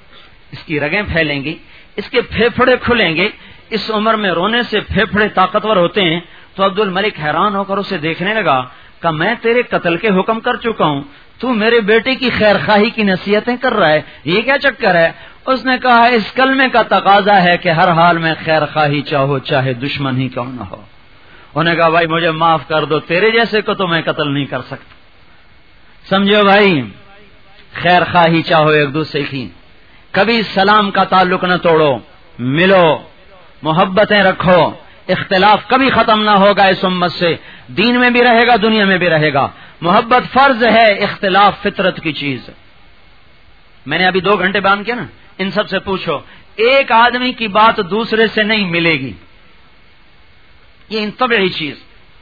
اس کی رگیں پھیلیں گی، اس کے پھیپھڑے کھلیں گے. اس عمر میں رونے سے پھیپھڑے طاقتور ہوتے ہیں. تو عبد الملک حیران ہو کر اسے دیکھنے لگا کہ میں تیرے قتل کے حکم کر چکا ہوں، تو میرے بیٹے کی خیر خواہی کی نصیحتیں کر رہا ہے، یہ کیا چکر ہے؟ اس نے کہا اس کلمے کا تقاضا ہے کہ ہر حال میں خیر خواہی چاہو چاہے دشمن ہی کیوں نہ ہو. انہوں نے کہا بھائی مجھے معاف کر دو، تیرے جیسے کو تو میں قتل نہیں کر سکتا. سمجھو بھائی، خیر خواہی چاہو ایک دوسرے کی، کبھی سلام کا تعلق نہ توڑو، ملو، محبتیں رکھو، اختلاف کبھی ختم نہ ہوگا اس امت سے، دین میں بھی رہے گا دنیا میں بھی رہے گا. محبت فرض ہے، اختلاف فطرت کی چیز. میں نے ابھی دو گھنٹے بیان کیا نا، ان سب سے پوچھو ایک آدمی کی بات دوسرے سے نہیں ملے گی، یہ ان طبعی چیز.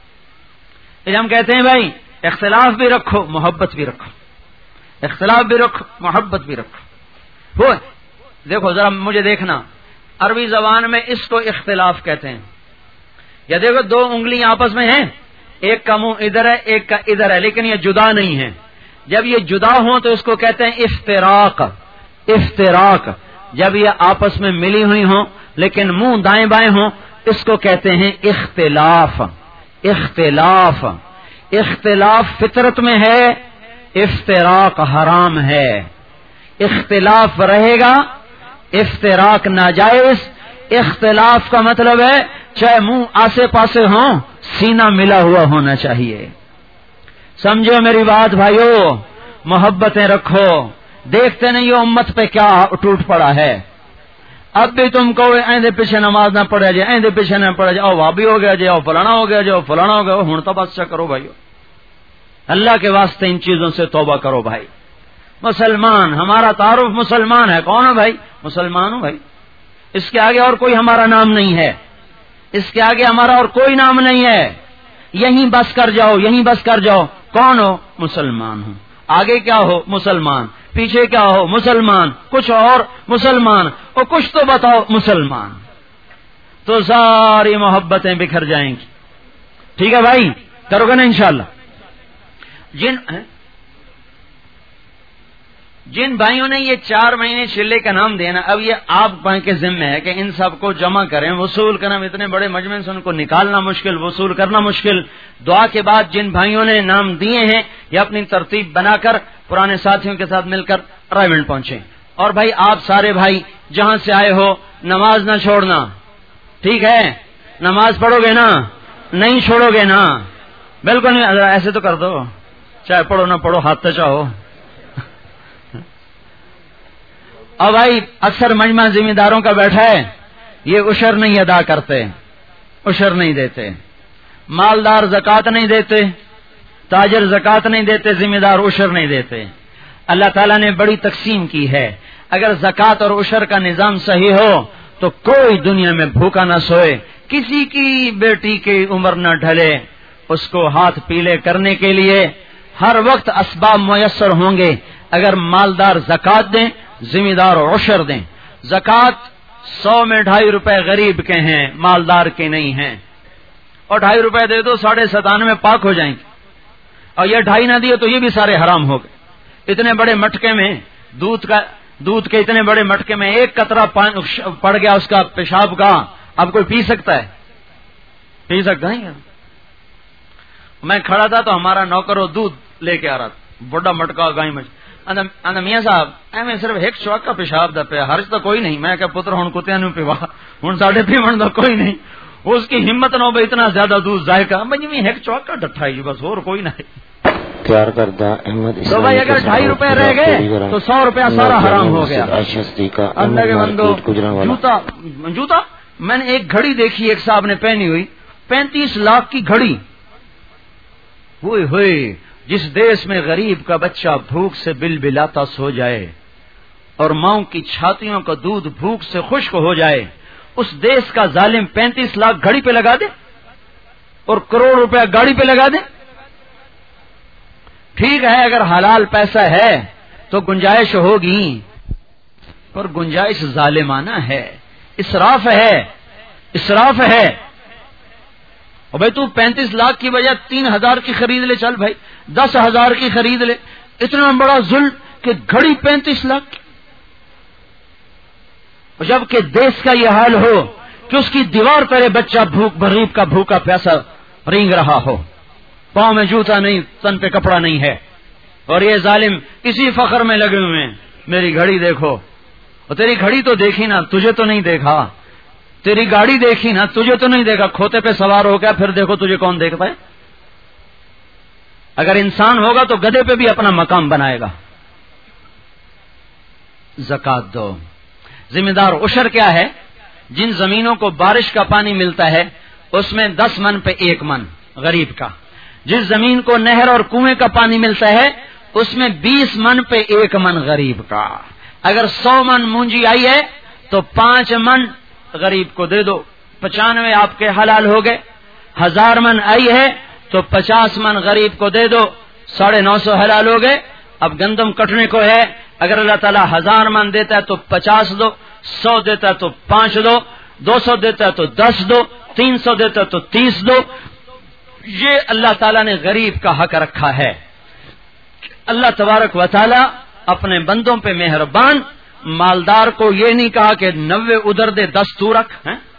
ہم کہتے ہیں بھائی اختلاف بھی رکھو محبت بھی رکھو، اختلاف بھی رکھو محبت بھی رکھو. وہ دیکھو ذرا مجھے دیکھنا، عربی زبان میں اس کو اختلاف کہتے ہیں. یا دیکھو دو انگلیاں آپس میں ہیں، ایک کا منہ ادھر ہے ایک کا ادھر ہے، لیکن یہ جدا نہیں ہے. جب یہ جدا ہوں تو اس کو کہتے ہیں افتراق. افتراق جب یہ آپس میں ملی ہوئی ہوں لیکن منہ دائیں بائیں ہوں اس کو کہتے ہیں اختلاف. اختلاف اختلاف فطرت میں ہے، افتراق حرام ہے. اختلاف رہے گا، افتراق ناجائز. اختلاف کا مطلب ہے چاہے منہ آسے پاسے ہوں سینہ ملا ہوا ہونا چاہیے. سمجھو میری بات بھائیو، محبتیں رکھو. دیکھتے نہیں یہ امت پہ کیا ٹوٹ پڑا ہے. اب بھی تم کو ایندے پیچھے نماز نہ پڑھے جائے، ایندے پیچھے نہ پڑھے جائے، وہ بھی ہو گیا جی، اور فلانا ہو گیا جی، اور فلانا ہو گیا. ہوں تو بس کرو بھائیو، اللہ کے واسطے ان چیزوں سے توبہ کرو بھائی. مسلمان، ہمارا تعارف مسلمان ہے. کون ہے بھائی؟ مسلمان ہوں بھائی. اس کے آگے اور کوئی ہمارا نام نہیں ہے، اس کے آگے ہمارا اور کوئی نام نہیں ہے. یہیں بس کر جاؤ، یہیں بس کر جاؤ. کون ہو؟ مسلمان ہوں. آگے کیا ہو؟ مسلمان. پیچھے کیا ہو؟ مسلمان. کچھ اور؟ مسلمان. اور کچھ تو بتاؤ؟ مسلمان. تو ساری محبتیں بکھر جائیں گی. ٹھیک ہے بھائی، کرو گے نا انشاءاللہ. جن جن بھائیوں نے یہ چار مہینے چلے کا نام دینا، اب یہ آپ بھائی کے ذمہ ہے کہ ان سب کو جمع کریں، وصول کرنا. اتنے بڑے مجمع سے ان کو نکالنا مشکل، وصول کرنا مشکل. دعا کے بعد جن بھائیوں نے نام دیے ہیں یہ اپنی ترتیب بنا کر پرانے ساتھیوں کے ساتھ مل کر رائمنڈ پہنچے. اور بھائی آپ سارے بھائی جہاں سے آئے ہو نماز نہ چھوڑنا، ٹھیک ہے؟ نماز پڑھو گے نا؟ نہیں چھوڑو گے نا؟ بالکل نہیں. ایسے تو کر دو، چاہے پڑھو نہ پڑھو، ہاتھ تو چاہو. اور بھائی اکثر مجمع ذمہ داروں کا بیٹھا ہے، یہ عشر نہیں ادا کرتے، عشر نہیں دیتے. مالدار زکوٰۃ نہیں دیتے، تاجر زکوٰۃ نہیں دیتے، ذمہ دار عشر نہیں دیتے. اللہ تعالیٰ نے بڑی تقسیم کی ہے. اگر زکوٰۃ اور عشر کا نظام صحیح ہو تو کوئی دنیا میں بھوکا نہ سوئے، کسی کی بیٹی کی عمر نہ ڈھلے. اس کو ہاتھ پیلے کرنے کے لیے ہر وقت اسباب میسر ہوں گے اگر مالدار زکوٰۃ دیں، ذمہ دار عشر دیں. زکوٰۃ سو میں ڈھائی روپے غریب کے ہیں، مالدار کے نہیں ہیں. اور ڈھائی روپے دے دو ساڑھے ستانوے پاک ہو جائیں گے. اور یہ ڈھائی نہ دیے تو یہ بھی سارے حرام ہو گئے. اتنے بڑے مٹکے میں دودھ کا دودھ کے اتنے بڑے مٹکے میں ایک قطرہ پڑ گیا اس کا پیشاب کا، اب کوئی پی سکتا ہے؟ پی سکتا ہے؟ میں کھڑا تھا تو ہمارا نوکر وہ دودھ لے کے آ رہا تھا، بڑا مٹکا گائیں میں. میاں صاحب ایویں صرف ایک چوک کا پیشاب دا پیا، ہرج تو کوئی نہیں. میں کہ پتر ہوں کتیا نو پیوا، ہوں ساڈے پیون دا کوئی نہیں. اس کی ہمت نہ ہو بھائی اتنا زیادہ دودھ ضائع کا. میں ایک چوک کا ڈٹھا ہی بس، اور کوئی نہیں. تیار کردہ احمد تو بھائی اگر ڈھائی روپے رہ گئے تو سو روپیہ سارا حرام ہو گیا. اللہ کے بندو، جوتا جوتا میں نے ایک گھڑی دیکھی ایک صاحب نے پہنی ہوئی، پینتیس لاکھ کی گھڑی. ہوئے ہوئے جس دیش میں غریب کا بچہ بھوک سے بل بلاتا سو جائے اور ماؤں کی چھاتیوں کا دودھ بھوک سے خشک ہو جائے، اس دیش کا ظالم پینتیس لاکھ گھڑی پہ لگا دے اور کروڑ روپے گاڑی پہ لگا دے. ٹھیک ہے اگر حلال پیسہ ہے تو گنجائش ہوگی، پر گنجائش ظالمانہ ہے، اسراف ہے، اسراف ہے. اور بھائی تو پینتیس لاکھ کی بجائے تین ہزار کی خرید لے، چل بھائی دس ہزار کی خرید لے. اتنا بڑا ظلم کہ گھڑی پینتیس لاکھ کی. جبکہ دیس کا یہ حال ہو کہ اس کی دیوار پر بچہ بھوک غریب کا بھوکا پیاسا رینگ رہا ہو، پاؤں میں جوتا نہیں، تن پہ کپڑا نہیں ہے، اور یہ ظالم اسی فخر میں لگے ہوئے ہیں، میری گھڑی دیکھو، اور تیری گھڑی تو دیکھی نا، تجھے تو نہیں دیکھا، تیری گاڑی دیکھی نا، تجھے تو نہیں دیکھا، کھوتے پہ سوار ہو گیا، پھر دیکھو تجھے کون دیکھتا ہے؟ اگر انسان ہوگا تو گدھے پہ بھی اپنا مقام بنائے گا۔ زکات دو۔ ذمہ دار عشر کیا ہے؟ جن زمینوں کو بارش کا پانی ملتا ہے اس میں دس من پہ ایک من غریب کا، جس زمین کو نہر اور کنویں کا پانی ملتا ہے اس میں بیس من پہ ایک من غریب کا۔ اگر سو من مونجی آئی ہے تو پانچ من غریب کو دے دو، پچانوے آپ کے حلال ہو گئے۔ ہزار من آئی ہے تو پچاس من غریب کو دے دو، ساڑھے نو سو حلال ہو گئے۔ اب گندم کٹنے کو ہے، اگر اللہ تعالیٰ ہزار من دیتا ہے تو پچاس دو، سو دیتا ہے تو پانچ دو، دو سو دیتا ہے تو دس دو، تین سو دیتا ہے تو تیس دو۔ یہ اللہ تعالیٰ نے غریب کا حق رکھا ہے۔ اللہ تبارک و تعالیٰ اپنے بندوں پہ مہربان، مالدار کو یہ نہیں کہا کہ نوے ادھر دے دس تو رکھ،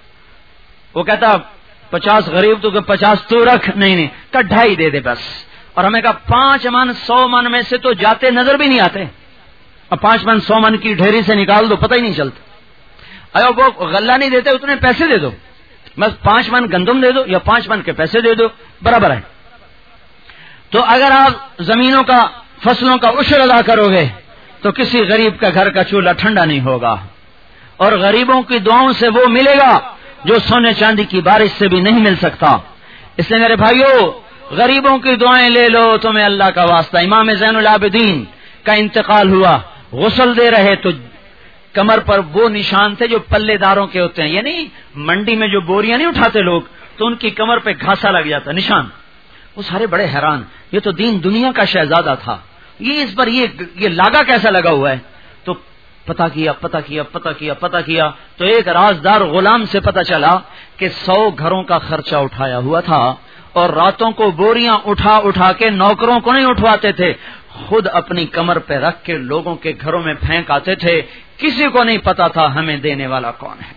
وہ کہتا پچاس غریب تو کہ پچاس تو رکھ، نہیں نہیں کہ ڈھائی دے دے بس۔ اور ہمیں کہا پانچ من سو من میں سے تو جاتے نظر بھی نہیں آتے، اب پانچ من سو من کی ڈھیری سے نکال دو پتہ ہی نہیں چلتا۔ اگر وہ غلہ نہیں دیتے اتنے پیسے دے دو، بس پانچ من گندم دے دو یا پانچ من کے پیسے دے دو، برابر ہے۔ تو اگر آپ زمینوں کا فصلوں کا عشر ادا کرو گے تو کسی غریب کا گھر کا چولہا ٹھنڈا نہیں ہوگا، اور غریبوں کی دعاؤں سے وہ ملے گا جو سونے چاندی کی بارش سے بھی نہیں مل سکتا۔ اس لیے میرے بھائیوں، غریبوں کی دعائیں لے لو، تمہیں اللہ کا واسطہ۔ امام زین العابدین کا انتقال ہوا، غسل دے رہے تو کمر پر وہ نشان تھے جو پلے داروں کے ہوتے ہیں، یعنی منڈی میں جو بوریاں نہیں اٹھاتے لوگ تو ان کی کمر پہ گھاسا لگ جاتا نشان۔ وہ سارے بڑے حیران، یہ تو دین دنیا کا شہزادہ تھا، یہ اس پر یہ یہ لاگا کیسا لگا ہوا ہے؟ تو پتہ کیا پتہ کیا پتہ کیا پتہ کیا تو ایک رازدار غلام سے پتہ چلا کہ سو گھروں کا خرچہ اٹھایا ہوا تھا، اور راتوں کو بوریاں اٹھا اٹھا کے نوکروں کو نہیں اٹھواتے تھے، خود اپنی کمر پہ رکھ کے لوگوں کے گھروں میں پھینک آتے تھے، کسی کو نہیں پتا تھا ہمیں دینے والا کون ہے۔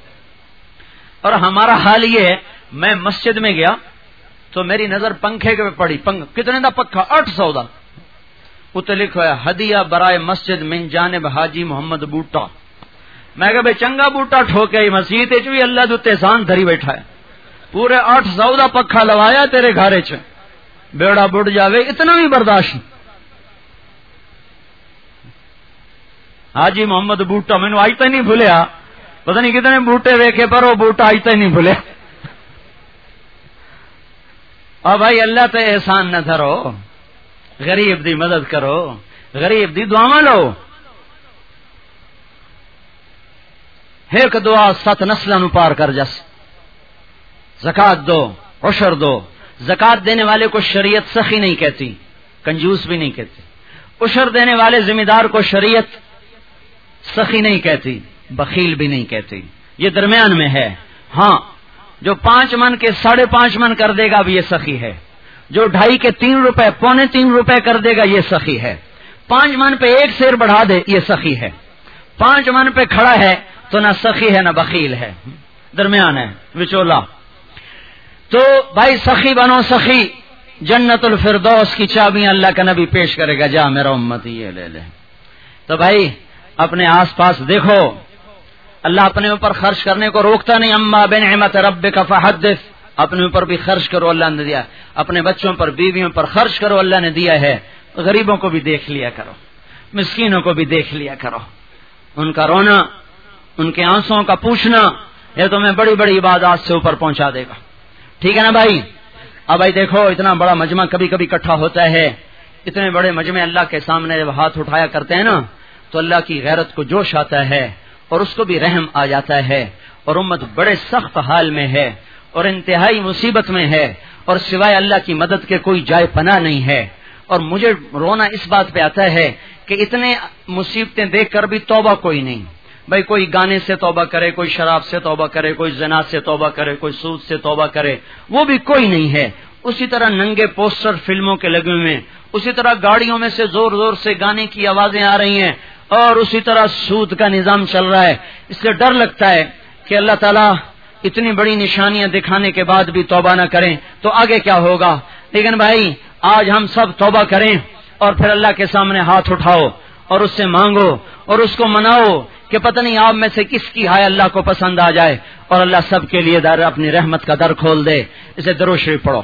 اور ہمارا حال یہ ہے، میں مسجد میں گیا تو میری نظر پنکھے کے پڑی، پنکھ کتنے دا پکھا؟ آٹھ سو دا، اتنے لکھا ہے ہدیہ برائے مسجد من جانب حاجی محمد بوٹا۔ میں کہا بھائی چنگا بوٹا ٹھوکے مسجد بھی اللہ دے احسان دھری بیٹھا ہے، پورے آٹھ سو دا پکھا لوایا تیرے گھارے چ، بیڑا بڑھ جاوے اتنا بھی برداشت۔ حاجی محمد بوٹا مینو آج تک نہیں بھولیا، پتہ نہیں کتنے بوٹے ویکھے پر وہ بوٹا آج تک نہیں بھولیا۔ اور بھائی اللہ تے احسان نہ دھرو، غریب دی مدد کرو، غریب دی دعا لو۔ ایک دعا سات نسلاں نو پار کر جس۔ زکات دو، عشر دو۔ زکات دینے والے کو شریعت سخی نہیں کہتی، کنجوس بھی نہیں کہتی۔ عشر دینے والے ذمہ دار کو شریعت سخی نہیں کہتی، بخیل بھی نہیں کہتی، یہ درمیان میں ہے۔ ہاں جو پانچ من کے ساڑھے پانچ من کر دے گا اب یہ سخی ہے، جو ڈھائی کے تین روپے پونے تین روپے کر دے گا یہ سخی ہے، پانچ من پہ ایک سیر بڑھا دے یہ سخی ہے، پانچ من پہ کھڑا ہے تو نہ سخی ہے نہ بخیل ہے، درمیان ہے، وچولا۔ تو بھائی سخی بنو، سخی، جنت الفردوس کی چابیاں اللہ کا نبی پیش کرے گا، جا میرا امتی یہ لے لے۔ تو بھائی اپنے آس پاس دیکھو، اللہ اپنے اوپر خرچ کرنے کو روکتا نہیں، اما بنعمت ربک فحدث، اپنے اوپر بھی خرچ کرو، اللہ نے دیا، اپنے بچوں پر بیویوں پر خرچ کرو، اللہ نے دیا ہے، غریبوں کو بھی دیکھ لیا کرو، مسکینوں کو بھی دیکھ لیا کرو، ان کا رونا، ان کے آنسوں کا پوچھنا، یہ تمہیں بڑی بڑی عبادات سے اوپر پہنچا دے گا، ٹھیک ہے نا بھائی؟ اب بھائی دیکھو، اتنا بڑا مجمع کبھی کبھی اکٹھا ہوتا ہے، اتنے بڑے مجمع اللہ کے سامنے جب ہاتھ اٹھایا کرتے ہیں نا تو اللہ کی غیرت کو جوش آتا ہے اور اس کو بھی رحم آ جاتا ہے، اور امت بڑے سخت حال میں ہے اور انتہائی مصیبت میں ہے، اور سوائے اللہ کی مدد کے کوئی جائے پناہ نہیں ہے۔ اور مجھے رونا اس بات پہ آتا ہے کہ اتنے مصیبتیں دیکھ کر بھی توبہ کوئی نہیں۔ بھائی کوئی گانے سے توبہ کرے، کوئی شراب سے توبہ کرے، کوئی زنا سے توبہ کرے، کوئی سود سے توبہ کرے، وہ بھی کوئی نہیں ہے۔ اسی طرح ننگے پوسٹر فلموں کے لگے ہوئے ہیں، اسی طرح گاڑیوں میں سے زور زور سے گانے کی آوازیں آ رہی ہیں، اور اسی طرح سود کا نظام چل رہا ہے. اس سے ڈر لگتا ہے کہ اللہ تعالیٰ اتنی بڑی نشانیاں دکھانے کے بعد بھی توبہ نہ کریں تو آگے کیا ہوگا. لیکن بھائی آج ہم سب توبہ کریں اور پھر اللہ کے سامنے ہاتھ اٹھاؤ اور اس سے مانگو اور اس کو مناؤ کہ پتہ نہیں آپ میں سے کس کی ہائے اللہ کو پسند آ جائے اور اللہ سب کے لیے در اپنی رحمت کا در کھول دے. اسے درود شریف پڑھو.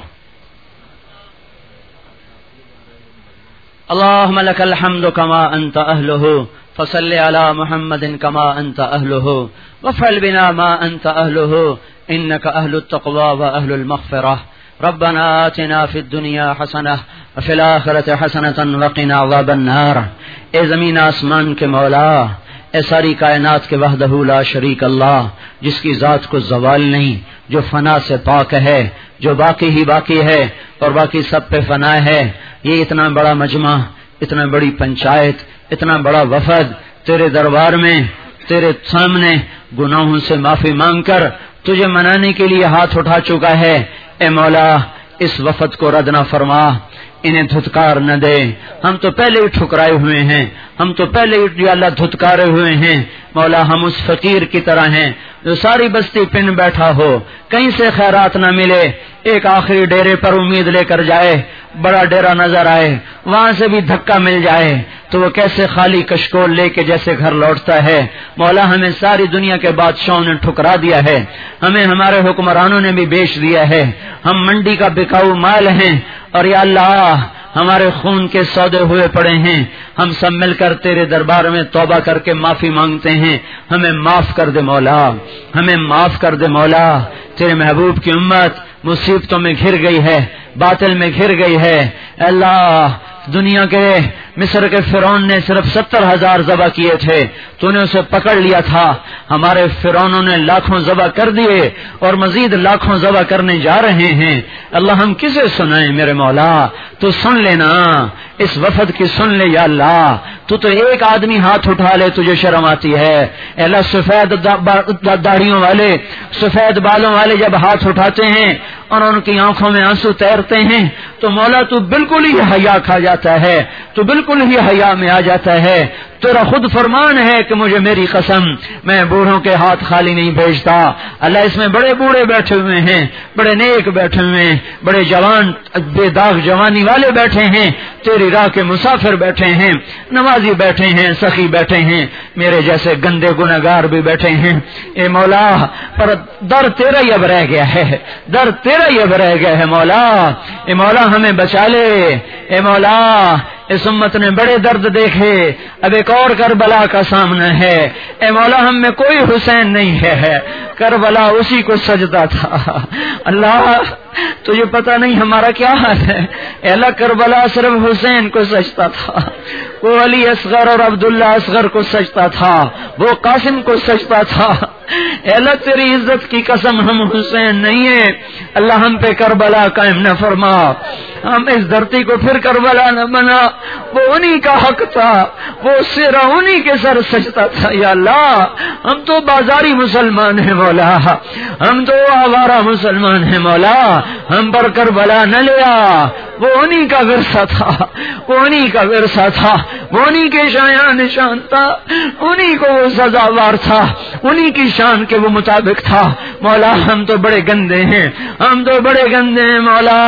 اللهم لك الحمد كما أنت أهله فصل على محمد كما أنت أهله وفعل بنا ما أنت أهله إنك أهل التقوى وأهل المغفرة. ربنا آتنا في الدنيا حسنة وفي الآخرة حسنة وقنا عذاب النار. اے زمین آسمان کے مولا، اے ساری کائنات کے وحدہ لا شریک اللہ، جس کی ذات کو زوال نہیں، جو فنا سے پاک ہے، جو باقی ہی باقی ہے اور باقی سب پہ فنا ہے. یہ اتنا بڑا مجمع، اتنا بڑی پنچایت، اتنا بڑا وفد تیرے دربار میں تیرے سامنے گناہوں سے معافی مانگ کر تجھے منانے کے لیے ہاتھ اٹھا چکا ہے. اے مولا اس وفد کو رد نہ فرما، انہیں دھتکار نہ دے. ہم تو پہلے ہی ٹھکرائے ہوئے ہیں، ہم تو پہلے ہی یا اللہ دھتکارے ہوئے ہیں. مولا ہم اس فقیر کی طرح ہیں جو ساری بستی پن بیٹھا ہو، کہیں سے خیرات نہ ملے، ایک آخری ڈیرے پر امید لے کر جائے، بڑا ڈیرا نظر آئے، وہاں سے بھی دھکا مل جائے تو وہ کیسے خالی کشکول لے کے جیسے گھر لوٹتا ہے. مولا ہمیں ساری دنیا کے بادشاہوں نے ٹھکرا دیا ہے، ہمیں ہمارے حکمرانوں نے بھی بیچ دیا ہے، ہم منڈی کا بکاؤ مال ہیں اور یا اللہ ہمارے خون کے سودے ہوئے پڑے ہیں. ہم سب مل کر تیرے دربار میں توبہ کر کے معافی مانگتے ہیں. ہمیں معاف کر دے مولا، ہمیں معاف کر دے مولا. تیرے محبوب کی امت مصیبتوں میں گھر گئی ہے، باطل میں گھر گئی ہے. اللہ دنیا کے مصر کے فرعون نے صرف ستر ہزار ذبح کیے تھے، تو نے اسے پکڑ لیا تھا. ہمارے فرعونوں نے لاکھوں ذبح کر دیے اور مزید لاکھوں ذبح کرنے جا رہے ہیں. اللہ ہم کسے سنائیں میرے مولا؟ تو سن لینا، اس وفد کی سن لے یا اللہ. تو تو ایک آدمی ہاتھ اٹھا لے تجھے شرم آتی ہے. اللہ سفید داڑھیوں والے، سفید بالوں والے جب ہاتھ اٹھاتے ہیں اور ان کی آنکھوں میں آنسو تیرتے ہیں تو مولا تو بالکل ہی حیا کھا جاتا ہے، تو بالکل ہی حیا میں آ جاتا ہے. تیرا خود فرمان ہے کہ مجھے میری قسم میں بوڑھوں کے ہاتھ خالی نہیں بھیجتا. اللہ اس میں بڑے بوڑھے بیٹھے ہوئے ہیں، بڑے نیک بیٹھے ہوئے ہیں، بڑے جوان بے داغ جوانی والے بیٹھے ہیں، تیری راہ کے مسافر بیٹھے ہیں، نمازی بیٹھے ہیں، سخی بیٹھے ہیں، میرے جیسے گندے گنہگار بھی بیٹھے ہیں. اے مولا پر در تیرا ہی اب رہ گیا ہے، در تیرا ہی اب رہ گیا ہے مولا. اے مولا ہمیں بچا لے. اے مولا اس امت نے بڑے درد دیکھے، اب ایک اور کربلا کا سامنا ہے. اے مولا ہم میں کوئی حسین نہیں ہے، کربلا اسی کو سجدہ تھا. اللہ تجھے پتہ نہیں ہمارا کیا حال ہے. اے اللہ کربلا صرف حسین کو سجدہ تھا، وہ علی اصغر اور عبداللہ اصغر کو سجدہ تھا، وہ قاسم کو سجدہ تھا. اے اللہ تیری عزت کی قسم ہم حسین نہیں ہیں. اللہ ہم پہ کربلا قائم نہ فرما، ہم اس دھرتی کو پھر کربلا نہ بنا. وہ انہی کا حق تھا، وہ سرا انہی کے سر سجدہ تھا. یا اللہ ہم تو بازاری مسلمان ہیں مولا، ہم تو آوارہ مسلمان ہیں مولا، ہم پر کربلا نہ لیا. وہ انہی کا ورثہ تھا، وہ انہی کا ورثہ تھا، وہ انہی کے شایان نشان تھا، انہی کو وہ سزاوار تھا، انہی کی شان کے وہ مطابق تھا. مولا ہم تو بڑے گندے ہیں، ہم تو بڑے گندے ہیں مولا.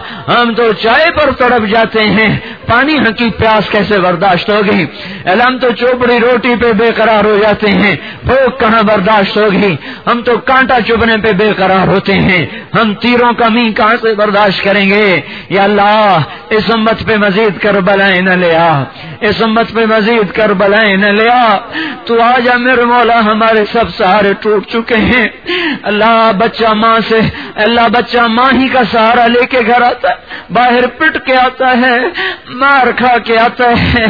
ہم تو چائے پر تڑپ جاتے ہیں، پانی کی پیاس کیسے برداشت ہوگی؟ ہم تو چوپڑی روٹی پہ بے قرار ہو جاتے ہیں، بھوک کہاں برداشت ہوگی؟ ہم تو کانٹا چبھنے پہ بے قرار ہوتے ہیں، ہم تیروں کا مینہ کہاں سے برداشت کریں گے؟ یا اللہ اس امت پہ مزید کربلائیں نہ لیا، اس امت پہ مزید کربلائیں نہ لیا. تو آجا میرے مولا، ہمارے سب سہارے ٹوٹ چکے ہیں. اللہ بچہ ماں سے، اللہ بچہ ماں ہی کا سہارا لے کے گھر آتا ہے، باہر پٹ کے آتا ہے، مار کھا کے آتا ہے.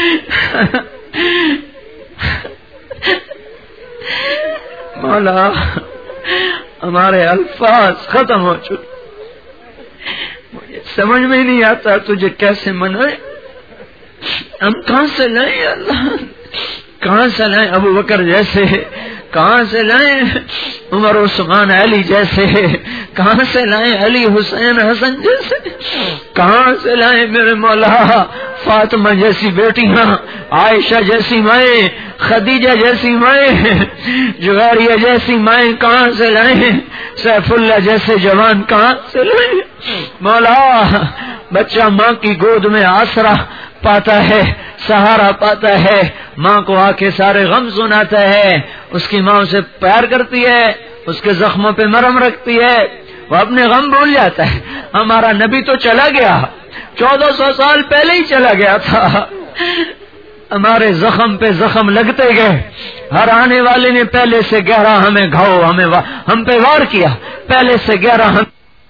مولا ہمارے الفاظ ختم ہو چکے، مجھے سمجھ میں نہیں آتا تجھے کیسے منائے، ہم کہاں سے لائیں اللہ، کہاں سے لائیں ابو بکر جیسے، کہاں سے لائیں عمر عثمان علی جیسے، کہاں سے لائیں علی حسین حسن جیسے، کہاں سے لائیں میرے مولا فاطمہ جیسی بیٹیاں، عائشہ جیسی مائیں، خدیجہ جیسی مائیں، جویریہ جیسی مائیں کہاں سے لائیں، سیف اللہ جیسے جوان کہاں سے لائیں مولا۔ بچہ ماں کی گود میں آسرا پاتا ہے، سہارا پاتا ہے، ماں کو آ کے سارے غم سناتا ہے، اس کی ماں اسے پیار کرتی ہے، اس کے زخموں پہ مرہم رکھتی ہے، وہ اپنے غم بھول جاتا ہے۔ ہمارا نبی تو چلا گیا، چودہ سو سال پہلے ہی چلا گیا تھا، ہمارے زخم پہ زخم لگتے گئے، ہر آنے والے نے پہلے سے گہرا ہمیں گھاؤ ہمیں ہم پہ وار کیا، پہلے سے گہرا ہم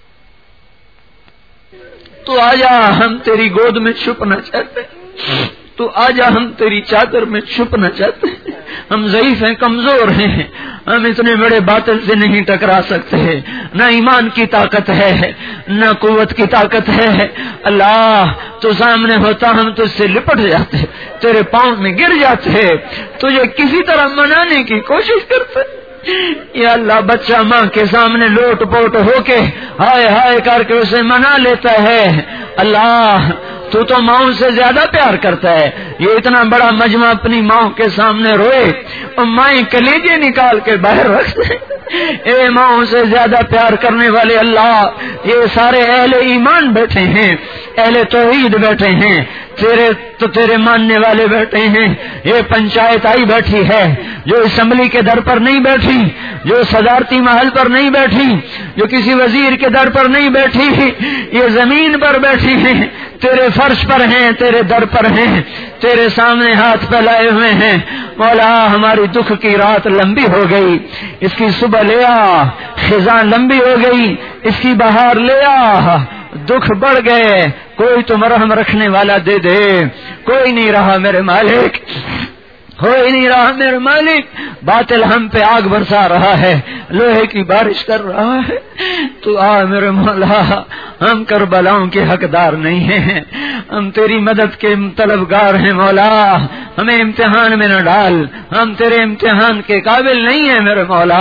تو آجا ہم تیری گود میں چھپنا چاہتے ہیں، تو آجا ہم تیری چادر میں چھپنا چاہتے ہیں، ہم ضعیف ہیں، کمزور ہیں، ہم اتنے بڑے باطل سے نہیں ٹکرا سکتے، نہ ایمان کی طاقت ہے نہ قوت کی طاقت ہے، اللہ تو سامنے ہوتا ہم تجھ سے لپٹ جاتے، تیرے پاؤں میں گر جاتے، تجھے کسی طرح منانے کی کوشش کرتے۔ یا اللہ بچہ ماں کے سامنے لوٹ پوٹ ہو کے ہائے ہائے کر کے اسے منا لیتا ہے، اللہ تو تو ماؤں سے زیادہ پیار کرتا ہے، یہ اتنا بڑا مجمع اپنی ماؤں کے سامنے روئے اور مائیں کلیجے نکال کے باہر رکھ دے، اے ماؤں سے زیادہ پیار کرنے والے اللہ، یہ سارے اہل ایمان بیٹھے ہیں، اہل توحید بیٹھے ہیں، تیرے تو تیرے ماننے والے بیٹھے ہیں، یہ پنچایت آئی بیٹھی ہے جو اسمبلی کے در پر نہیں بیٹھی، جو صدارتی محل پر نہیں بیٹھی، جو کسی وزیر کے در پر نہیں بیٹھی، یہ زمین پر بیٹھی ہیں، تیرے فرش پر ہیں، تیرے در پر ہیں، تیرے سامنے ہاتھ پھیلائے ہوئے ہیں، مولا ہماری دکھ کی رات لمبی ہو گئی، اس کی صبح لے آ، خزاں لمبی ہو گئی، اس کی بہار لے آ، دکھ بڑھ گئے، کوئی تو مرہم رکھنے والا دے دے، کوئی نہیں رہا میرے مالک، کوئی نہیں رہا میرے مالک، باطل ہم پہ آگ برسا رہا ہے، لوہے کی بارش کر رہا ہے، تو آ میرے مولا، ہم کربلاؤں کے حقدار نہیں ہیں، ہم تیری مدد کے طلبگار ہیں مولا، ہمیں امتحان میں نہ ڈال، ہم تیرے امتحان کے قابل نہیں ہیں میرے مولا،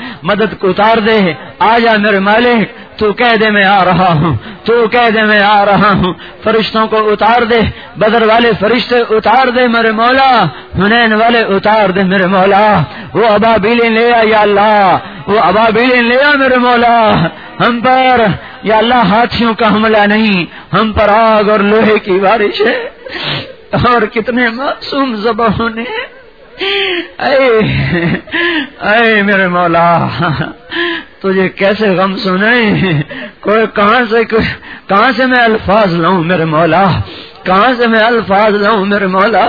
مدد کو اتار دے، آ جا میرے مالک، تو کہہ دے میں آ رہا ہوں، تو کہہ دے میں آ رہا ہوں، فرشتوں کو اتار دے، بدر والے فرشتے اتار دے میرے مولا، حنین والے اتار دے میرے مولا، وہ ابابیلیں لے آ یا اللہ، وہ ابابیلیں لے آ میرے مولا، ہم پر یا اللہ ہاتھیوں کا حملہ نہیں، ہم پر آگ اور لوہے کی بارش ہے، اور کتنے معصوم ذبح ہونے ہیں، اے اے میرے مولا، تجھے کیسے غم سنائے، کوئی کہاں سے کہاں سے میں الفاظ لاؤں میرے مولا، کہاں سے میں الفاظ لاؤں میرے مولا،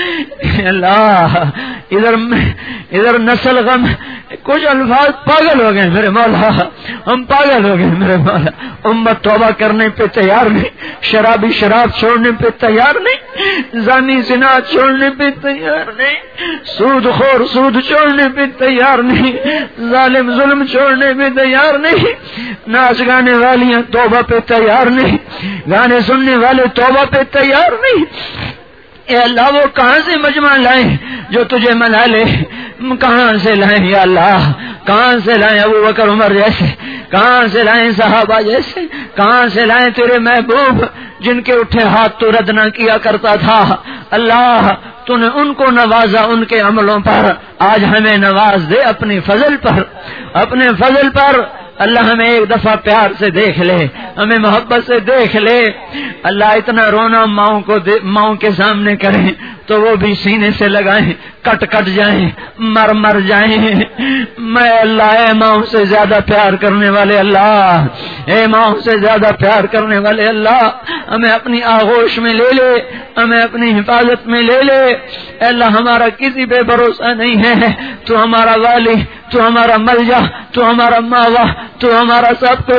اللہ ادھر ادھر نسل غم، کچھ الفاظ پاگل ہو گئے میرے مولا، ہم پاگل ہو گئے میرے مولا، امت توبہ کرنے پہ تیار نہیں، شرابی شراب چھوڑنے پہ تیار نہیں، زانی زنا چھوڑنے پہ تیار نہیں، سود خور سود چھوڑنے پہ تیار نہیں، ظالم ظلم چھوڑنے پہ تیار نہیں، ناچ گانے والیاں توبہ پہ تیار نہیں، گانے سننے والے توبہ پہ تیار نہیں، اے اللہ وہ کہاں سے مجمع لائیں جو تجھے منا لے، کہاں سے لائیں یا اللہ، کہاں سے لائیں ابو بکر عمر جیسے، کہاں سے لائیں صحابہ جیسے، کہاں سے لائیں تیرے محبوب جن کے اٹھے ہاتھ تو رد نہ کیا کرتا تھا، اللہ تو نے ان کو نوازا ان کے عملوں پر، آج ہمیں نواز دے اپنی فضل پر، اپنے فضل پر، اللہ ہمیں ایک دفعہ پیار سے دیکھ لے، ہمیں محبت سے دیکھ لے، اللہ اتنا رونا ماؤں کو ماؤں کے سامنے کریں تو وہ بھی سینے سے لگائیں، کٹ کٹ جائیں، مر مر جائیں، میں اللہ اے ماؤں سے زیادہ پیار کرنے والے اللہ، اے ماؤں سے زیادہ پیار کرنے والے اللہ، ہمیں اپنی آغوش میں لے لے، ہمیں اپنی حفاظت میں لے لے، اے اللہ ہمارا کسی پہ بھروسہ نہیں ہے، تو ہمارا والی، تو ہمارا ملجا، تو ہمارا ماوا، تو ہمارا سب کچھ، تو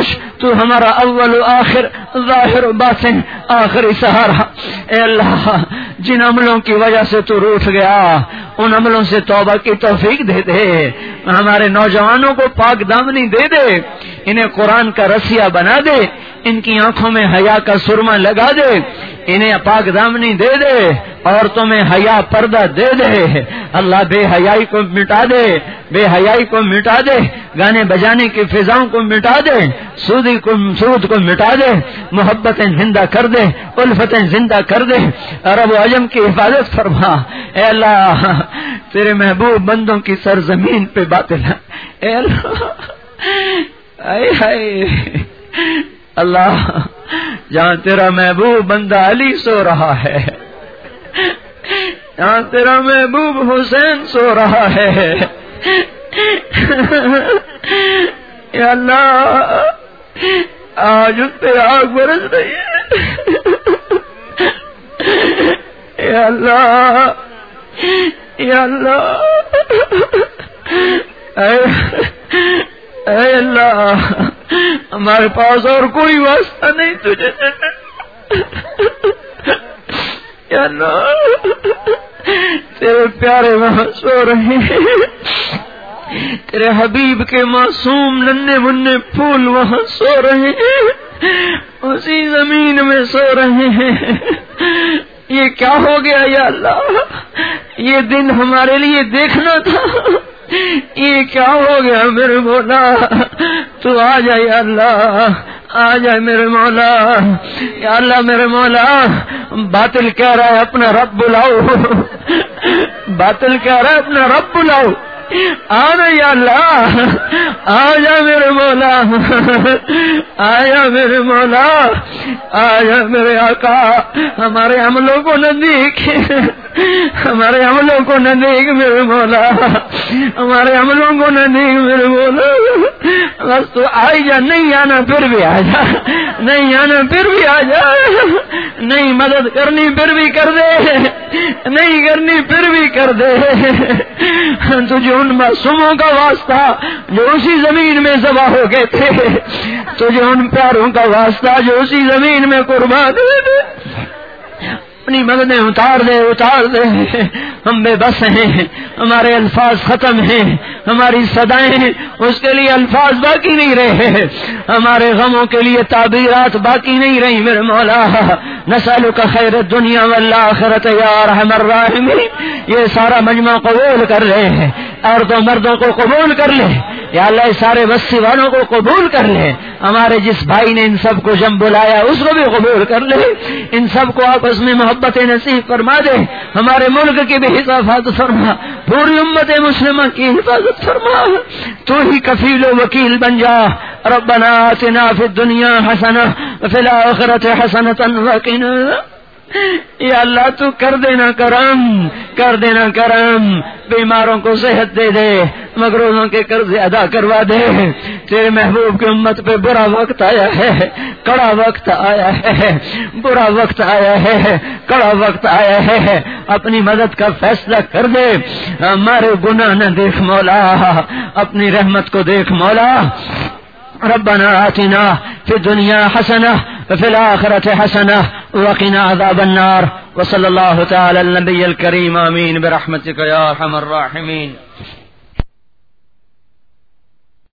تو ہمارا اول و آخر ظاہر و باطن آخری سہارا. اے اللہ جن عملوں کی وجہ سے تو روٹھ گیا ان عملوں سے توبہ کی توفیق دے دے. ہمارے نوجوانوں کو پاک دامنی دے دے, انہیں قرآن کا رسیہ بنا دے, ان کی آنکھوں میں حیا کا سرما لگا دے, انہیں پاک دامنی دے دے, عورتوں میں حیا پردہ دے دے. اللہ بے حیائی کو مٹا دے, بے حیائی کو مٹا دے, گانے بجانے کی فضاؤں کو مٹا دے, سودی کو سود کو مٹا دے, محبتیں زندہ کر دے, الفتیں زندہ کر دے, عرب و عجم کی حفاظت فرما. اے اللہ تیرے محبوب بندوں کی سرزمین پہ باطل ہے. اے اللہ اے ہائے اللہ جہاں تیرا محبوب بندہ علی سو رہا ہے, جہاں تیرا محبوب حسین سو رہا ہے, یا اللہ آج اس پہ آگ برس رہی ہے. یا اللہ یا اللہ اے اے اللہ ہمارے پاس اور کوئی واسطہ نہیں تجھے. یا اللہ تیرے پیارے وہاں سو رہے ہیں, تیرے حبیب کے معصوم ننھے منھے پھول وہاں سو رہے ہیں, اسی زمین میں سو رہے ہیں. یہ کیا ہو گیا یا اللہ, یہ دن ہمارے لیے دیکھنا تھا, یہ کیا ہو گیا میرے مولا. تو آ جا یا اللہ, آ جائے میرے مولا. یا اللہ میرے مولا باطل کہہ رہا ہے اپنا رب بلاؤ, باطل کہہ رہا ہے اپنا رب بلاؤ. آنا یا اللہ, آ جا میرے مولا, آ جا میرے مولا, آ جا میرے آقا. ہمارے عملوں کو نہ دیکھ, ہمارے عملوں کو نہ دیکھ میرے مولا, ہمارے عملوں کو نہ دیکھ میرے مولا. بس تو آئی جا, نہیں آنا پھر بھی آ جا, نہیں آنا پھر بھی آ جا, نہیں مدد کرنی پھر بھی کر دے, نہیں کرنی پھر بھی کر دے. تجھے ان معصوموں کا واسطہ جو اسی زمین میں ذبح ہو گئے تھے, تجھے ان پیاروں کا واسطہ جو اسی زمین میں قربان ہوئے, اپنی مددیں اتار دے اتار دے. ہم بے بس ہیں, ہمارے الفاظ ختم ہیں, ہماری صدائیں اس کے لیے الفاظ باقی نہیں رہے, ہمارے غموں کے لیے تعبیرات باقی نہیں رہی میرے مولا. نسألک خیر الدنیا والآخرت یا ارحم الراحمین. یہ سارا مجمع قبول کر لے, عورتوں مردوں کو قبول کر لے یا اللہ, سارے بستی والوں کو قبول کر لے. ہمارے جس بھائی نے ان سب کو جم بلایا اس کو بھی قبول کر لے, ان سب کو آپس میں محبت نصیب فرما دے. ہمارے ملک کی بھی حفاظت فرما, پوری امت مسلمہ کی حفاظت فرما. تو ہی کفیل و وکیل بن جا. ربنا آتنا فی الدنیا حسنہ وفی الآخرۃ حسنۃ وقنا. یا اللہ تو کر دینا کرم, کر دینا کرم. بیماروں کو صحت دے دے, مغروضوں کے قرض ادا کروا دے. تیرے محبوب کی امت پہ برا وقت آیا ہے, کڑا وقت آیا ہے, برا وقت آیا ہے, کڑا وقت آیا ہے. اپنی مدد کا فیصلہ کر دے. ہمارے گناہ نہ دیکھ مولا, اپنی رحمت کو دیکھ مولا. ربنا آتنا فی الدنیا حسنہ وفی الآخرۃ حسنہ وقنا عذاب النار. وصلی اللہ تعالی علی النبی الکریم. آمین برحمتک یا ارحم الراحمین.